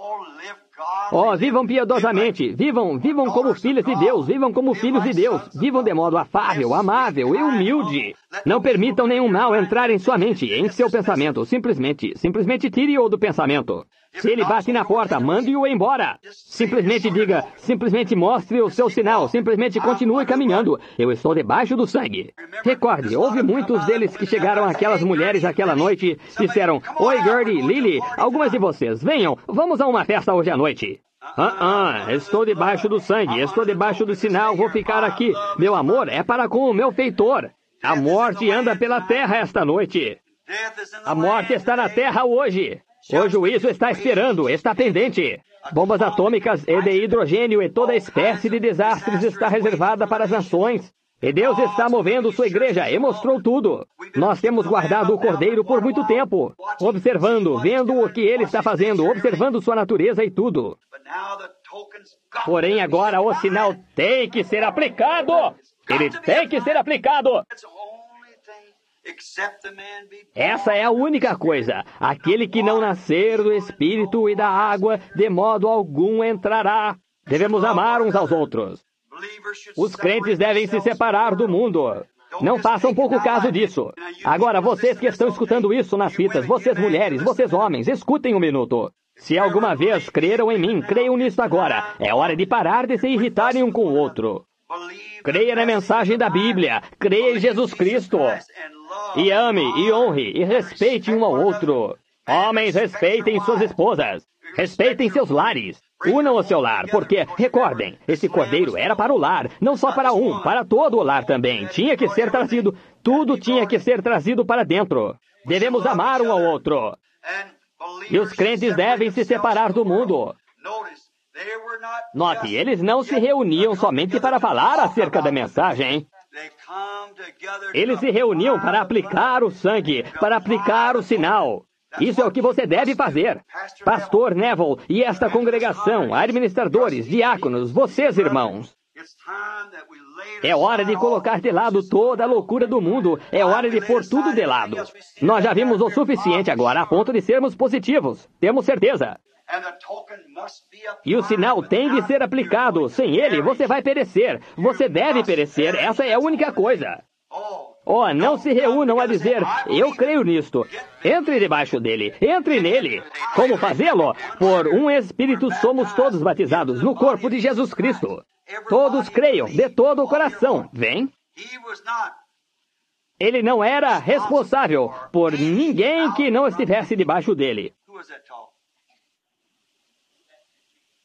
B: Oh, vivam piedosamente. Vivam, vivam como filhos de Deus. Vivam como filhos de Deus. Vivam de modo afável, amável e humilde. Não permitam nenhum mal entrar em sua mente, em seu pensamento. Simplesmente, simplesmente tire-o do pensamento. Se ele bate na porta, mande-o embora. Simplesmente diga, simplesmente mostre o seu sinal, simplesmente continue caminhando. Eu estou debaixo do sangue. Recorde, houve muitos deles que chegaram àquelas mulheres aquela noite, disseram, oi Gertie, Lily, algumas de vocês, venham, vamos a uma festa hoje à noite. Ah, ah, estou debaixo do sangue, estou debaixo do sinal, vou ficar aqui. Meu amor é para com o meu feitor. A morte anda pela terra esta noite. A morte está na terra hoje. O juízo está esperando, está pendente. Bombas atômicas e de hidrogênio e toda espécie de desastres está reservada para as nações. E Deus está movendo sua igreja e mostrou tudo. Nós temos guardado o Cordeiro por muito tempo, observando, vendo o que ele está fazendo, observando sua natureza e tudo. Porém, agora o sinal tem que ser aplicado. Ele tem que ser aplicado. Essa é a única coisa. Aquele que não nascer do Espírito e da água, de modo algum entrará. Devemos amar uns aos outros. Os crentes devem se separar do mundo. Não façam pouco caso disso. Agora, vocês que estão escutando isso nas fitas, vocês mulheres, vocês homens, escutem um minuto. Se alguma vez creram em mim, creiam nisso agora. É hora de parar de se irritarem um com o outro. Creia na mensagem da Bíblia. Creia em Jesus Cristo. E ame, e honre, e respeite um ao outro. Homens, respeitem suas esposas. Respeitem seus lares. Unam o seu lar, porque, recordem, esse cordeiro era para o lar, não só para um, para todo o lar também. Tinha que ser trazido, tudo tinha que ser trazido para dentro. Devemos amar um ao outro. E os crentes devem se separar do mundo. Note, eles não se reuniam somente para falar acerca da mensagem. Eles se reuniam para aplicar o sangue, para aplicar o sinal. Isso é o que você deve fazer. Pastor Neville e esta congregação, administradores, diáconos, vocês, irmãos. É hora de colocar de lado toda a loucura do mundo. É hora de pôr tudo de lado. Nós já vimos o suficiente agora a ponto de sermos positivos. Temos certeza. E o sinal tem de ser aplicado. Sem ele, você vai perecer. Você deve perecer. Essa é a única coisa. Oh, não se reúnam a dizer, eu creio nisto. Entre debaixo dele, entre nele. Como fazê-lo? Por um Espírito somos todos batizados no corpo de Jesus Cristo. Todos creiam de todo o coração. Vem. Ele não era responsável por ninguém que não estivesse debaixo dele.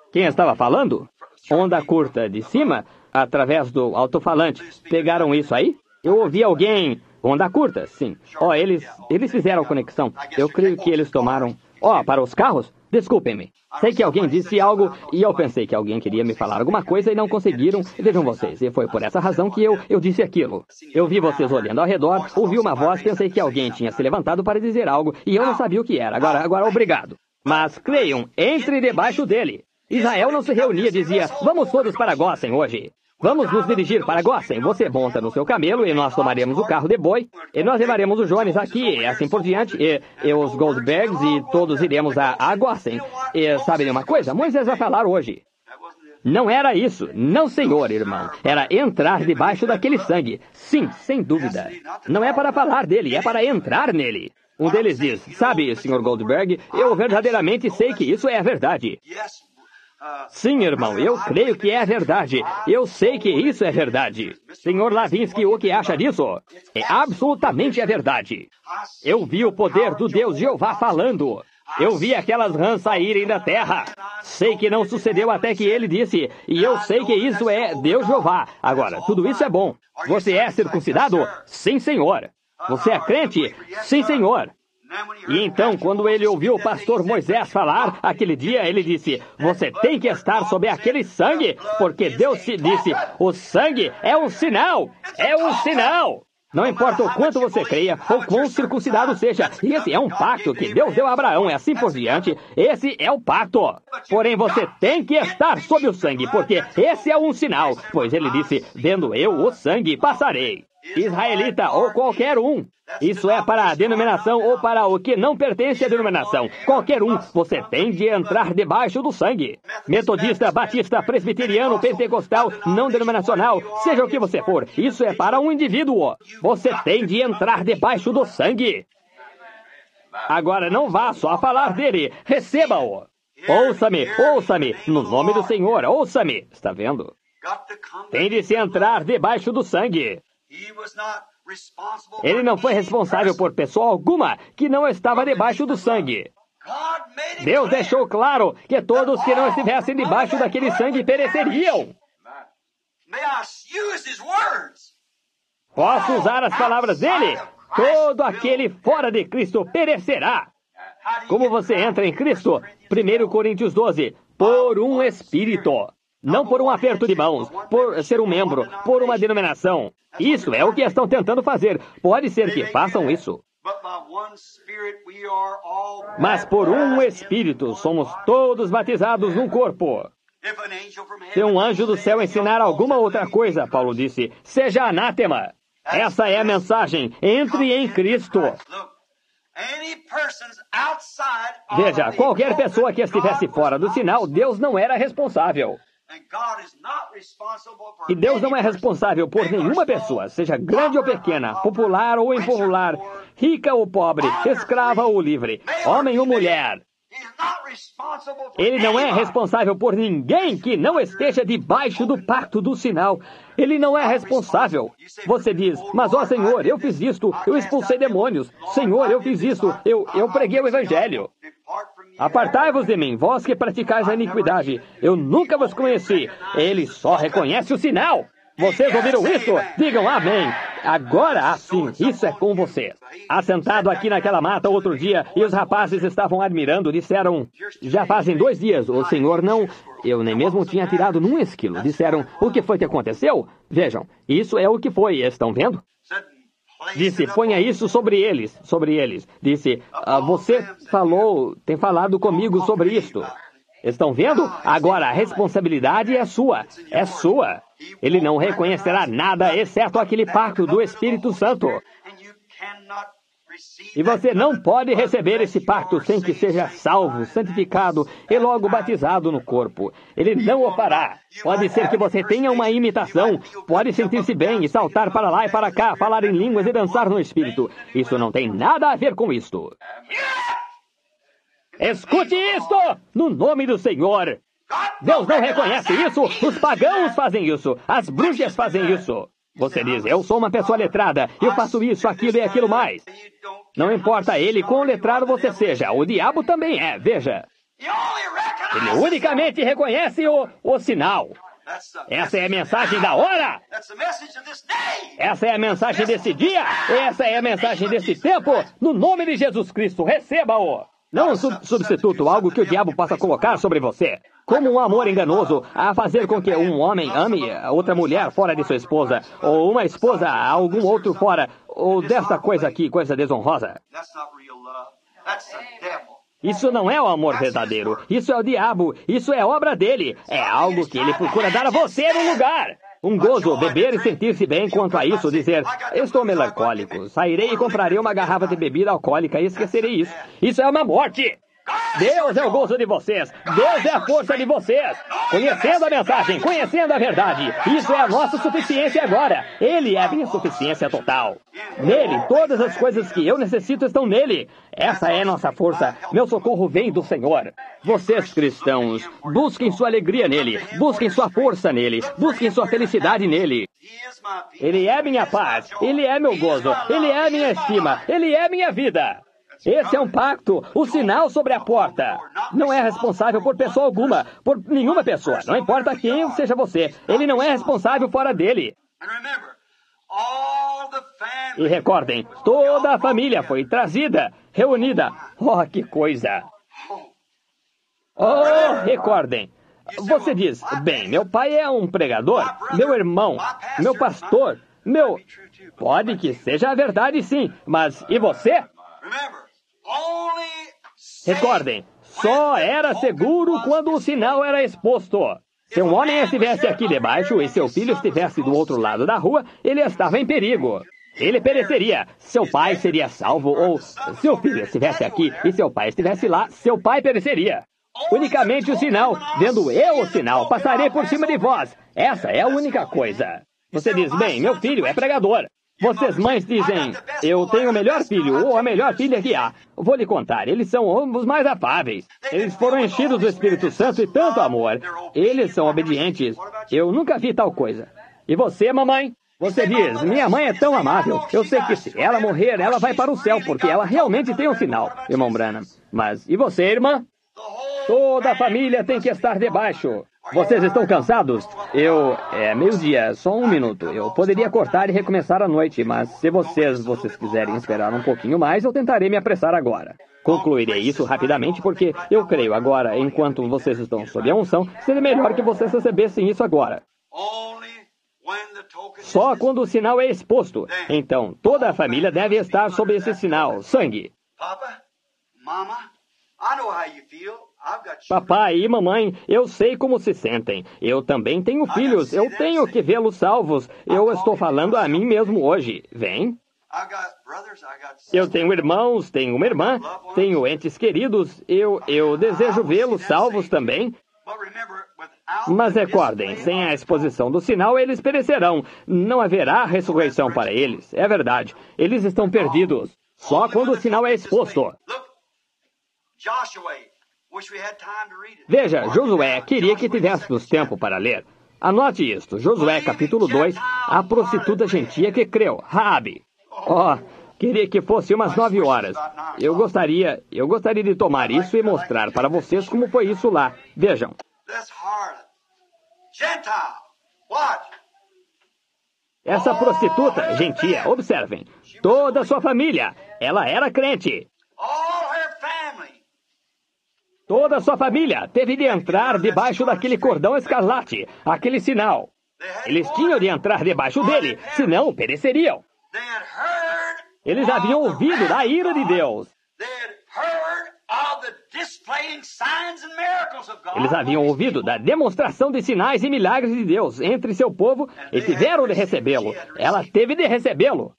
B: Quem estava falando? Onda curta de cima, através do alto-falante. Pegaram isso aí? Eu ouvi alguém... Onda curta, sim. Ó, oh, eles, eles fizeram a conexão. Eu creio que eles tomaram... Ó, oh, para os carros? Desculpem-me. Sei que alguém disse algo e eu pensei que alguém queria me falar alguma coisa e não conseguiram. Vejam vocês, e foi por essa razão que eu, eu disse aquilo. Eu vi vocês olhando ao redor, ouvi uma voz, pensei que alguém tinha se levantado para dizer algo e eu não sabia o que era. Agora, agora, obrigado. Mas creiam, entre debaixo dele. Israel não se reunia, dizia, vamos todos para Gósen hoje. Vamos nos dirigir para Gósen. Você monta no seu camelo e nós tomaremos o carro de boi. E nós levaremos o Jones aqui e assim por diante. E, e os Goldbergs e todos iremos a, a Gósen. E sabe de uma coisa? Moisés vai falar hoje. Não era isso. Não, senhor, irmão. Era entrar debaixo daquele sangue. Sim, sem dúvida. Não é para falar dele, é para entrar nele. Um deles diz, sabe, senhor Goldberg, eu verdadeiramente sei que isso é a verdade. Sim, irmão, eu creio que é verdade. Eu sei que isso é verdade. senhor Lavinsky, o que acha disso? É absolutamente a verdade. Eu vi o poder do Deus Jeová falando. Eu vi aquelas rãs saírem da terra. Sei que não sucedeu até que ele disse, e eu sei que isso é Deus Jeová. Agora, tudo isso é bom. Você é circuncidado? Sim, senhor. Você é crente? Sim, senhor. E então, quando ele ouviu o pastor Moisés falar, aquele dia ele disse, você tem que estar sob aquele sangue, porque Deus te disse, o sangue é um sinal, é um sinal. Não importa o quanto você creia, ou quão circuncidado seja, esse é um pacto que Deus deu a Abraão, e assim por diante, esse é o pacto. Porém, você tem que estar sob o sangue, porque esse é um sinal, pois ele disse, vendo eu o sangue, passarei. Israelita ou qualquer um. Isso é para a denominação ou para o que não pertence à denominação. Qualquer um, você tem de entrar debaixo do sangue. Metodista, batista, presbiteriano, pentecostal, não denominacional, seja o que você for, isso é para um indivíduo. Você tem de entrar debaixo do sangue. Agora não vá só falar dele, receba-o. Ouça-me, ouça-me, no nome do Senhor, ouça-me. Está vendo? Tem de se entrar debaixo do sangue. Ele não foi responsável por pessoa alguma que não estava debaixo do sangue. Deus deixou claro que todos que não estivessem debaixo daquele sangue pereceriam. Posso usar as palavras dele? Todo aquele fora de Cristo perecerá. Como você entra em Cristo? primeira Coríntios doze. Por um Espírito. Não por um aperto de mãos, por ser um membro, por uma denominação. Isso é o que estão tentando fazer. Pode ser que façam isso. Mas por um Espírito somos todos batizados num corpo. Se um anjo do céu ensinar alguma outra coisa, Paulo disse, seja anátema. Essa é a mensagem. Entre em Cristo. Veja, qualquer pessoa que estivesse fora do sinal, Deus não era responsável. E Deus não é responsável por nenhuma pessoa, seja grande ou pequena, popular ou impopular, rica ou pobre, escrava ou livre, homem ou mulher. Ele não é responsável por ninguém que não esteja debaixo do pacto do sinal. Ele não é responsável. Você diz, mas ó Senhor, eu fiz isto, eu expulsei demônios. Senhor, eu fiz isto, eu, eu preguei o Evangelho. Apartai-vos de mim, vós que praticais a iniquidade. Eu nunca vos conheci. Ele só reconhece o sinal. Vocês ouviram isso? Digam amém. Agora, assim, isso é com você. Assentado aqui naquela mata outro dia, e os rapazes estavam admirando, disseram, já fazem dois dias, o senhor não... Eu nem mesmo tinha tirado num esquilo. Disseram, o que foi que aconteceu? Vejam, isso é o que foi, estão vendo? Disse, ponha isso sobre eles, sobre eles. Disse, ah, você falou, tem falado comigo sobre isto. Estão vendo? Agora a responsabilidade é sua, é sua. Ele não reconhecerá nada exceto aquele pacto do Espírito Santo. E você não pode receber esse pacto sem que seja salvo, santificado e logo batizado no corpo. Ele não o fará. Pode ser que você tenha uma imitação, pode sentir-se bem e saltar para lá e para cá, falar em línguas e dançar no Espírito. Isso não tem nada a ver com isto. Escute isto! No nome do Senhor! Deus não reconhece isso! Os pagãos fazem isso! As bruxas fazem isso! Você diz, eu sou uma pessoa letrada, eu faço isso, aquilo e aquilo mais. Não importa ele quão letrado você seja, o diabo também é, veja. Ele unicamente reconhece o, o sinal. Essa é a mensagem da hora. Essa é a mensagem desse dia. Essa é a mensagem desse tempo. No nome de Jesus Cristo, receba-o. Não um sub substituto, algo que o diabo possa colocar sobre você. Como um amor enganoso a fazer com que um homem ame outra mulher fora de sua esposa, ou uma esposa a algum outro fora, ou desta coisa aqui, coisa desonrosa. Isso não é o amor verdadeiro. Isso é o diabo. Isso é obra dele. É algo que ele procura dar a você no lugar. Um gozo, beber e sentir-se bem quanto a isso, dizer, eu estou melancólico, sairei e comprarei uma garrafa de bebida alcoólica e esquecerei isso. Isso é uma morte. Deus é o gozo de vocês. Deus é a força de vocês. Conhecendo a mensagem, conhecendo a verdade. Isso é a nossa suficiência agora. Ele é a minha suficiência total. Nele, todas as coisas que eu necessito estão nele. Essa é nossa força. Meu socorro vem do Senhor. Vocês, cristãos, busquem sua alegria nele. Busquem sua força nele. Busquem sua felicidade nele. Ele é minha paz. Ele é meu gozo. Ele é minha estima. Ele é minha vida. Esse é um pacto, o sinal sobre a porta. Não é responsável por pessoa alguma, por nenhuma pessoa. Não importa quem seja você. Ele não é responsável fora dele. E recordem, toda a família foi trazida, reunida. Oh, que coisa! Oh, recordem. Você diz, bem, meu pai é um pregador, meu irmão, meu pastor, meu... Pode que seja a verdade, sim, mas e você? Recordem, só era seguro quando o sinal era exposto. Se um homem estivesse aqui debaixo e seu filho estivesse do outro lado da rua, ele estava em perigo. Ele pereceria. Seu pai seria salvo, ou seu filho estivesse aqui e seu pai estivesse lá, seu pai pereceria. Unicamente o sinal, vendo eu o sinal, passarei por cima de vós. Essa é a única coisa. Você diz, bem, meu filho é pregador. Vocês mães dizem, eu tenho o melhor filho, ou a melhor filha que há. Vou lhe contar, eles são os mais afáveis. Eles foram enchidos do Espírito Santo e tanto amor. Eles são obedientes. Eu nunca vi tal coisa. E você, mamãe? Você diz, minha mãe é tão amável. Eu sei que se ela morrer, ela vai para o céu, porque ela realmente tem um sinal, irmão Branham. Mas, e você, irmã? Toda a família tem que estar debaixo. Vocês estão cansados? Eu... É meio-dia, só um minuto. Eu poderia cortar e recomeçar à noite, mas se vocês, vocês quiserem esperar um pouquinho mais, eu tentarei me apressar agora. Concluirei isso rapidamente porque eu creio agora, enquanto vocês estão sob a unção, seria melhor que vocês recebessem isso agora. Só quando o sinal é exposto. Então, toda a família deve estar sob esse sinal, sangue. Papai e mamãe, eu sei como se sentem. Eu também tenho filhos. Eu tenho que vê-los salvos. Eu estou falando a mim mesmo hoje. Vem. Eu tenho irmãos, tenho uma irmã, tenho entes queridos. Eu, eu desejo vê-los salvos também. Mas recordem, sem a exposição do sinal, eles perecerão. Não haverá ressurreição para eles. É verdade. Eles estão perdidos. Só quando o sinal é exposto. Veja, Josué queria que tivéssemos tempo para ler. Anote isto, Josué capítulo dois, a prostituta gentia que creu, Raabe. Oh, queria que fosse umas nove horas. Eu gostaria, eu gostaria de tomar isso e mostrar para vocês como foi isso lá. Vejam. Essa prostituta gentia, observem, toda a sua família, ela era crente. Toda a sua família teve de entrar debaixo daquele cordão escarlate, aquele sinal. Eles tinham de entrar debaixo dele, senão pereceriam. Eles haviam ouvido da ira de Deus. Eles haviam ouvido da demonstração de sinais e milagres de Deus entre seu povo e tiveram de recebê-lo. Ela teve de recebê-lo.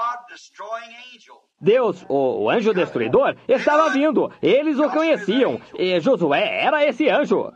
B: Deus, o, o anjo destruidor, estava vindo. Eles o conheciam. E Josué era esse anjo.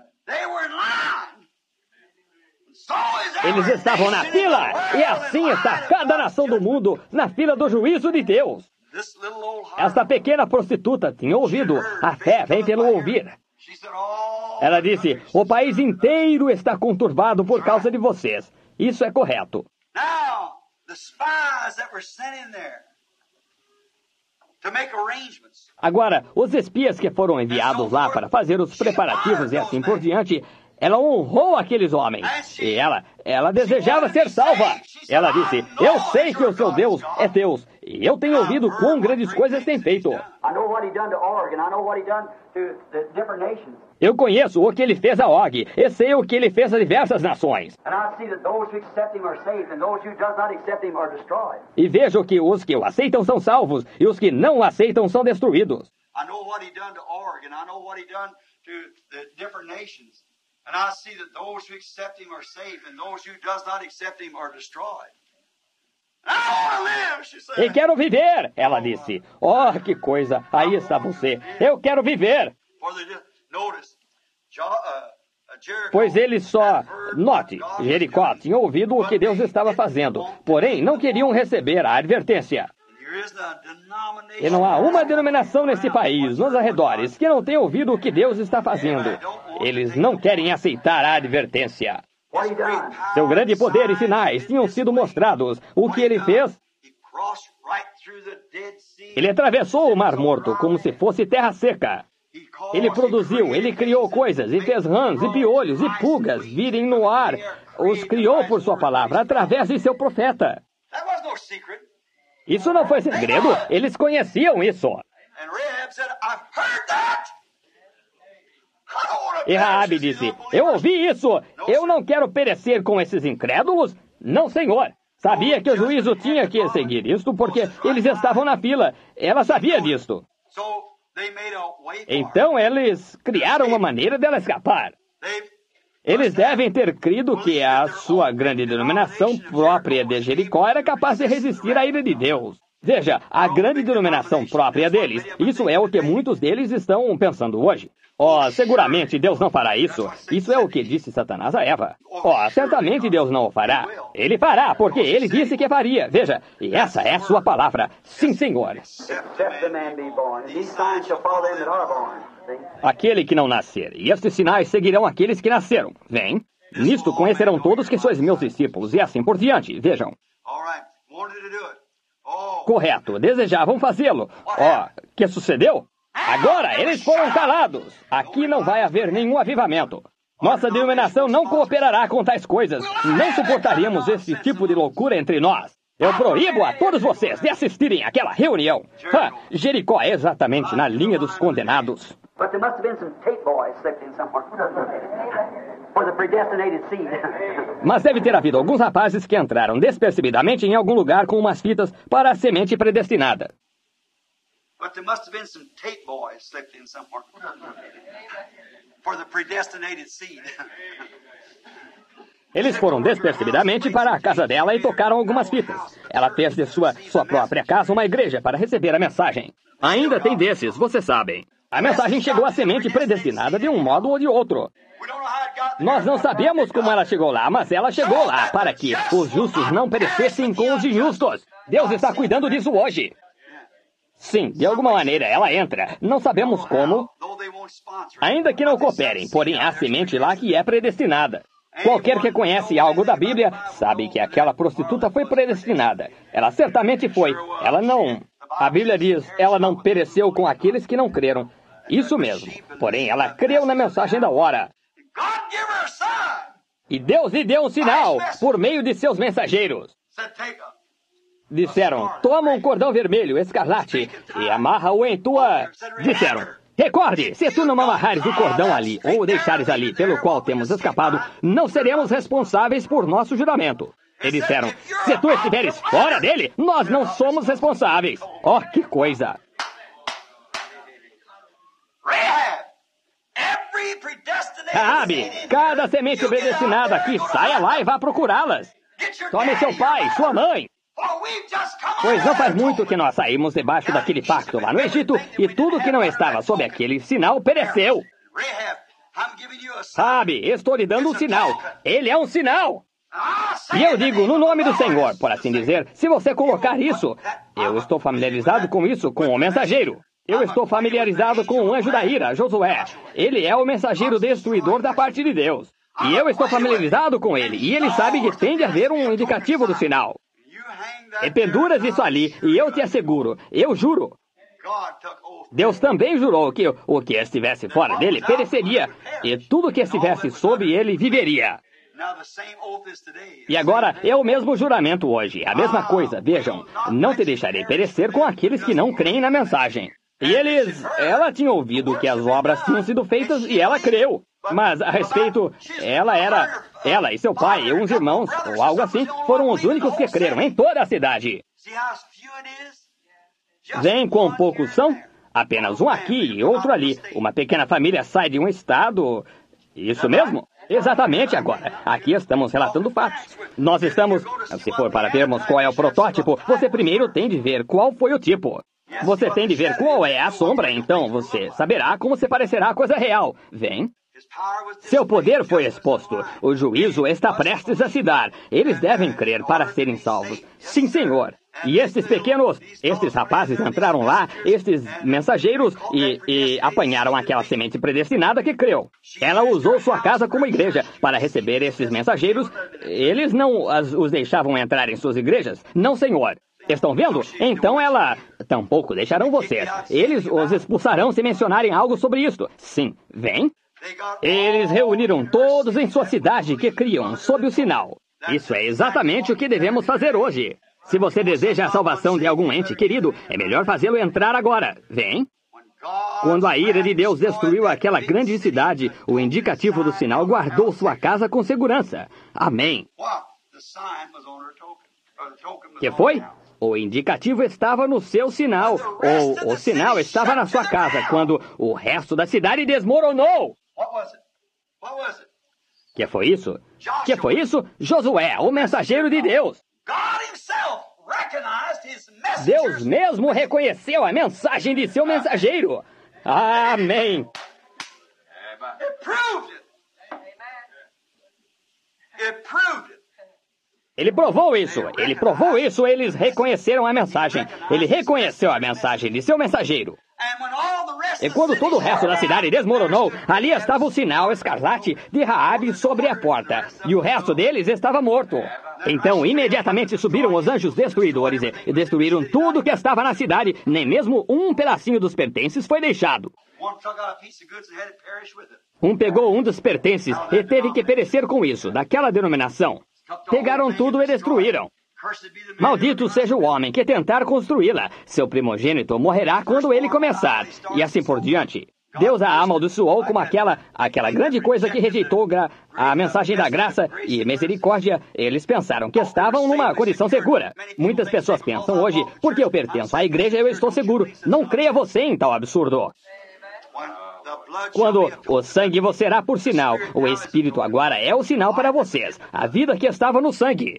B: Eles estavam na fila. E assim está cada nação do mundo na fila do juízo de Deus. Esta pequena prostituta tinha ouvido. A fé vem pelo ouvir. Ela disse, o país inteiro está conturbado por causa de vocês. Isso é correto.
A: to make arrangements.
B: Agora, os espias que foram enviados lá para fazer os preparativos e assim por diante, ela honrou aqueles homens. E ela, ela desejava ser salva. Ela disse, eu sei que o seu Deus é Deus. E eu tenho ouvido quão grandes coisas tem feito. Eu conheço o que ele fez a Og. E sei o que ele fez a diversas nações. E vejo que os que o aceitam são salvos. E os que não o aceitam são destruídos.
A: I know what he done to Org, and I know what he done to the different nations. And I see that those who accept him are saved, and those who does not accept him are destroyed. I want to live, she said.
B: E quero viver, ela disse. Oh, que coisa, aí está você. Eu quero viver.
A: For the, notice, Jo- uh, uh, Jericho
B: Pois eles só,
A: had heard
B: note,
A: what God
B: Jericó
A: was doing,
B: tinha ouvido o que Deus estava fazendo, porém não queriam receber a advertência.
A: There isn't a denomination
B: E não há uma denominação nesse país, nos arredores, que não tenha ouvido o que Deus está fazendo. Eles não querem aceitar a advertência.
A: What he done?
B: Seu grande poder e sinais tinham sido mostrados. O que ele fez?
A: He crossed right through the Dead Sea.
B: Ele atravessou o Mar Morto como se fosse terra seca.
A: He caused-
B: Ele produziu, ele criou coisas, e fez rãs, e piolhos, e pulgas virem no ar. Os criou por sua palavra, através de seu profeta.
A: That was no secret.
B: Isso não foi segredo, eles conheciam isso.
A: And Rahab said, I've heard that. I don't want to
B: E Raabe
A: perish with
B: disse,
A: these
B: eu
A: unbelievers."
B: ouvi isso, eu não quero perecer com esses incrédulos. Não, Senhor. Sabia que o juízo tinha que seguir isto porque eles estavam na fila. Ela sabia disto.
A: So they made a way for her.
B: Então eles criaram uma maneira dela escapar.
A: They-
B: Eles devem ter crido que a sua grande denominação própria de Jericó era capaz de resistir à ira de Deus. Veja, a grande denominação própria deles, isso é o que muitos deles estão pensando hoje. Oh, seguramente Deus não fará isso. Isso é o que disse Satanás a Eva. Oh, certamente Deus não o fará. Ele fará, porque ele disse que faria. Veja, e essa é a sua palavra. Sim, Senhor.
C: Except the man be born, and these signs shall follow them that are born. See?
B: Aquele que não nascer, e estes sinais seguirão aqueles que nasceram. Vem. Nisto conhecerão todos que sois meus discípulos, e assim por diante. Vejam.
A: All right. Wanted to do it. Oh,
B: Correto, desejavam fazê-lo. Ó, que sucedeu? Agora eles foram calados. Aqui não vai haver nenhum avivamento. Nossa denominação não cooperará com tais coisas. Não suportaríamos esse tipo de loucura entre nós. Eu proíbo a todos vocês de assistirem àquela reunião. Ah, Jericó é exatamente na linha dos condenados.
C: But there must have been some tape boys slipped in somewhere. For the predestinated seed.
B: Mas deve ter havido alguns rapazes que entraram despercebidamente em algum lugar com umas fitas para a semente predestinada.
A: but there must have been some tape boys slipped in somewhere. For the predestinated seed.
B: Eles foram despercebidamente para a casa dela e tocaram algumas fitas. Ela fez de sua, sua própria casa uma igreja para receber a mensagem. Ainda tem desses, vocês sabem. A mensagem chegou à semente predestinada de um modo ou de outro.
A: We don't know how it got there.
B: Nós não sabemos como ela chegou lá, mas ela chegou lá para que os justos não perecessem com os injustos. Deus está cuidando disso hoje. Sim, de alguma maneira ela entra. Não sabemos como,
A: Though they won't sponsor it.
B: ainda que não cooperem, porém há semente lá que é predestinada. Qualquer que conhece algo da Bíblia sabe que aquela prostituta foi predestinada. Ela certamente foi. Ela não... A Bíblia diz, ela não pereceu com aqueles que não creram. Isso mesmo. Porém, ela creu na mensagem da hora.
A: God give her a sign.
B: E Deus lhe deu um sinal por meio de seus mensageiros.
A: Said, take a...
B: Disseram, toma um cordão vermelho, escarlate, e amarra-o em tua... Disseram, recorde, se tu não amarrares o cordão ali, ou o deixares ali, pelo qual temos escapado, não seremos responsáveis por nosso juramento. E disseram, se tu estiveres fora dele, nós não somos responsáveis. Oh, que coisa!
A: Rahab. Every predestinated
B: Raabe,
A: seed.
B: cada semente predestinada aqui, saia lá e vá procurá-las.
A: Get your
B: Tome seu
A: daddy,
B: pai,
A: your
B: sua mãe.
A: For we've just come
B: Pois
A: out
B: não
A: of
B: faz
A: that
B: muito que nós saímos debaixo daquele pacto lá no Egito, e tudo que não estava sob aquele sinal pereceu.
A: Rahab, I'm giving you a sign.
B: Sabe, estou lhe dando um sinal. Ele é um sinal.
A: I'll say
B: E eu
A: in the
B: digo,
A: name
B: no
A: of the
B: nome do
A: Lord,
B: Senhor, por assim dizer, se você colocar isso, eu estou familiarizado com isso, com o mensageiro. Eu estou familiarizado com o anjo da ira, Josué. Ele é o mensageiro destruidor da parte de Deus. E eu estou familiarizado com ele, e ele sabe que tem de haver um indicativo do sinal.
A: You hang that
B: E penduras
A: there,
B: isso ali, e eu te asseguro, eu juro, Deus também jurou que o que estivesse fora dele pereceria, e tudo que estivesse sob ele viveria. E agora é o mesmo juramento hoje, a mesma coisa. Vejam, não te deixarei perecer com aqueles que não creem na mensagem. E eles, ela tinha ouvido que as obras tinham sido feitas e ela creu. Mas a respeito, ela era, ela e seu pai e uns irmãos, ou algo assim, foram os únicos que creram em toda a cidade. Vem quão poucos são? Apenas um aqui e outro ali. Uma pequena família sai de um estado... Isso mesmo? Exatamente agora. Aqui estamos relatando fatos. Nós estamos... Se for para vermos qual é o protótipo, você primeiro tem de ver qual foi o tipo. Você tem de ver qual é a sombra, então você saberá como se parecerá a coisa real. Vem. Seu poder foi exposto. O juízo está prestes a se dar. Eles devem crer para serem salvos. Sim, Senhor. E estes pequenos, estes rapazes entraram lá, estes mensageiros, e, e apanharam aquela semente predestinada que creu. Ela usou sua casa como igreja para receber esses mensageiros. Eles não as, os deixavam entrar em suas igrejas. Não, Senhor. Estão vendo? Então ela... Tampouco deixarão vocês. Eles os expulsarão se mencionarem algo sobre isto. Sim, vem. Eles reuniram todos em sua cidade que criam sob o sinal. Isso é exatamente o que devemos fazer hoje. Se você deseja a salvação de algum ente querido, é melhor fazê-lo entrar agora. Vem. Quando a ira de Deus destruiu aquela grande cidade, o indicativo do sinal guardou sua casa com segurança. Amém. Que foi? O indicativo estava no seu sinal, ou o sinal estava na sua casa, quando o resto da cidade desmoronou. Que foi isso? Que foi isso? Josué, o mensageiro de Deus. Deus mesmo reconheceu a mensagem de seu mensageiro. Amém. Ele provou isso. Ele provou isso. Eles reconheceram a mensagem. Ele reconheceu a mensagem de seu mensageiro. E quando todo o resto da cidade desmoronou, ali estava o sinal escarlate de Raabe sobre a porta. E o resto deles estava morto. Então, imediatamente subiram os anjos destruidores e destruíram tudo que estava na cidade. Nem mesmo um pedacinho dos pertences foi deixado. Um pegou um dos pertences e teve que perecer com isso, daquela denominação. Pegaram tudo e destruíram. Maldito seja o homem que tentar construí-la. Seu primogênito morrerá quando ele começar. E assim por diante. Deus a amaldiçoou como aquela, aquela grande coisa que rejeitou a mensagem da graça e misericórdia. Eles pensaram que estavam numa condição segura. Muitas pessoas pensam hoje, porque eu pertenço à igreja, eu estou seguro. Não creia você em tal absurdo. Quando o sangue vos será por sinal, o Espírito agora é o sinal para vocês. A vida que estava no sangue.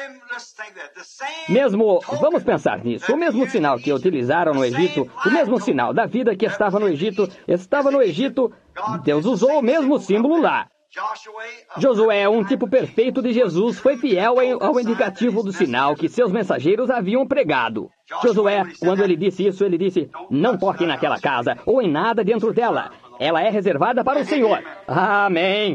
B: Mesmo, vamos pensar nisso, o mesmo sinal que utilizaram no Egito, o mesmo sinal da vida que estava no Egito, estava no Egito, Deus usou o mesmo símbolo lá. Josué, um tipo perfeito de Jesus, foi fiel ao indicativo do sinal que seus mensageiros haviam pregado. Josué, quando ele disse isso, ele disse, não toquem naquela casa ou em nada dentro dela. Ela é reservada para o Senhor. Amém.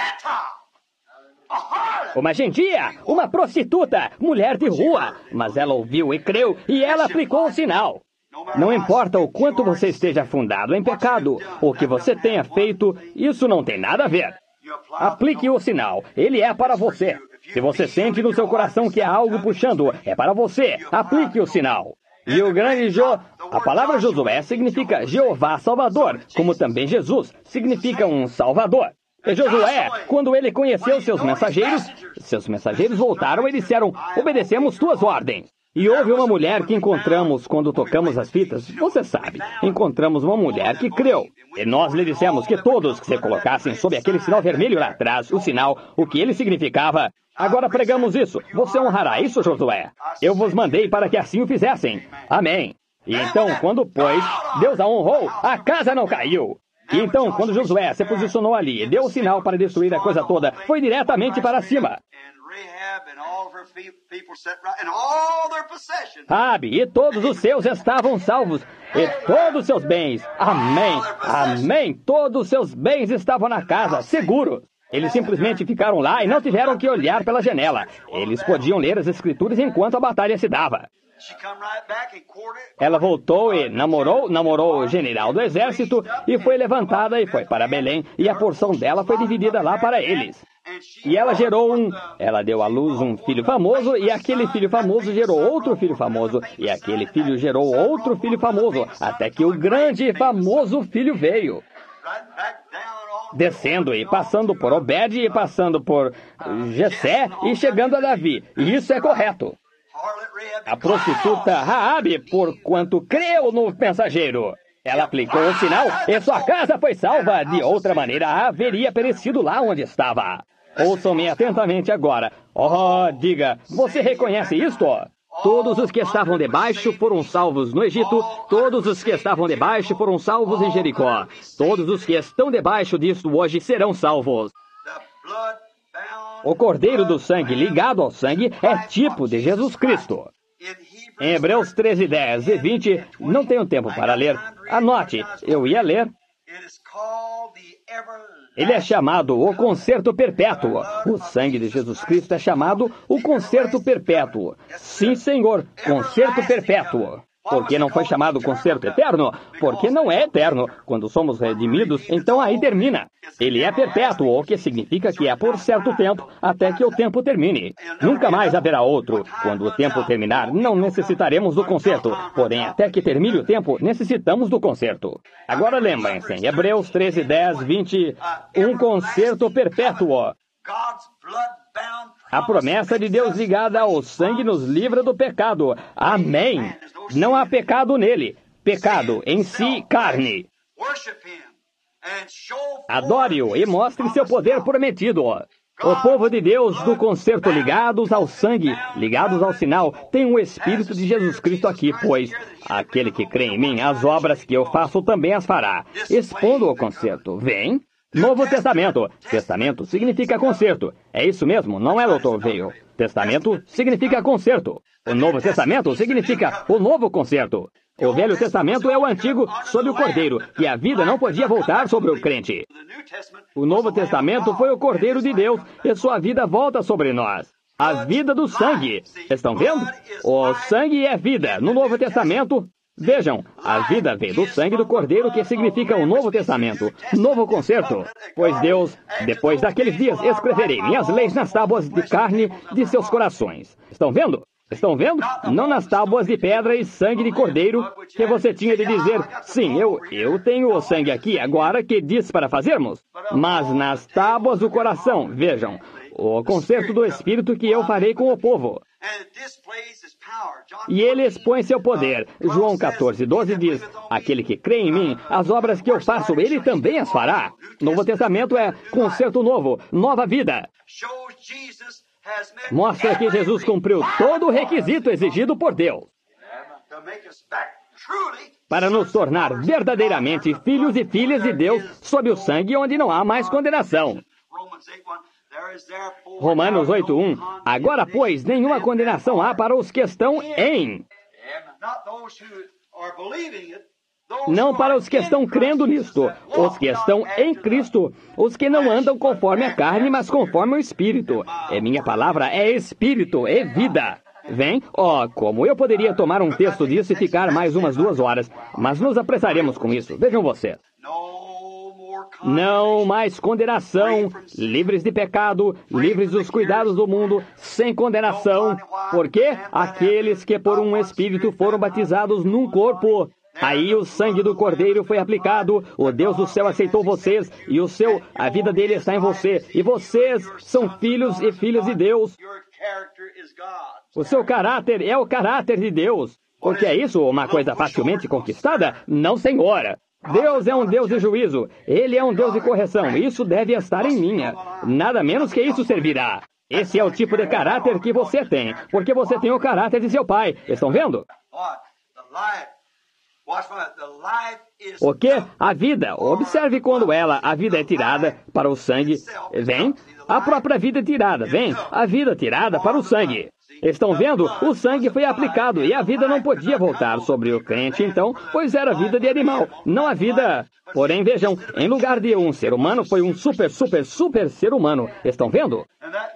B: Uma gentia, uma prostituta, mulher de rua. Mas ela ouviu e creu, e ela aplicou o sinal. Não importa o quanto você esteja afundado em pecado, o que você tenha feito, isso não tem nada a ver. Aplique o sinal, ele é para você. Se você sente no seu coração que há algo puxando, é para você. Aplique o sinal. E o grande Jo... A palavra Josué significa Jeová Salvador, como também Jesus significa um Salvador. E Josué, quando ele conheceu seus mensageiros, seus mensageiros voltaram e disseram, obedecemos tuas ordens. E houve uma mulher que encontramos quando tocamos as fitas. Você sabe, encontramos uma mulher que creu. E nós lhe dissemos que todos que se colocassem sob aquele sinal vermelho lá atrás, o sinal, o que ele significava. Agora pregamos isso. Você honrará isso, Josué. Eu vos mandei para que assim o fizessem. Amém. E então, quando, pois, Deus a honrou, a casa não caiu. E então, quando Josué se posicionou ali e deu o sinal para destruir a coisa toda, foi diretamente para cima. Raabe e todos os seus estavam salvos, e todos os seus bens, amém, amém, todos os seus bens estavam na casa, seguros. Eles simplesmente ficaram lá e não tiveram que olhar pela janela. Eles podiam ler as escrituras enquanto a batalha se dava. Ela voltou e namorou, namorou o general do exército e foi levantada e foi para Belém, e a porção dela foi dividida lá para eles. E ela gerou um, ela deu à luz um filho famoso, e aquele filho famoso gerou outro filho famoso, e aquele filho gerou outro filho famoso, até que o grande e famoso filho veio. Descendo e passando por Obed e passando por Jessé e chegando a Davi. E isso é correto. A prostituta Raabe, porquanto creu no mensageiro, ela aplicou o sinal e sua casa foi salva. De outra maneira, haveria perecido lá onde estava. Ouçam-me atentamente agora. Oh, diga, você reconhece isto? Todos os que estavam debaixo foram salvos no Egito. Todos os que estavam debaixo foram salvos em Jericó. Todos os que estão debaixo disto hoje serão salvos. O cordeiro do sangue ligado ao sangue é tipo de Jesus Cristo. Em Hebreus treze, dez e vinte, não tenho tempo para ler. Anote, eu ia ler. Ele é chamado o concerto perpétuo. O sangue de Jesus Cristo é chamado o concerto perpétuo. Sim, Senhor, concerto perpétuo. Por que não foi chamado concerto eterno? Porque não é eterno. Quando somos redimidos, então aí termina. Ele é perpétuo, o que significa que é por certo tempo, até que o tempo termine. Nunca mais haverá outro. Quando o tempo terminar, não necessitaremos do concerto. Porém, até que termine o tempo, necessitamos do concerto. Agora lembrem-se, em Hebreus treze, dez, vinte, um concerto perpétuo. A promessa de Deus ligada ao sangue nos livra do pecado. Amém. Não há pecado nele. Pecado em si, carne. Adore-o e mostre seu poder prometido. O povo de Deus do concerto ligados ao sangue, ligados ao sinal, tem o Espírito de Jesus Cristo aqui, pois aquele que crê em mim, as obras que eu faço também as fará. Expondo o concerto. Vem. Novo Testamento. Testamento significa concerto. É isso mesmo, não é, doutor Veio? Testamento significa concerto. O Novo Testamento significa o novo concerto. O Velho Testamento é o antigo sobre o Cordeiro, que a vida não podia voltar sobre o crente. O Novo Testamento foi o Cordeiro de Deus, e sua vida volta sobre nós. A vida do sangue. Estão vendo? O sangue é vida. No Novo Testamento, vejam, a vida veio do sangue do Cordeiro, que significa o Novo Testamento, novo concerto. Pois Deus, depois daqueles dias, escreverei minhas leis nas tábuas de carne de seus corações. Estão vendo? Estão vendo? Não nas tábuas de pedra e sangue de cordeiro, que você tinha de dizer, sim, eu, eu tenho o sangue aqui agora que diz para fazermos. Mas nas tábuas do coração, vejam, o concerto do Espírito que eu farei com o povo. E ele expõe seu poder. João quatorze, doze diz, aquele que crê em mim, as obras que eu faço, ele também as fará. Novo Testamento é concerto novo, nova vida. Mostra que Jesus cumpriu todo o requisito exigido por Deus para nos tornar verdadeiramente filhos e filhas de Deus sob o sangue, onde não há mais condenação. Romanos oito, um. Agora, pois, nenhuma condenação há para os que estão em. Não para os que estão crendo nisto, os que estão em Cristo, os que não andam conforme a carne, mas conforme o Espírito. E minha palavra é Espírito e vida. Vem, ó, oh, como eu poderia tomar um texto disso e ficar mais umas duas horas, mas nos apressaremos com isso. Vejam vocês. Não mais condenação, livres de pecado, livres dos cuidados do mundo, sem condenação, porque aqueles que por um Espírito foram batizados num corpo. Aí o sangue do Cordeiro foi aplicado, o Deus do céu aceitou vocês, e o seu, a vida dele está em você, e vocês são filhos e filhas de Deus. O seu caráter é o caráter de Deus. Porque é isso uma coisa facilmente conquistada? Não, senhora. Deus é um Deus de juízo, Ele é um Deus de correção, isso deve estar em minha. Nada menos que isso servirá. Esse é o tipo de caráter que você tem, porque você tem o caráter de seu pai. Estão vendo? O que? A vida. Observe quando ela, a vida é tirada para o sangue. Vem, a própria vida é tirada. Vem, a vida tirada para o sangue. Estão vendo? O sangue foi aplicado e a vida não podia voltar sobre o crente, então, pois era vida de animal, não a vida... Porém, vejam, em lugar de um ser humano, foi um super, super, super ser humano. Estão vendo?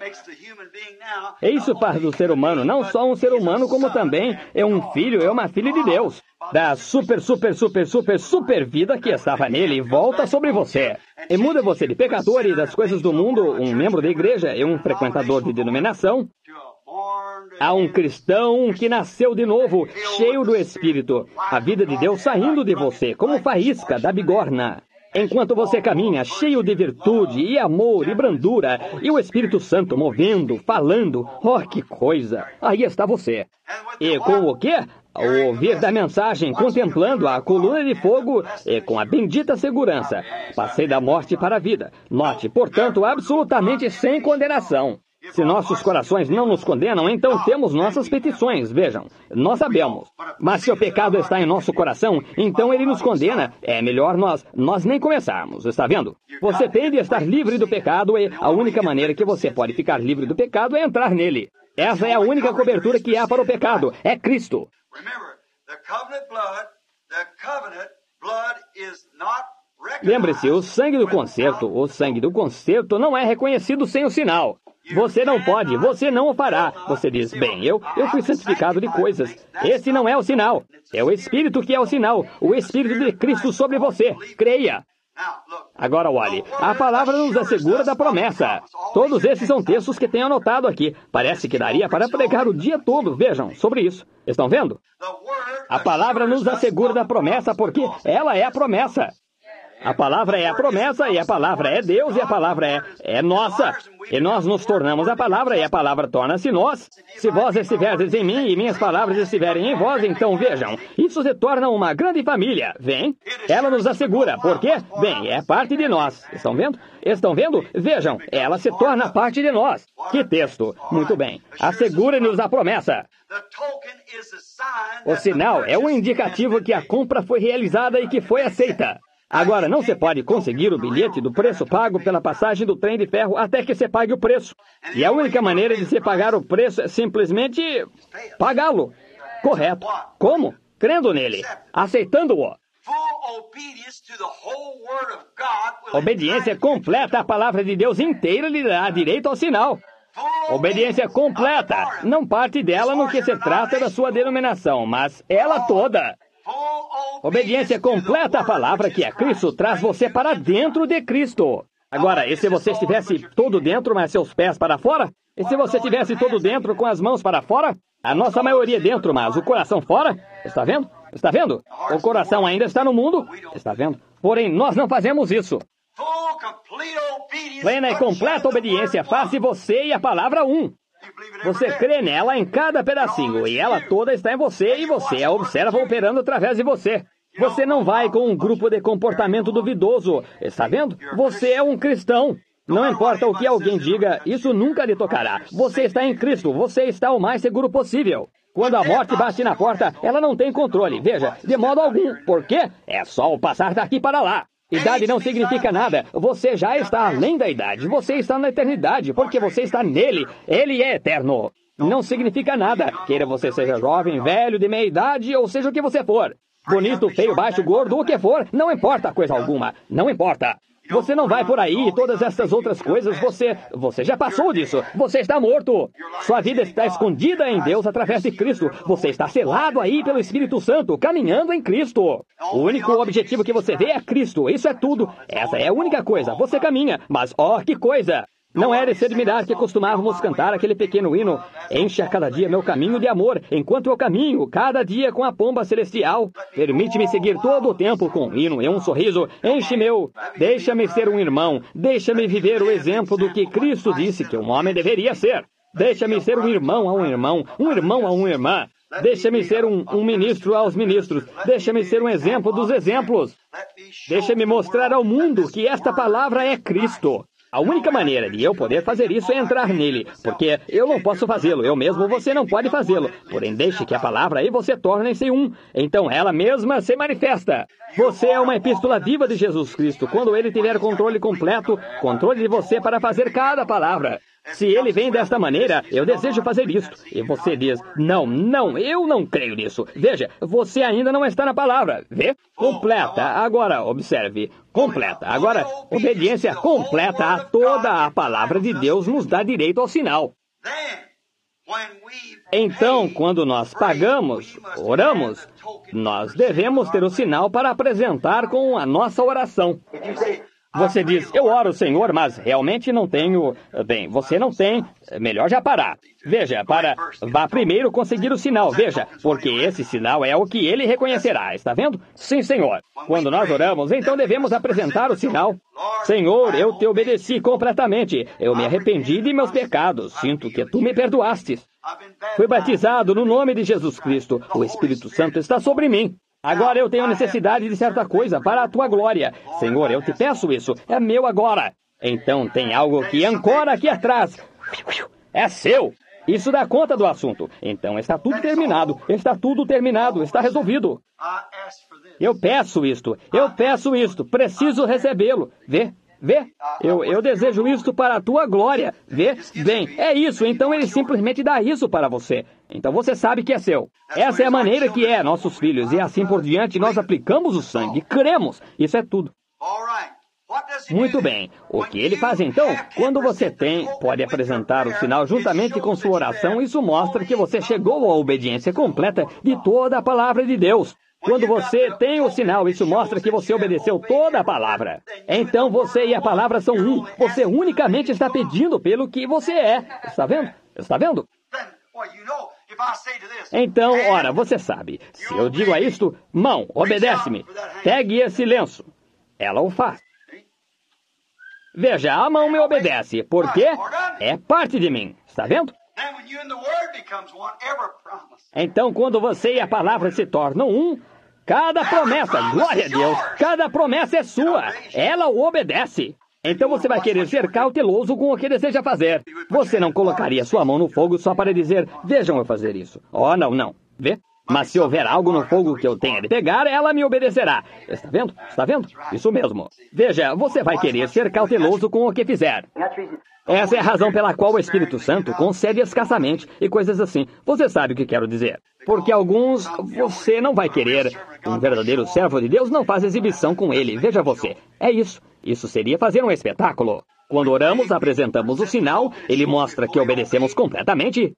B: E isso faz do ser humano não só um ser humano, como também é um filho, é uma filha de Deus. Da super, super, super, super, super vida que estava nele e volta sobre você. E muda você de pecador e das coisas do mundo, um membro da igreja e um frequentador de denominação, a um cristão que nasceu de novo, cheio do Espírito. A vida de Deus saindo de você, como faísca da bigorna. Enquanto você caminha cheio de virtude e amor e brandura, e o Espírito Santo movendo, falando, oh, que coisa! Aí está você. E com o quê? Ao ouvir da mensagem, contemplando a coluna de fogo e com a bendita segurança. Passei da morte para a vida. Note, portanto, absolutamente sem condenação. Se nossos corações não nos condenam, então temos nossas petições, vejam, nós sabemos. Mas se o pecado está em nosso coração, então ele nos condena. É melhor nós, nós nem começarmos, está vendo? Você tem de estar livre do pecado e a única maneira que você pode ficar livre do pecado é entrar nele. Essa é a única cobertura que há para o pecado, é Cristo. Lembre-se, o sangue do concerto, o sangue do concerto não é reconhecido sem o sinal. Você não pode, você não o fará. Você diz, bem, eu, eu fui santificado de coisas. Esse não é o sinal. É o Espírito que é o sinal. O Espírito de Cristo sobre você. Creia. Agora olhe, a palavra nos assegura da promessa. Todos esses são textos que tenho anotado aqui. Parece que daria para pregar o dia todo, vejam, sobre isso. Estão vendo? A palavra nos assegura da promessa porque ela é a promessa. A palavra é a promessa, e a palavra é Deus, e a palavra é, é nossa. E nós nos tornamos a palavra, e a palavra torna-se nós. Se vós estiverdes em mim, e minhas palavras estiverem em vós, então vejam, isso se torna uma grande família. Vem, ela nos assegura. Por quê? Bem, é parte de nós. Estão vendo? Estão vendo? Vejam, ela se torna parte de nós. Que texto? Muito bem. Assegure-nos a promessa. O sinal é o indicativo que a compra foi realizada e que foi aceita. Agora, não se pode conseguir o bilhete do preço pago pela passagem do trem de ferro até que se pague o preço. E a única maneira de se pagar o preço é simplesmente pagá-lo. Correto. Como? Crendo nele. Aceitando-o. Obediência completa à palavra de Deus inteira lhe dá direito ao sinal. Obediência completa. Não parte dela no que se trata da sua denominação, mas ela toda. Obediência completa à palavra que é Cristo traz você para dentro de Cristo. Agora, e se você estivesse todo dentro, mas seus pés para fora? E se você estivesse todo dentro com as mãos para fora? A nossa maioria dentro, mas o coração fora? Está vendo? Está vendo? O coração ainda está no mundo? Está vendo? Porém, nós não fazemos isso. Plena e completa obediência faz de você e a palavra um. Você crê nela em cada pedacinho, e ela toda está em você, e você a observa operando através de você. Você não vai com um grupo de comportamento duvidoso. Está vendo? Você é um cristão. Não importa o que alguém diga, isso nunca lhe tocará. Você está em Cristo, você está o mais seguro possível. Quando a morte bate na porta, ela não tem controle. Veja, de modo algum. Por quê? É só o passar daqui para lá. Idade não significa nada. Você já está além da idade. Você está na eternidade, porque você está nele. Ele é eterno. Não significa nada. Queira você seja jovem, velho, de meia idade, ou seja o que você for. Bonito, feio, baixo, gordo, o que for. Não importa coisa alguma. Não importa. Você não vai por aí e todas essas outras coisas, você, você já passou disso. Você está morto. Sua vida está escondida em Deus através de Cristo. Você está selado aí pelo Espírito Santo, caminhando em Cristo. O único objetivo que você vê é Cristo. Isso é tudo. Essa é a única coisa. Você caminha. Mas, ó, que coisa! Não é de se admirar que costumávamos cantar aquele pequeno hino. Enche a cada dia meu caminho de amor, enquanto eu caminho, cada dia com a pomba celestial. Permite-me seguir todo o tempo com um hino e um sorriso. Enche meu, deixa-me ser um irmão, deixa-me viver o exemplo do que Cristo disse que um homem deveria ser. Deixa-me ser um irmão a um irmão, um irmão a uma irmã. Deixa-me ser um, um ministro aos ministros. Deixa-me ser um exemplo dos exemplos. Deixa-me mostrar ao mundo que esta palavra é Cristo. A única maneira de eu poder fazer isso é entrar nele, porque eu não posso fazê-lo, eu mesmo, você não pode fazê-lo. Porém, deixe que a palavra e você tornem-se um. Então ela mesma se manifesta. Você é uma epístola viva de Jesus Cristo, quando ele tiver controle completo, controle de você para fazer cada palavra. Se ele vem desta maneira, eu desejo fazer isto. E você diz, não, não, eu não creio nisso. Veja, você ainda não está na palavra. Vê? Completa. Agora, observe. Completa. Agora, obediência completa a toda a palavra de Deus nos dá direito ao sinal. Então, quando nós pagamos, oramos, nós devemos ter o sinal para apresentar com a nossa oração. Você diz, eu oro, Senhor, mas realmente não tenho... Bem, você não tem, melhor já parar. Veja, para... Vá primeiro conseguir o sinal, veja, porque esse sinal é o que ele reconhecerá, está vendo? Sim, Senhor. Quando nós oramos, então devemos apresentar o sinal. Senhor, eu te obedeci completamente. Eu me arrependi de meus pecados. Sinto que tu me perdoastes. Fui batizado no nome de Jesus Cristo. O Espírito Santo está sobre mim. Agora eu tenho necessidade de certa coisa para a tua glória. Senhor, eu te peço isso. É meu agora. Então tem algo que ancora aqui atrás. É seu. Isso dá conta do assunto. Então está tudo terminado. Está tudo terminado. Está resolvido. Eu peço isto. Eu peço isto. Preciso recebê-lo. Vê? Vê? Eu, eu desejo isto para a tua glória. Vê? Bem, é isso. Então ele simplesmente dá isso para você. Então você sabe que é seu. Essa é a maneira que é, nossos filhos. E assim por diante nós aplicamos o sangue. Cremos. Isso é tudo. Muito bem. O que ele faz então? Quando você tem, pode apresentar o sinal juntamente com sua oração, isso mostra que você chegou à obediência completa de toda a palavra de Deus. Quando você tem o sinal, isso mostra que você obedeceu toda a palavra. Então você e a palavra são um. Você unicamente está pedindo pelo que você é. Está vendo? Está vendo? Então, ora, você sabe. Se eu digo a isto, mão, obedece-me. Pegue esse lenço. Ela o faz. Veja, a mão me obedece. Por quê? É parte de mim. Está vendo? Então, quando você e a palavra se tornam um, cada promessa, glória a Deus, cada promessa é sua. Ela o obedece. Então você vai querer ser cauteloso com o que deseja fazer. Você não colocaria sua mão no fogo só para dizer, vejam eu fazer isso. Oh, não, não. Vê? Mas se houver algo no fogo que eu tenha de pegar, ela me obedecerá. Está vendo? Está vendo? Isso mesmo. Veja, você vai querer ser cauteloso com o que fizer. Essa é a razão pela qual o Espírito Santo concede escassamente e coisas assim. Você sabe o que quero dizer. Porque alguns, você não vai querer. Um verdadeiro servo de Deus não faz exibição com ele. Veja você. É isso. Isso seria fazer um espetáculo. Quando oramos, apresentamos o sinal, ele mostra que obedecemos completamente.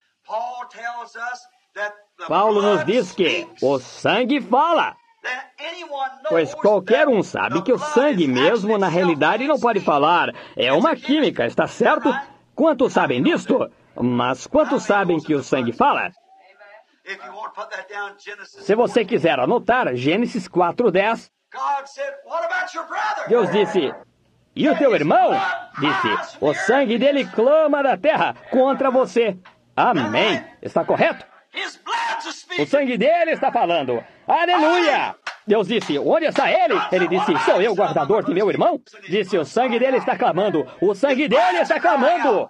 B: Paulo nos diz que o sangue fala. Pois qualquer um sabe que o sangue mesmo, na realidade, não pode falar. É uma química, está certo? Quantos sabem disto? Mas quantos sabem que o sangue fala? Se você quiser anotar, Gênesis quatro, dez. Deus disse, e o teu irmão? Disse, o sangue dele clama da terra contra você. Amém. Está correto? O sangue dele está falando. Aleluia! Deus disse, onde está ele? Ele disse, sou eu, guardador de meu irmão? Disse, o sangue dele está clamando. O sangue dele está clamando.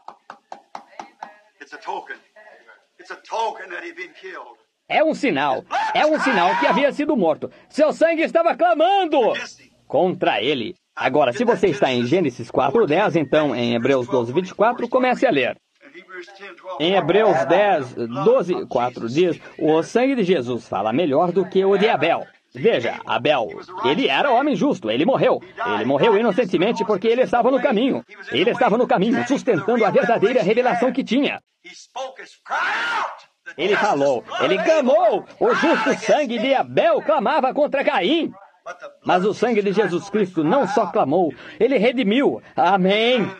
B: É um sinal. É um sinal que havia sido morto. Seu sangue estava clamando contra ele. Agora, se você está em Gênesis quatro, dez, então em Hebreus doze, vinte e quatro, comece a ler. Em Hebreus dez, doze, quatro diz, o sangue de Jesus fala melhor do que o de Abel. Veja, Abel, ele era homem justo, ele morreu. Ele morreu inocentemente porque ele estava no caminho. Ele estava no caminho, sustentando a verdadeira revelação que tinha. Ele falou, ele clamou, o justo sangue de Abel clamava contra Caim. Mas o sangue de Jesus Cristo não só clamou, ele redimiu. Amém.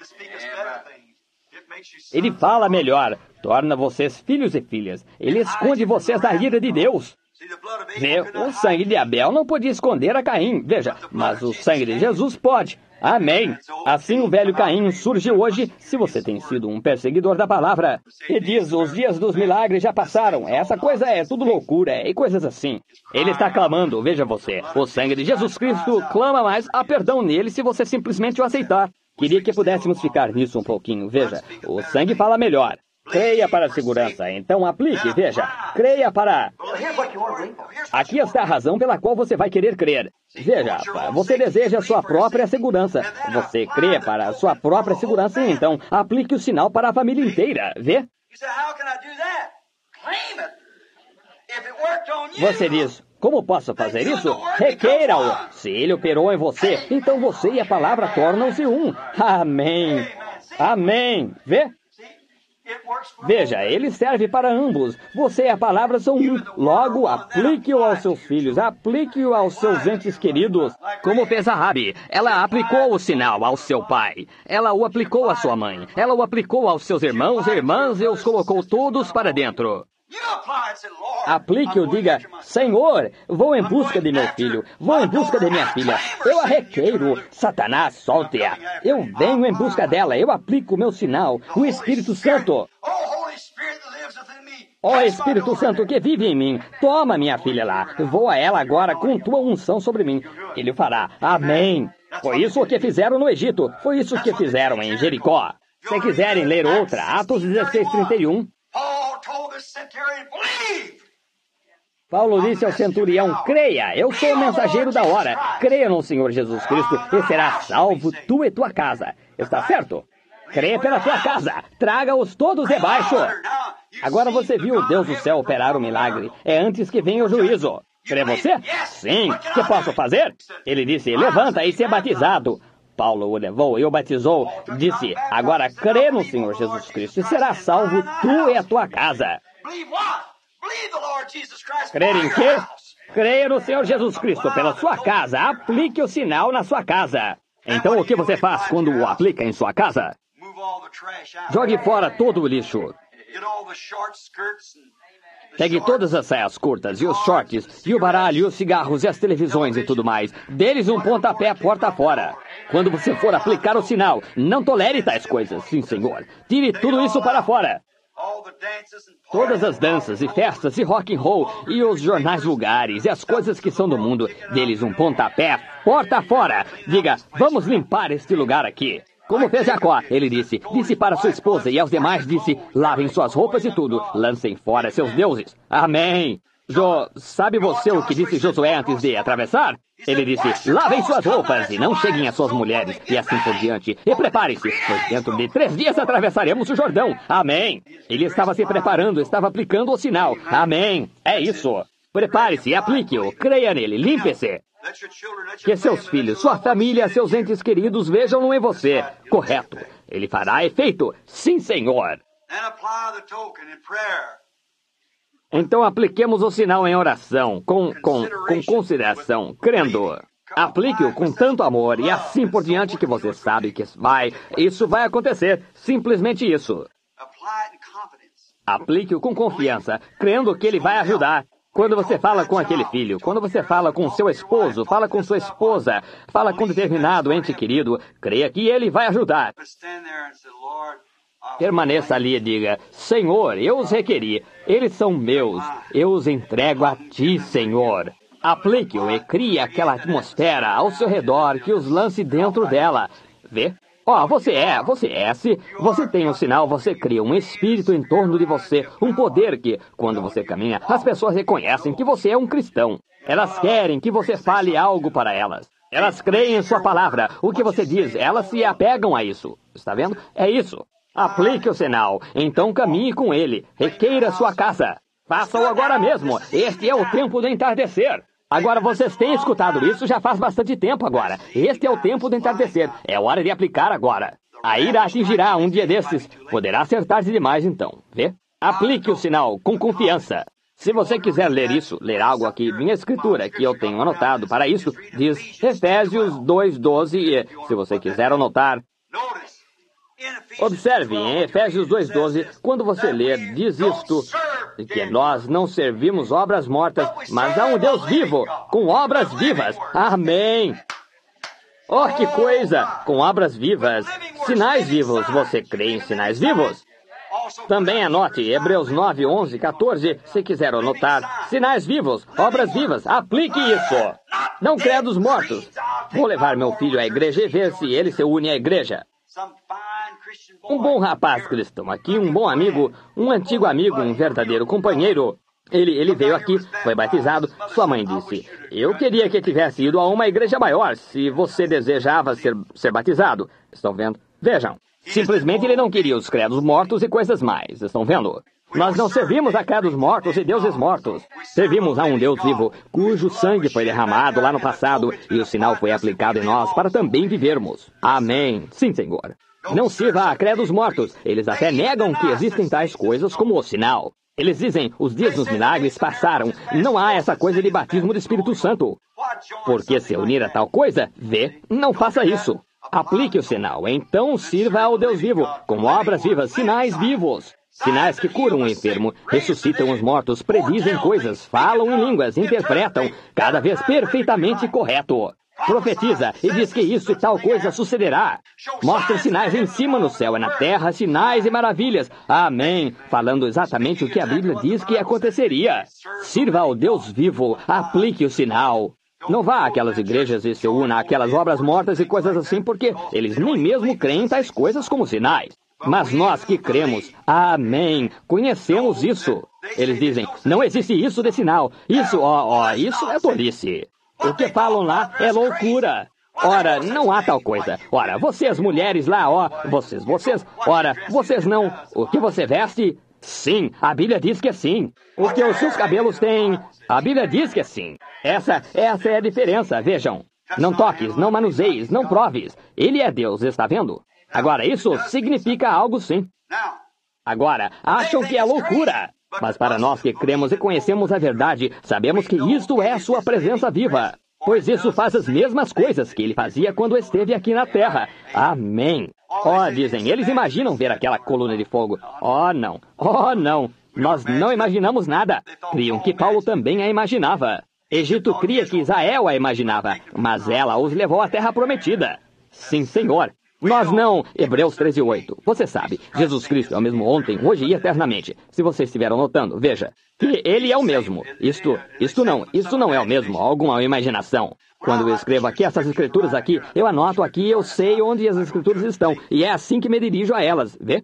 B: Ele fala melhor, torna vocês filhos e filhas. Ele esconde vocês da ira de Deus. Vê, o sangue de Abel não podia esconder a Caim, veja, mas o sangue de Jesus pode. Amém. Assim o velho Caim surge hoje, se você tem sido um perseguidor da palavra. E diz, os dias dos milagres já passaram. Essa coisa é tudo loucura e coisas assim. Ele está clamando, veja você. O sangue de Jesus Cristo clama mais, há perdão nele se você simplesmente o aceitar. Queria que pudéssemos ficar nisso um pouquinho. Veja, o sangue fala melhor. Creia para a segurança. Então aplique, veja. Creia para... Aqui está a razão pela qual você vai querer crer. Veja, você deseja a sua própria segurança. Você crê para a sua própria segurança, então aplique o sinal para a família inteira. Vê? Você diz, como posso fazer isso? Requeira-o. Se ele operou em você, então você e a palavra tornam-se um. Amém. Amém. Vê? Veja, ele serve para ambos. Você e a palavra são um. Logo, aplique-o aos seus filhos, aplique-o aos seus entes queridos. Como fez a Rabi, ela aplicou o sinal ao seu pai. Ela o aplicou à sua mãe. Ela o aplicou aos seus irmãos e irmãs e os colocou todos para dentro. Aplique-o, diga, Senhor, vou em busca de meu filho, vou em busca de minha filha, eu a requeiro, Satanás, solte-a, eu venho em busca dela, eu aplico o meu sinal, o Espírito Santo. Ó oh, Espírito Santo que vive em mim, toma minha filha lá, vou a ela agora com tua unção sobre mim. Ele fará, amém. Foi isso que fizeram no Egito, foi isso que fizeram em Jericó. Se quiserem ler outra, Atos dezesseis, trinta e um. Paulo disse ao centurião, creia, eu sou o mensageiro da hora. Creia no Senhor Jesus Cristo e serás salvo tu e tua casa. Está certo? Creia pela tua casa. Traga-os todos debaixo. Agora você viu Deus do céu operar o milagre. É antes que venha o juízo. Crê você? Sim. O que posso fazer? Ele disse, levanta e seja batizado. Paulo o levou e o batizou. Disse, agora crê no Senhor Jesus Cristo e serás salvo tu e a tua casa. Crer em quê? Creia no Senhor Jesus Cristo pela sua casa. Aplique o sinal na sua casa. Então o que você faz quando o aplica em sua casa? Jogue fora todo o lixo. Pegue todas as saias curtas e os shorts, e o baralho, e os cigarros, e as televisões e tudo mais. Dê-lhes um pontapé porta fora. Quando você for aplicar o sinal, não tolere tais coisas. Sim, Senhor. Tire tudo isso para fora. Todas as danças e festas e rock and roll e os jornais vulgares e as coisas que são do mundo, deles um pontapé, porta fora. Diga, vamos limpar este lugar aqui. Como fez Jacó, ele disse, disse para sua esposa e aos demais disse, lavem suas roupas e tudo, lancem fora seus deuses. Amém. Jo, sabe você o que disse Josué antes de atravessar? Ele disse, lavem suas roupas e não cheguem às suas mulheres, e assim por diante. E prepare-se, pois dentro de três dias atravessaremos o Jordão. Amém. Ele estava se preparando, estava aplicando o sinal. Amém. É isso. Prepare-se, aplique-o, creia nele, limpe-se. Que seus filhos, sua família, seus entes queridos vejam-no em você. Correto. Ele fará efeito. Sim, Senhor. Então apliquemos o sinal em oração, com, com, com consideração, crendo. Aplique-o com tanto amor e assim por diante que você sabe que vai, isso vai acontecer. Simplesmente isso. Aplique-o com confiança, crendo que ele vai ajudar. Quando você fala com aquele filho, quando você fala com seu esposo, fala com sua esposa, fala com determinado ente querido, creia que ele vai ajudar. Permaneça ali e diga, Senhor, eu os requeri, eles são meus, eu os entrego a ti, Senhor. Aplique-o e crie aquela atmosfera ao seu redor que os lance dentro dela. Vê? Ó, oh, você é, você é, se você tem um sinal, você cria um espírito em torno de você, um poder que, quando você caminha, as pessoas reconhecem que você é um cristão. Elas querem que você fale algo para elas. Elas creem em sua palavra, o que você diz, elas se apegam a isso. Está vendo? É isso. Aplique o sinal, então caminhe com ele, requeira sua casa. Faça-o agora mesmo, este é o tempo do entardecer. Agora vocês têm escutado isso já faz bastante tempo agora. Este é o tempo do entardecer, é hora de aplicar agora. A ira atingirá um dia desses, poderá acertar-se demais então, vê? Aplique o sinal com confiança. Se você quiser ler isso, ler algo aqui, minha escritura, que eu tenho anotado para isso, diz Efésios dois, doze, e se você quiser anotar... Observe, em Efésios dois, doze, quando você ler, diz isto, que nós não servimos obras mortas, mas a um Deus vivo, com obras vivas. Amém! Oh, que coisa! Com obras vivas, sinais vivos. Você crê em sinais vivos? Também anote Hebreus nove, onze, quatorze, se quiser anotar. Sinais vivos, obras vivas, aplique isso. Não credos mortos. Vou levar meu filho à igreja e ver se ele se une à igreja. Um bom rapaz cristão aqui, um bom amigo, um antigo amigo, um verdadeiro companheiro. Ele, ele veio aqui, foi batizado. Sua mãe disse, eu queria que tivesse ido a uma igreja maior, se você desejava ser, ser batizado. Estão vendo? Vejam. Simplesmente ele não queria os credos mortos e coisas mais. Estão vendo? Nós não servimos a credos mortos e deuses mortos. Servimos a um Deus vivo, cujo sangue foi derramado lá no passado e o sinal foi aplicado em nós para também vivermos. Amém. Sim, Senhor. Não sirva a credos mortos. Eles até negam que existem tais coisas como o sinal. Eles dizem, os dias dos milagres passaram. Não há essa coisa de batismo do Espírito Santo. Porque se unir a tal coisa, vê, não faça isso. Aplique o sinal, então sirva ao Deus vivo, com obras vivas, sinais vivos. Sinais que curam o enfermo, ressuscitam os mortos, predizem coisas, falam em línguas, interpretam, cada vez perfeitamente correto. Profetiza e diz que isso e tal coisa sucederá. Mostra sinais em cima no céu e na terra, sinais e maravilhas. Amém. Falando exatamente o que a Bíblia diz que aconteceria. Sirva ao Deus vivo, aplique o sinal. Não vá àquelas igrejas e se una àquelas obras mortas e coisas assim, porque eles nem mesmo creem em tais coisas como sinais. Mas nós que cremos, amém, conhecemos isso. Eles dizem, não existe isso de sinal. Isso, ó, ó, isso é tolice. O que falam lá é loucura. Ora, não há tal coisa. Ora, vocês mulheres lá, ó, vocês, vocês, ora, vocês não. O que você veste? Sim, a Bíblia diz que é sim. O que os seus cabelos têm? A Bíblia diz que é sim. Essa, essa é a diferença, vejam. Não toques, não manuseis, não proves. Ele é Deus, está vendo? Agora, isso significa algo sim. Agora, acham que é loucura. Mas para nós que cremos e conhecemos a verdade, sabemos que isto é a sua presença viva. Pois isso faz as mesmas coisas que ele fazia quando esteve aqui na terra. Amém. Oh, dizem, eles imaginam ver aquela coluna de fogo. Oh, não. Oh, não. Nós não imaginamos nada. Criam que Paulo também a imaginava. Egito cria que Israel a imaginava, mas ela os levou à terra prometida. Sim, Senhor. Nós não. Hebreus treze, oito. Você sabe, Jesus Cristo é o mesmo ontem, hoje e eternamente. Se vocês estiveram notando, veja, que ele é o mesmo. Isto, isto não, isto não é o mesmo, alguma imaginação. Quando eu escrevo aqui essas escrituras aqui, eu anoto aqui, eu sei onde as escrituras estão, e é assim que me dirijo a elas, vê?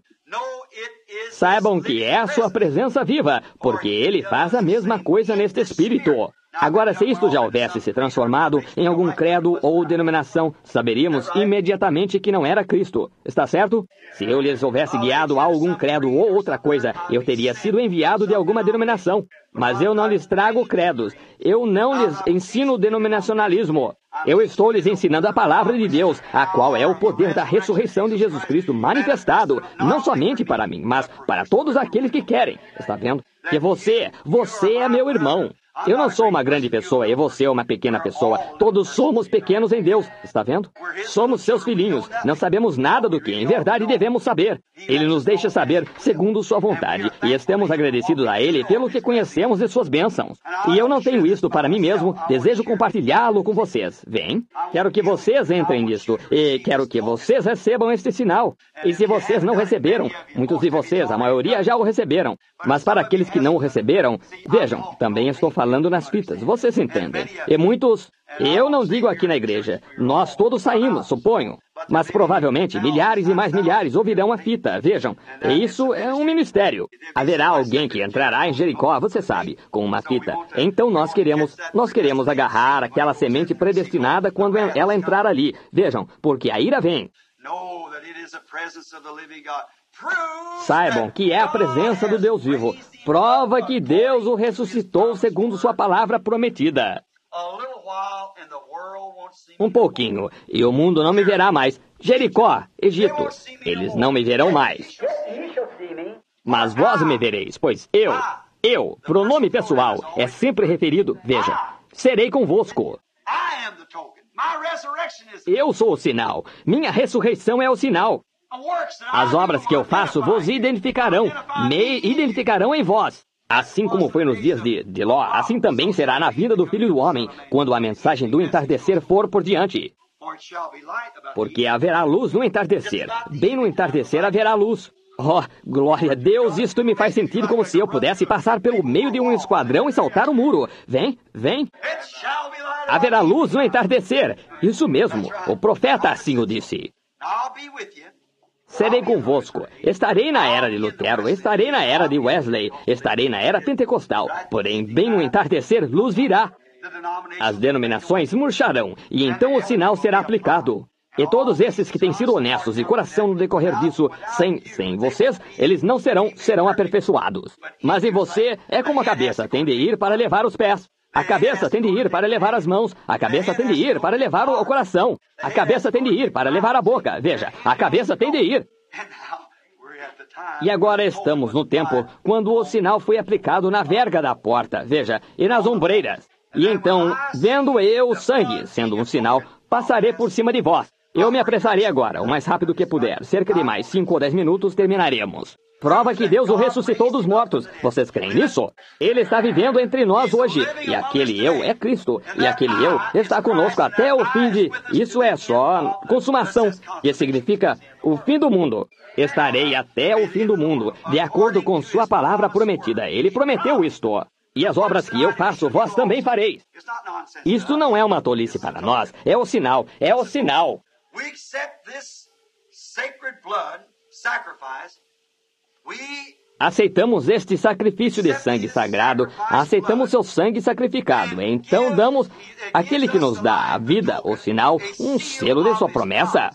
B: Saibam que é a sua presença viva, porque ele faz a mesma coisa neste espírito. Agora, se isto já houvesse se transformado em algum credo ou denominação, saberíamos imediatamente que não era Cristo. Está certo? Se eu lhes houvesse guiado a algum credo ou outra coisa, eu teria sido enviado de alguma denominação. Mas eu não lhes trago credos. Eu não lhes ensino denominacionalismo. Eu estou lhes ensinando a palavra de Deus, a qual é o poder da ressurreição de Jesus Cristo manifestado, não somente para mim, mas para todos aqueles que querem. Está vendo? Que você, você é meu irmão. Eu não sou uma grande pessoa e você é uma pequena pessoa. Todos somos pequenos em Deus. Está vendo? Somos seus filhinhos. Não sabemos nada do que, em verdade, devemos saber. Ele nos deixa saber segundo sua vontade. E estamos agradecidos a Ele pelo que conhecemos de suas bênçãos. E eu não tenho isto para mim mesmo. Desejo compartilhá-lo com vocês. Vem. Quero que vocês entrem nisto. E quero que vocês recebam este sinal. E se vocês não receberam, muitos de vocês, a maioria, já o receberam. Mas para aqueles que não o receberam, vejam, também estou falando falando nas fitas, vocês entendem. E muitos, eu não digo aqui na igreja, nós todos saímos, suponho. Mas provavelmente milhares e mais milhares ouvirão a fita, vejam. E isso é um ministério. Haverá alguém que entrará em Jericó, você sabe, com uma fita. Então nós queremos, nós queremos agarrar aquela semente predestinada quando ela entrar ali. Vejam, porque a ira vem. Saibam que é a presença do Deus vivo. Prova que Deus o ressuscitou segundo sua palavra prometida. Um pouquinho, e o mundo não me verá mais. Jericó, Egito, eles não me verão mais. Mas vós me vereis, pois eu, eu, pronome pessoal, é sempre referido, veja, serei convosco. Eu sou o sinal. Minha ressurreição é o sinal. As obras que eu faço vos identificarão, me identificarão em vós. Assim como foi nos dias de, de Ló, assim também será na vida do Filho do Homem, quando a mensagem do entardecer for por diante. Porque haverá luz no entardecer. Bem no entardecer haverá luz. Oh, glória a Deus, isto me faz sentir como se eu pudesse passar pelo meio de um esquadrão e saltar o muro. Vem, vem. Haverá luz no entardecer. Isso mesmo, o profeta assim o disse. Serei convosco. Estarei na era de Lutero, estarei na era de Wesley, estarei na era pentecostal. Porém, bem no entardecer, luz virá. As denominações murcharão, e então o sinal será aplicado. E todos esses que têm sido honestos de coração no decorrer disso, sem, sem vocês, eles não serão, serão aperfeiçoados. Mas em você, é como a cabeça tem de ir para levar os pés. A cabeça tem de ir para levar as mãos. A cabeça tem de ir para levar o coração. A cabeça tem de ir para levar a boca. Veja, a cabeça tem de ir. E agora estamos no tempo quando o sinal foi aplicado na verga da porta, veja, e nas ombreiras. E então, vendo eu o sangue, sendo um sinal, passarei por cima de vós. Eu me apressarei agora, o mais rápido que puder. Cerca de mais cinco ou dez minutos terminaremos. Prova que Deus o ressuscitou dos mortos. Vocês creem nisso? Ele está vivendo entre nós hoje. E aquele eu é Cristo. E aquele eu está conosco até o fim de... Isso é só consumação, que significa o fim do mundo. Estarei até o fim do mundo, de acordo com sua palavra prometida. Ele prometeu isto. E as obras que eu faço, vós também fareis. Isto não é uma tolice para nós. É o sinal. É o sinal. Aceitamos este sacrifício de sangue sagrado, aceitamos seu sangue sacrificado. Então damos àquele que nos dá a vida, o sinal, um selo de sua promessa.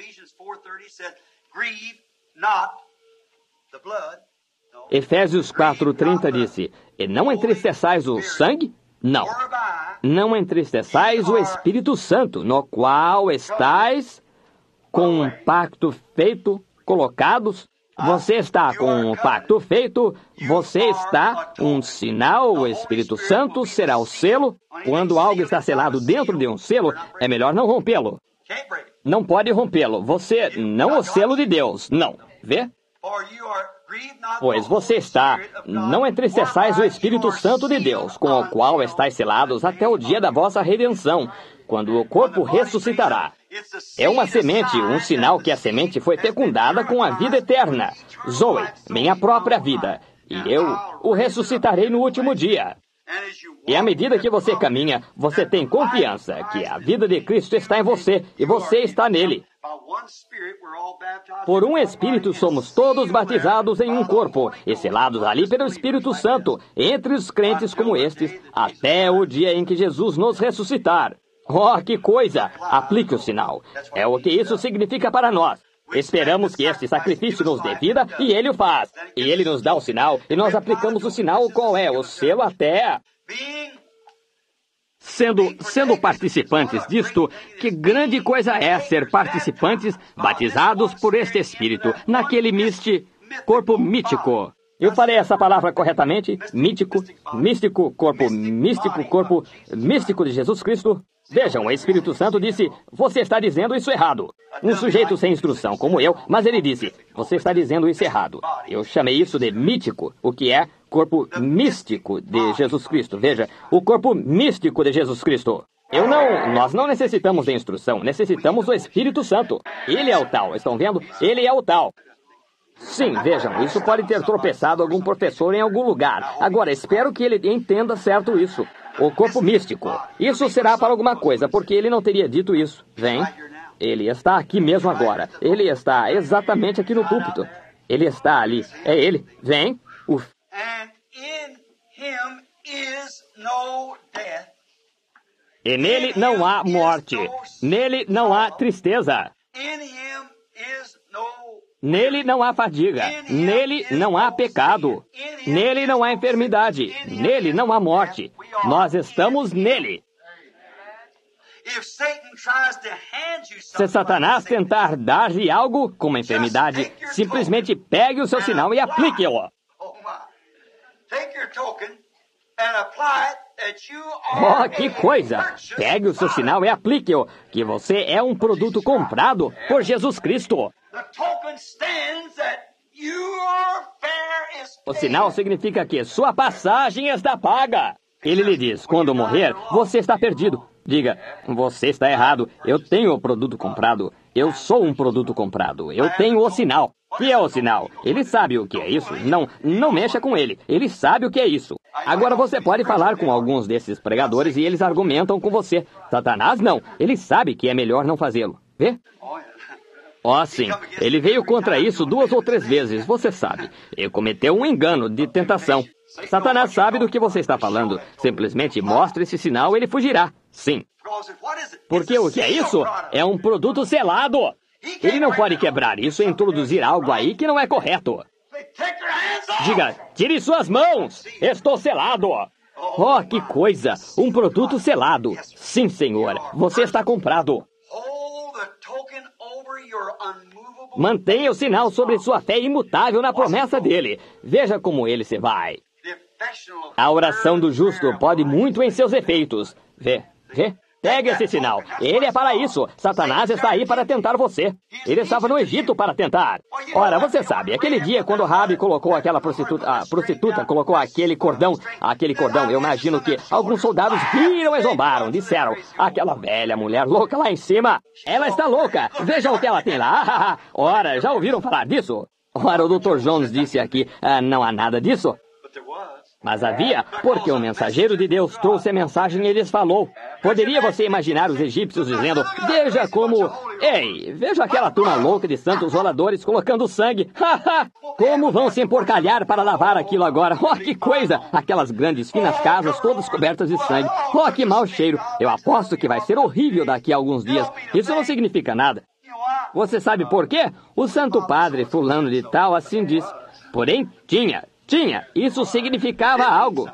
B: Efésios quatro, trinta disse, e não entristeçais o sangue? Não. Não entristeçais o Espírito Santo, no qual estáis com um pacto feito, colocados. Você está com um pacto feito, você está um sinal, o Espírito Santo será o selo. Quando algo está selado dentro de um selo, é melhor não rompê-lo. Não pode rompê-lo. Você não é o selo de Deus. Não. Vê? Pois você está, não entristeçais o Espírito Santo de Deus, com o qual estáis selados até o dia da vossa redenção, quando o corpo ressuscitará. É uma semente, um sinal que a semente foi fecundada com a vida eterna. Zoe, minha própria vida, e eu o ressuscitarei no último dia. E à medida que você caminha, você tem confiança que a vida de Cristo está em você e você está nele. Por um Espírito somos todos batizados em um corpo e selados ali pelo Espírito Santo, entre os crentes como estes, até o dia em que Jesus nos ressuscitar. Oh, que coisa! Aplique o sinal. É o que isso significa para nós. Esperamos que este sacrifício nos dê vida e Ele o faz. E Ele nos dá o sinal e nós aplicamos o sinal, qual é? O selo até... Sendo, sendo participantes disto, que grande coisa é ser participantes batizados por este Espírito, naquele místico, corpo mítico. Eu falei essa palavra corretamente? Mítico, místico, corpo místico, corpo místico de Jesus Cristo. Vejam, o Espírito Santo disse, você está dizendo isso errado. Um sujeito sem instrução como eu, mas ele disse, você está dizendo isso errado. Eu chamei isso de mítico, o que é corpo místico de Jesus Cristo. Veja, o corpo místico de Jesus Cristo. Eu não, nós não necessitamos de instrução, necessitamos do Espírito Santo. Ele é o tal, estão vendo? Ele é o tal. Sim, vejam, isso pode ter tropeçado algum professor em algum lugar. Agora, espero que ele entenda certo isso. O corpo místico. Isso será para alguma coisa, porque ele não teria dito isso. Vem. Ele está aqui mesmo agora. Ele está exatamente aqui no púlpito. Ele está ali. É ele. Vem. Uf. E nele não há morte. Nele não há tristeza. Nele não há fadiga. Nele não há pecado. Nele não há enfermidade. Nele não há morte. Nós estamos nele. Se Satanás tentar dar-lhe algo, como enfermidade, simplesmente pegue o seu sinal e aplique-o. Oh, que coisa! Pegue o seu sinal e aplique-o, que você é um produto comprado por Jesus Cristo. O sinal significa que sua passagem está paga. Ele lhe diz, quando morrer, você está perdido. Diga, você está errado. Eu tenho o produto comprado. Eu sou um produto comprado. Eu tenho o sinal. Que é o sinal? Ele sabe o que é isso. Não, não mexa com ele. Ele sabe o que é isso. Agora você pode falar com alguns desses pregadores e eles argumentam com você. Satanás não. Ele sabe que é melhor não fazê-lo. Vê? Ó, oh, sim. Ele veio contra isso duas ou três vezes, você sabe. Ele cometeu um engano de tentação. Satanás sabe do que você está falando. Simplesmente mostre esse sinal e ele fugirá. Sim. Porque o que é isso? É um produto selado. Ele não pode quebrar isso e introduzir algo aí que não é correto. Diga, tire suas mãos! Estou selado! Oh, que coisa! Um produto selado. Sim, senhor. Você está comprado. Mantenha o sinal sobre sua fé imutável na promessa dele. Veja como ele se vai. A oração do justo pode muito em seus efeitos. Vê, vê. Pegue esse sinal. Ele é para isso. Satanás está aí para tentar você. Ele estava no Egito para tentar. Ora, você sabe, aquele dia quando Rabi colocou aquela prostituta, a prostituta colocou aquele cordão, aquele cordão, eu imagino que alguns soldados riram e zombaram, disseram, aquela velha mulher louca lá em cima, ela está louca, veja o que ela tem lá. Ora, já ouviram falar disso? Ora, o doutor Jones disse aqui, ah, não há nada disso. Mas havia, porque o mensageiro de Deus trouxe a mensagem e lhes falou. Poderia você imaginar os egípcios dizendo, veja como... Ei, veja aquela turma louca de santos roladores colocando sangue. Haha! Como vão se emporcalhar para lavar aquilo agora? Oh, que coisa! Aquelas grandes, finas casas todas cobertas de sangue. Oh, que mau cheiro! Eu aposto que vai ser horrível daqui a alguns dias. Isso não significa nada. Você sabe por quê? O Santo Padre fulano de tal assim disse. Porém, tinha... Tinha, isso significava algo.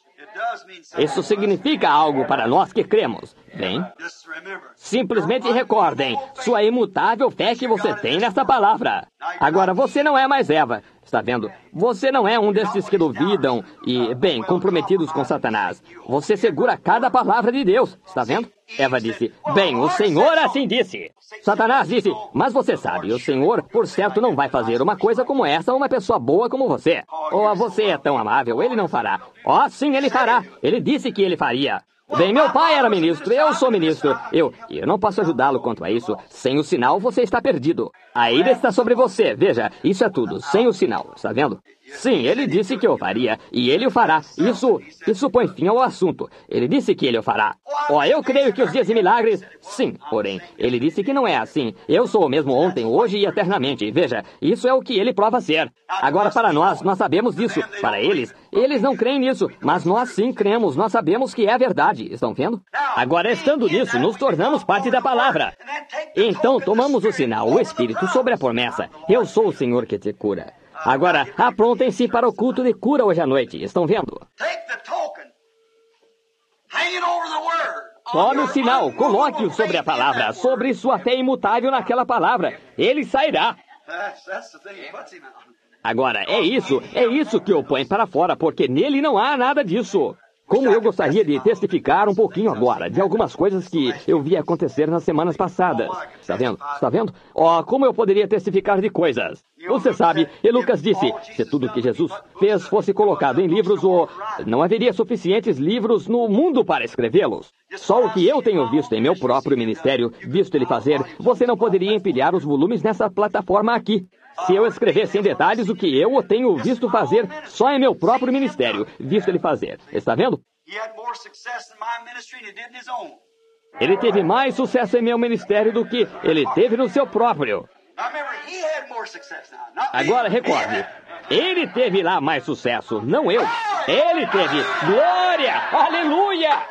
B: Isso significa algo para nós que cremos. Bem, simplesmente recordem sua imutável fé que você tem nessa palavra. Agora, você não é mais Eva, está vendo? Você não é um desses que duvidam e, bem, comprometidos com Satanás. Você segura cada palavra de Deus, está vendo? Eva disse, bem, o Senhor assim disse. Satanás disse, mas você sabe, o Senhor, por certo, não vai fazer uma coisa como essa a uma pessoa boa como você. Ou você é tão amável, ele não fará. Oh, sim, ele fará. Ele disse que ele faria. Bem, meu pai era ministro, eu sou ministro. Eu, eu não posso ajudá-lo quanto a isso. Sem o sinal, você está perdido. A ira está sobre você. Veja, isso é tudo, sem o sinal, está vendo? Sim, ele disse que o faria, e ele o fará. Isso, isso põe fim ao assunto. Ele disse que ele o fará. Oh, eu creio que os dias de milagres... Sim, porém, ele disse que não é assim. Eu sou o mesmo ontem, hoje e eternamente. Veja, isso é o que ele prova ser. Agora, para nós, nós sabemos disso. Para eles, eles não creem nisso, mas nós sim cremos. Nós sabemos que é verdade. Estão vendo? Agora, estando nisso, nos tornamos parte da palavra. Então, tomamos o sinal, o Espírito, sobre a promessa. Eu sou o Senhor que te cura. Agora, aprontem-se para o culto de cura hoje à noite. Estão vendo? Tome o sinal, coloque-o sobre a palavra, sobre sua fé imutável naquela palavra. Ele sairá. Agora, é isso, é isso que o põe para fora, porque nele não há nada disso. Como eu gostaria de testificar um pouquinho agora de algumas coisas que eu vi acontecer nas semanas passadas. Está vendo? Está vendo? Oh, como eu poderia testificar de coisas? Você sabe, e Lucas disse, se tudo que Jesus fez fosse colocado em livros, oh, não haveria suficientes livros no mundo para escrevê-los. Só o que eu tenho visto em meu próprio ministério, visto ele fazer, você não poderia empilhar os volumes nessa plataforma aqui. Se eu escrevesse em detalhes o que eu o tenho visto fazer só em meu próprio ministério, visto ele fazer. Está vendo? Ele teve mais sucesso em meu ministério do que ele teve no seu próprio. Agora, recorde, ele teve lá mais sucesso, não eu. Ele teve. Glória! Aleluia!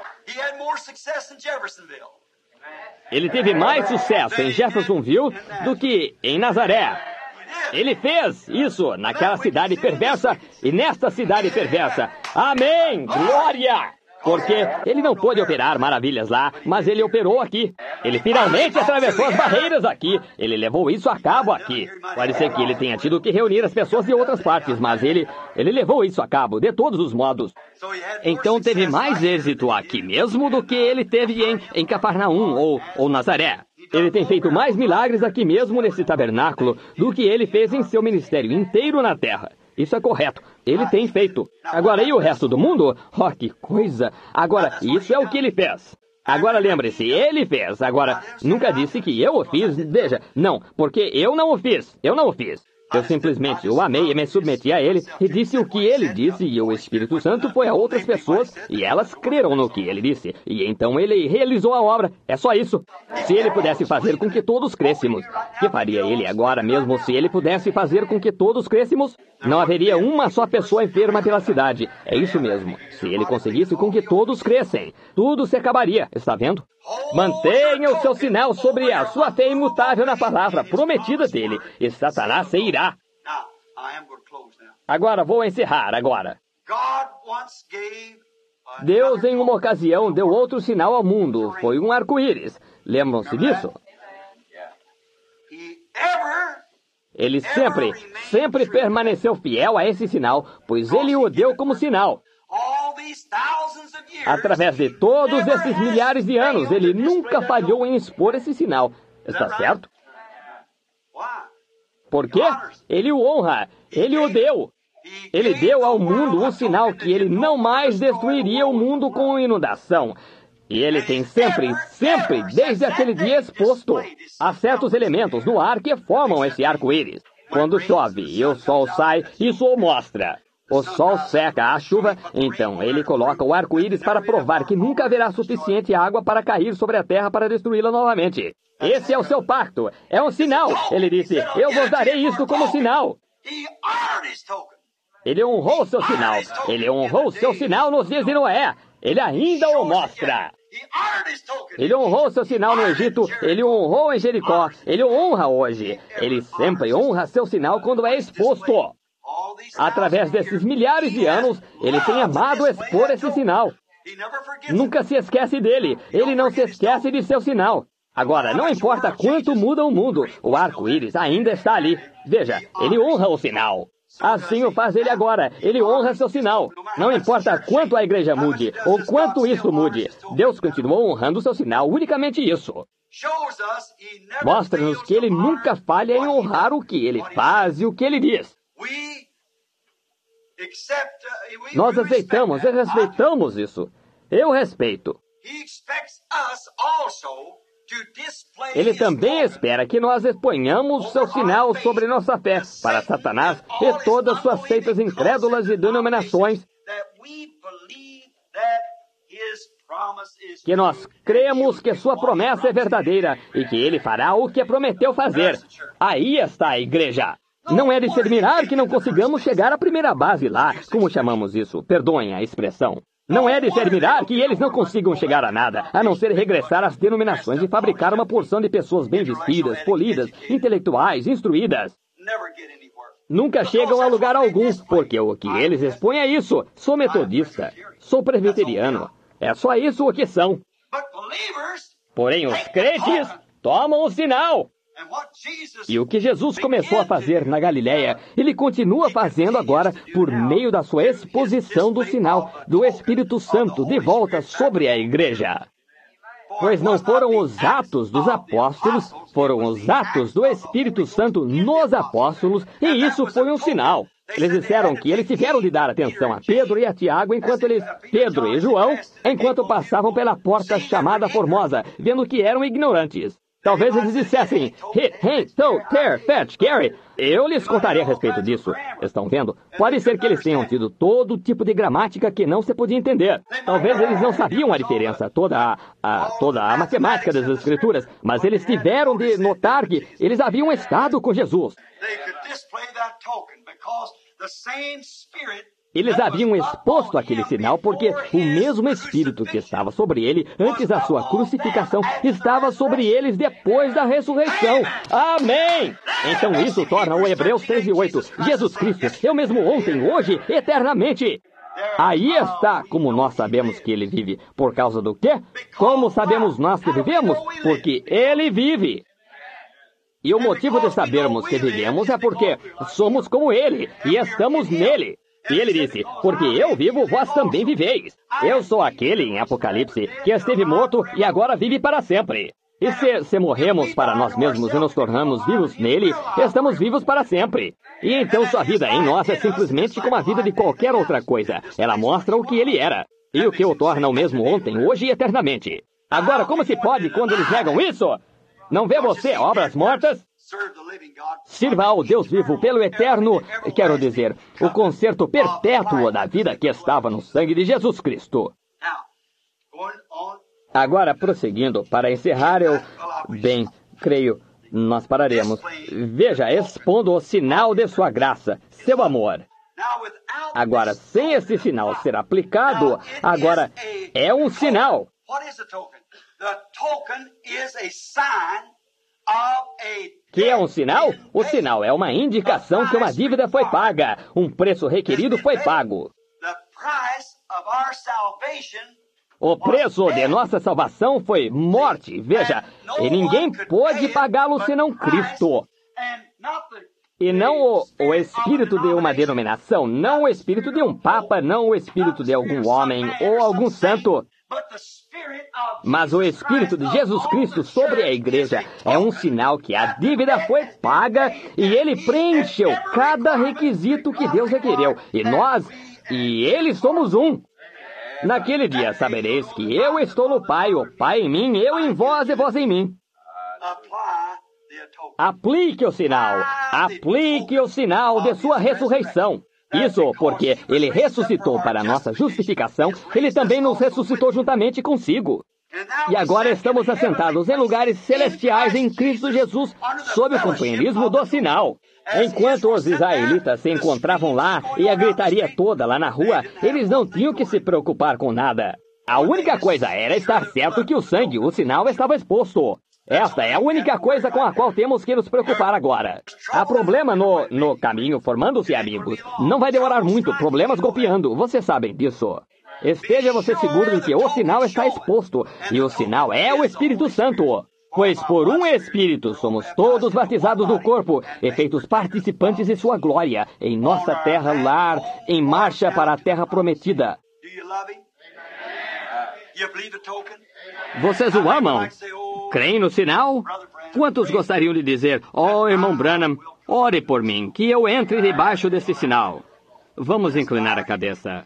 B: Ele teve mais sucesso em Jeffersonville do que em Nazaré. Ele fez isso naquela cidade perversa e nesta cidade perversa. Amém! Glória! Porque ele não pôde operar maravilhas lá, mas ele operou aqui. Ele finalmente atravessou as barreiras aqui. Ele levou isso a cabo aqui. Pode ser que ele tenha tido que reunir as pessoas de outras partes, mas ele, ele levou isso a cabo, de todos os modos. Então teve mais êxito aqui mesmo do que ele teve em, em Cafarnaum ou, ou Nazaré. Ele tem feito mais milagres aqui mesmo nesse tabernáculo do que ele fez em seu ministério inteiro na terra. Isso é correto. Ele tem feito. Agora, e o resto do mundo? Oh, que coisa! Agora, isso é o que ele fez. Agora, lembre-se, ele fez. Agora, nunca disse que eu o fiz. Veja, não, porque eu não o fiz. Eu não o fiz. Eu simplesmente o amei e me submeti a ele e disse o que ele disse, e o Espírito Santo foi a outras pessoas e elas creram no que ele disse. E então ele realizou a obra. É só isso. Se ele pudesse fazer com que todos crescêssemos, que faria ele agora mesmo se ele pudesse fazer com que todos crescêssemos? Não haveria uma só pessoa enferma pela cidade. É isso mesmo. Se ele conseguisse com que todos crescem, tudo se acabaria. Está vendo? Mantenha o seu sinal sobre a sua fé imutável na palavra prometida dele, e Satanás se irá. Agora vou encerrar agora. Deus, em uma ocasião, deu outro sinal ao mundo. Foi um arco-íris. Lembram-se disso? Ele sempre, sempre permaneceu fiel a esse sinal, pois ele o deu como sinal. Através de todos esses milhares de anos, ele nunca falhou em expor esse sinal. Está certo? Por quê? Ele o honra. Ele o deu. Ele deu ao mundo um sinal que ele não mais destruiria o mundo com inundação. E ele tem sempre, sempre, desde aquele dia exposto a certos elementos no ar que formam esse arco-íris. Quando chove e o sol sai, isso o mostra. O sol seca a chuva, então ele coloca o arco-íris para provar que nunca haverá suficiente água para cair sobre a terra para destruí-la novamente. Esse é o seu pacto. É um sinal. Ele disse, eu vos darei isto como sinal. Ele honrou seu sinal. Ele honrou seu sinal nos dias de Noé. Ele ainda o mostra. Ele honrou seu sinal no Egito. Ele o honrou em Jericó. Ele o honra hoje. Ele sempre honra seu sinal quando é exposto. Através desses milhares de anos, ele tem amado expor esse sinal. Nunca se esquece dele. Ele não se esquece de seu sinal. Agora, não importa quanto muda o mundo, o arco-íris ainda está ali. Veja, ele honra o sinal. Assim o faz ele agora. Ele honra seu sinal. Não importa quanto a igreja mude, ou quanto isso mude, Deus continua honrando seu sinal, unicamente isso. Mostra-nos que ele nunca falha em honrar o que ele faz e o que ele diz. Nós aceitamos e respeitamos isso. Eu respeito. Ele também espera que nós exponhamos seu sinal sobre nossa fé para Satanás e todas suas seitas incrédulas e denominações, que nós cremos que sua promessa é verdadeira e que ele fará o que prometeu fazer. Aí está a igreja. Não é de se admirar que não consigamos chegar à primeira base lá, como chamamos isso, perdoem a expressão. Não é de se admirar que eles não consigam chegar a nada, a não ser regressar às denominações e fabricar uma porção de pessoas bem vestidas, polidas, intelectuais, instruídas. Nunca chegam a lugar algum, porque o que eles expõem é isso. Sou metodista, sou presbiteriano. É só isso o que são. Porém, os crentes tomam o sinal. E o que Jesus começou a fazer na Galileia, ele continua fazendo agora por meio da sua exposição do sinal do Espírito Santo de volta sobre a igreja. Pois não foram os atos dos apóstolos, foram os atos do Espírito Santo nos apóstolos, e isso foi um sinal. Eles disseram que eles tiveram de dar atenção a Pedro e a Tiago enquanto eles, Pedro e João, enquanto passavam pela porta chamada Formosa, vendo que eram ignorantes. Talvez eles dissessem, hit, hand, toe, tear, fetch, Gary. Eu lhes contarei a respeito disso. Estão vendo? Pode ser que eles tenham tido todo tipo de gramática que não se podia entender. Talvez eles não sabiam a diferença, toda a, a, toda a matemática das Escrituras, mas eles tiveram de notar que eles haviam estado com Jesus. Eles haviam exposto aquele sinal porque o mesmo Espírito que estava sobre ele antes da sua crucificação estava sobre eles depois da ressurreição. Amém! Então isso torna o Hebreus treze, oito. Jesus Cristo, eu mesmo ontem, hoje, eternamente. Aí está como nós sabemos que ele vive. Por causa do quê? Como sabemos nós que vivemos? Porque ele vive. E o motivo de sabermos que vivemos é porque somos como ele e estamos nele. E ele disse, porque eu vivo, vós também viveis. Eu sou aquele, em Apocalipse, que esteve morto e agora vive para sempre. E se, se morremos para nós mesmos e nos tornamos vivos nele, estamos vivos para sempre. E então sua vida em nós é simplesmente como a vida de qualquer outra coisa. Ela mostra o que ele era. E o que o torna o mesmo ontem, hoje e eternamente. Agora, como se pode quando eles negam isso? Não vê você, obras mortas? Sirva ao Deus vivo pelo eterno, quero dizer, o conserto perpétuo da vida que estava no sangue de Jesus Cristo. Agora, prosseguindo, para encerrar, eu, bem, creio, nós pararemos. Veja, expondo o sinal de sua graça, seu amor. Agora, sem esse sinal ser aplicado, agora é um sinal. Que é um sinal? O sinal é uma indicação que uma dívida foi paga, um preço requerido foi pago. O preço de nossa salvação foi morte, veja, e ninguém pôde pagá-lo senão Cristo. E não o, o espírito de uma denominação, não o espírito de um papa, não o espírito de algum homem ou algum santo, mas o espírito de Jesus Cristo sobre a igreja é um sinal que a dívida foi paga e ele preencheu cada requisito que Deus requereu. E nós e ele somos um. Naquele dia sabereis que eu estou no Pai, o Pai em mim, eu em vós e vós em mim. Aplique o sinal, aplique o sinal de sua ressurreição. Isso porque ele ressuscitou para a nossa justificação, ele também nos ressuscitou juntamente consigo. E agora estamos assentados em lugares celestiais em Cristo Jesus, sob o companheirismo do sinal. Enquanto os israelitas se encontravam lá e a gritaria toda lá na rua, eles não tinham que se preocupar com nada. A única coisa era estar certo que o sangue, o sinal, estava exposto. Esta é a única coisa com a qual temos que nos preocupar agora. Há problema no, no caminho formando-se, amigos. Não vai demorar muito, problemas golpeando, vocês sabem disso. Esteja você seguro de que o sinal está exposto, e o sinal é o Espírito Santo. Pois por um Espírito somos todos batizados no corpo, e feitos participantes de sua glória, em nossa terra lar, em marcha para a terra prometida. Vocês o amam? Creem no sinal? Quantos gostariam de dizer, oh, irmão Branham, ore por mim, que eu entre debaixo desse sinal? Vamos inclinar a cabeça.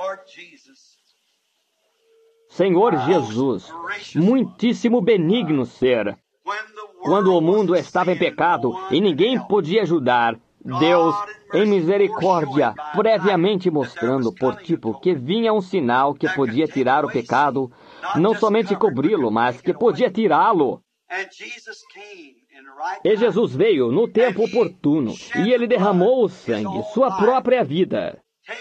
B: Senhor Jesus, muitíssimo benigno ser, quando o mundo estava em pecado e ninguém podia ajudar, Deus, em misericórdia, previamente mostrando por tipo que vinha um sinal que podia tirar o pecado, não somente cobri-lo, mas que podia tirá-lo. E Jesus veio no tempo oportuno, e ele derramou o sangue, sua própria vida,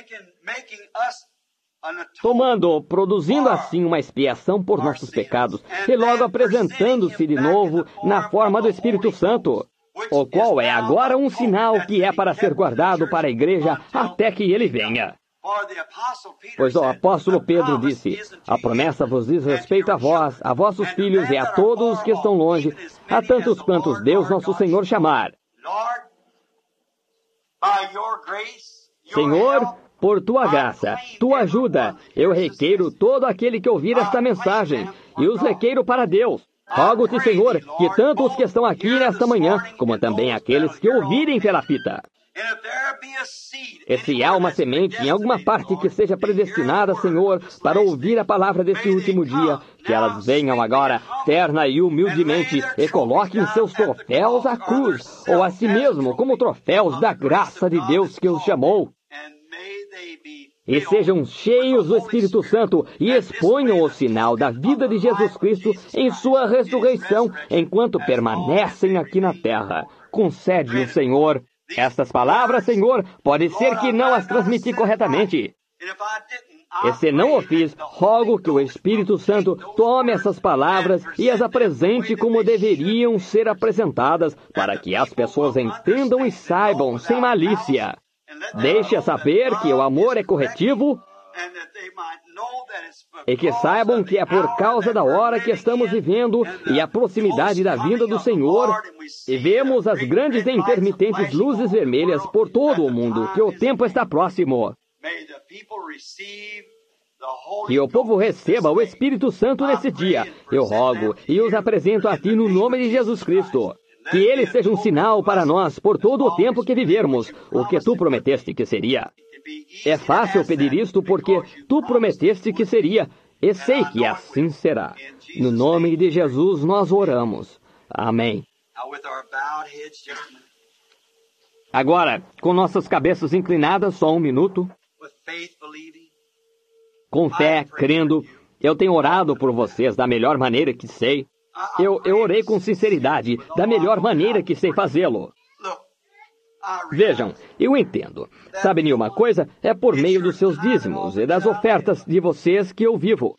B: tomando, produzindo assim uma expiação por nossos pecados, e logo apresentando-se de novo na forma do Espírito Santo, o qual é agora um sinal que é para ser guardado para a igreja até que ele venha. Pois o apóstolo Pedro disse, a promessa vos diz respeito a vós, a vossos filhos e a todos os que estão longe, a tantos quantos Deus nosso Senhor chamar. Senhor, por tua graça, tua ajuda, eu requeiro todo aquele que ouvir esta mensagem, e os requeiro para Deus. Rogo-te, Senhor, que tanto os que estão aqui nesta manhã, como também aqueles que ouvirem pela fita. E se há uma semente em alguma parte que seja predestinada, Senhor, para ouvir a palavra desse último dia, que elas venham agora, terna e humildemente, e coloquem seus troféus à cruz, ou a si mesmo, como troféus da graça de Deus que os chamou. E sejam cheios do Espírito Santo e exponham o sinal da vida de Jesus Cristo em sua ressurreição, enquanto permanecem aqui na terra. Concede-o, Senhor. Estas palavras, Senhor, pode ser que não as transmiti corretamente. E se não o fiz, rogo que o Espírito Santo tome essas palavras e as apresente como deveriam ser apresentadas, para que as pessoas entendam e saibam sem malícia. Deixe saber que o amor é corretivo e que saibam que é por causa da hora que estamos vivendo e a proximidade da vinda do Senhor, e vemos as grandes e intermitentes luzes vermelhas por todo o mundo, que o tempo está próximo. Que o povo receba o Espírito Santo nesse dia, eu rogo e os apresento a ti no nome de Jesus Cristo. Que ele seja um sinal para nós por todo o tempo que vivermos, o que tu prometeste que seria. É fácil pedir isto porque tu prometeste que seria, e sei que assim será. No nome de Jesus nós oramos. Amém.
A: Now with our bowed heads, just a minute.
B: Agora, com nossas cabeças inclinadas, só um minuto.
A: With faith believing.
B: Com fé, crendo, eu tenho orado por vocês da melhor maneira que sei. Eu, eu orei com sinceridade, da melhor maneira que sei fazê-lo. Vejam, eu entendo. Sabem de uma coisa? É por meio dos seus dízimos e das ofertas de vocês que eu vivo.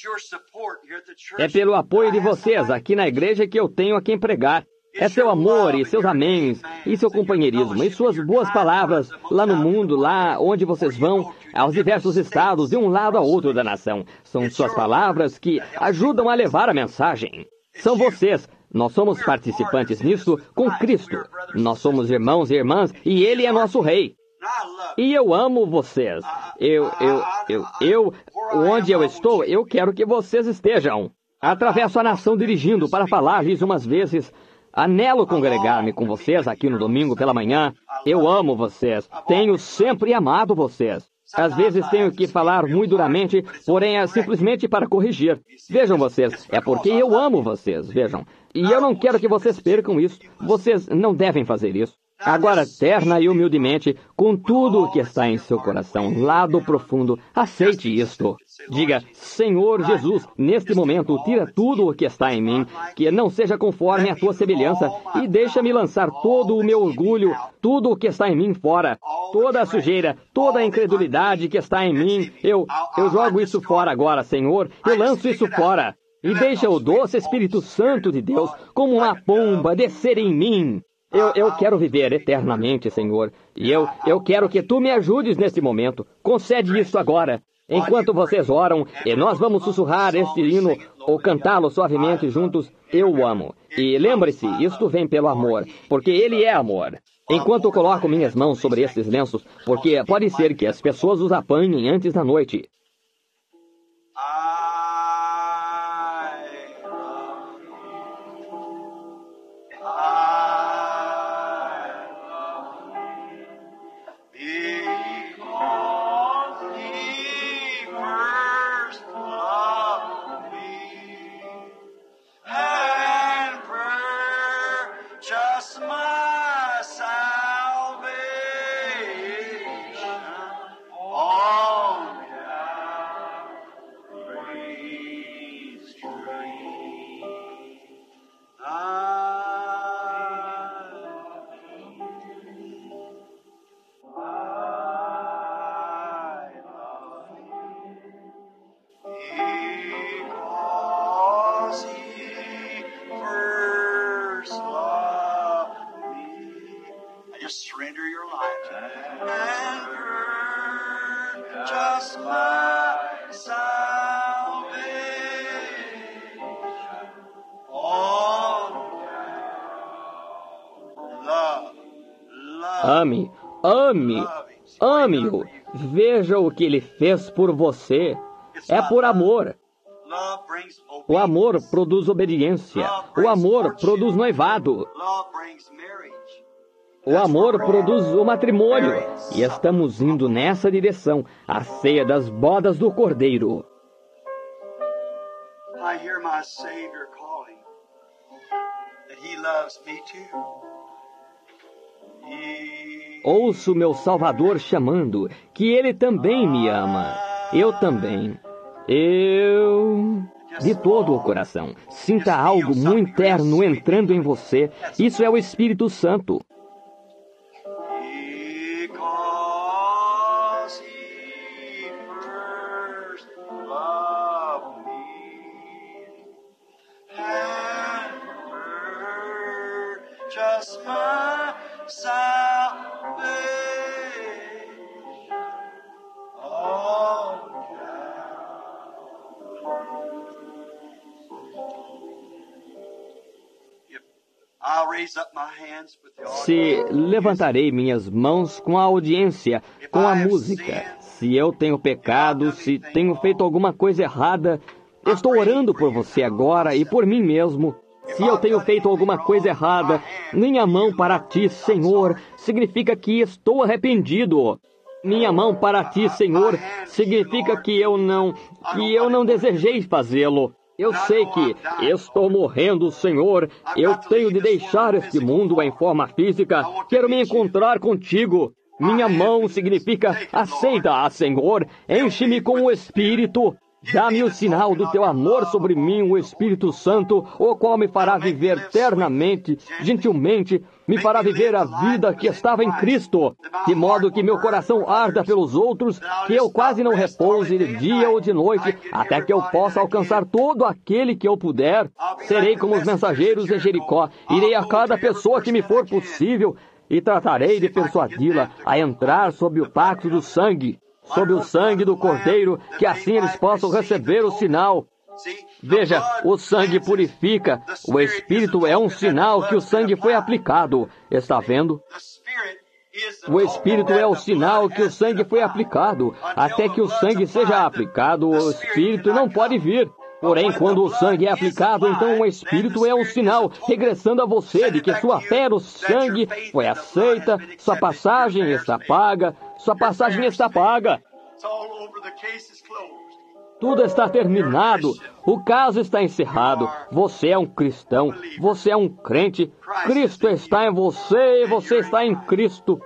B: É pelo apoio de vocês aqui na igreja que eu tenho a quem pregar. É seu amor e seus améns, e seu companheirismo, e suas boas palavras lá no mundo, lá onde vocês vão, aos diversos estados, de um lado a outro da nação. São suas palavras que ajudam a levar a mensagem. São vocês. Nós somos participantes nisto com Cristo. Nós somos irmãos e irmãs, e Ele é nosso Rei. E eu amo vocês. Eu, eu, eu, eu, onde eu estou, eu quero que vocês estejam. Atravesso a nação dirigindo para falar-lhes umas vezes. Anelo congregar-me com vocês aqui no domingo pela manhã. Eu amo vocês. Tenho sempre amado vocês. Às vezes tenho que falar muito duramente, porém é simplesmente para corrigir. Vejam vocês, é porque eu amo vocês, vejam. E eu não quero que vocês percam isso. Vocês não devem fazer isso. Agora, terna e humildemente, com tudo o que está em seu coração, lá do profundo, aceite isto. Diga, Senhor Jesus, neste momento, tira tudo o que está em mim, que não seja conforme a tua semelhança, e deixa-me lançar todo o meu orgulho, tudo o que está em mim fora, toda a sujeira, toda a incredulidade que está em mim. Eu, eu jogo isso fora agora, Senhor, eu lanço isso fora. E deixa o doce Espírito Santo de Deus, como uma pomba, descer em mim. Eu, eu quero viver eternamente, Senhor. E eu, eu quero que Tu me ajudes nesse momento. Concede isso agora. Enquanto vocês oram, e nós vamos sussurrar este hino, ou cantá-lo suavemente juntos, eu o amo. E lembre-se, isto vem pelo amor, porque Ele é amor. Enquanto eu coloco minhas mãos sobre estes lenços, porque pode ser que as pessoas os apanhem antes da noite. Ame, ame, ame-o. Veja o que Ele fez por você. É por amor. O amor produz obediência. O amor produz noivado. O amor produz o matrimônio. E estamos indo nessa direção, a ceia das bodas do Cordeiro.
A: I hear my Savior calling that He loves me too.
B: Ouço meu Salvador chamando, que Ele também me ama. Eu também. Eu... De todo o coração. Sinta algo muito interno entrando em você. Isso é o Espírito Santo. Se levantarei minhas mãos com a audiência, com a música. Se eu tenho pecado, se tenho feito alguma coisa errada, estou orando por você agora e por mim mesmo. Se eu tenho feito alguma coisa errada, minha mão para ti, Senhor, significa que estou arrependido. Minha mão para ti, Senhor, significa que eu não, que eu não desejei fazê-lo. Eu sei que estou morrendo, Senhor. Eu tenho de deixar este mundo em forma física. Quero me encontrar contigo. Minha mão significa aceita-a, Senhor. Enche-me com o Espírito. Dá-me o sinal do teu amor sobre mim, o Espírito Santo, o qual me fará viver eternamente, gentilmente, me fará viver a vida que estava em Cristo, de modo que meu coração arda pelos outros, que eu quase não repouse de dia ou de noite, até que eu possa alcançar todo aquele que eu puder. Serei como os mensageiros em Jericó, irei a cada pessoa que me for possível, e tratarei de persuadi-la a entrar sob o pacto do sangue, sob o sangue do Cordeiro, que assim eles possam receber o sinal. Veja, o sangue purifica. O Espírito é um sinal que o sangue foi aplicado. Está vendo? O Espírito é o sinal que o sangue foi aplicado. Até que o sangue seja aplicado, o Espírito não pode vir. Porém, quando o sangue é aplicado, então o Espírito é um sinal, regressando a você de que sua fé no sangue foi aceita, sua passagem está paga, sua passagem está paga. Tudo está terminado. O caso está encerrado. Você é um cristão. Você é um crente. Cristo está em você e você está em Cristo.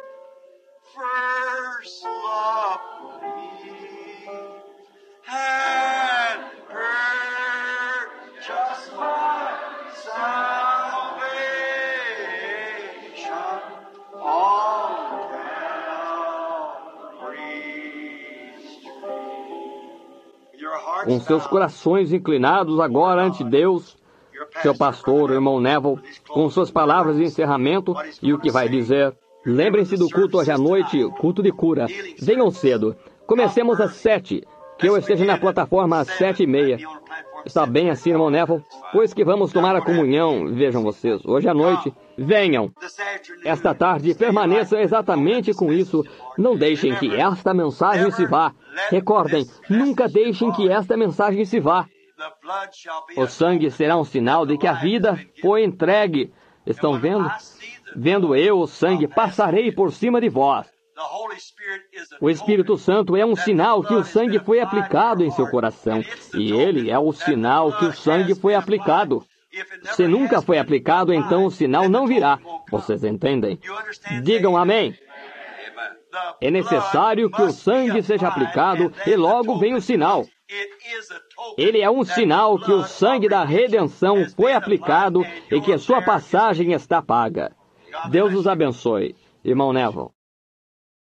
B: Com seus corações inclinados agora ante Deus, seu pastor, o irmão Neville, com suas palavras de encerramento e o que vai dizer. Lembrem-se do culto hoje à noite, culto de cura. Venham cedo. Comecemos às sete. Que eu esteja na plataforma às sete e meia. Está bem assim, irmão Neville? Pois que vamos tomar a comunhão, vejam vocês, hoje à noite. Venham. Esta tarde, permaneçam exatamente com isso. Não deixem que esta mensagem se vá. Recordem, nunca deixem que esta mensagem se vá. O sangue será um sinal de que a vida foi entregue. Estão vendo? Vendo eu o sangue, passarei por cima de vós. O Espírito Santo é um sinal que o sangue foi aplicado em seu coração. E ele é o sinal que o sangue foi aplicado. Se nunca foi aplicado, então o sinal não virá. Vocês entendem? Digam amém. É necessário que o sangue seja aplicado e logo vem o sinal. Ele é um sinal que o sangue da redenção foi aplicado e que sua passagem está paga. Deus os abençoe. Irmão Neville.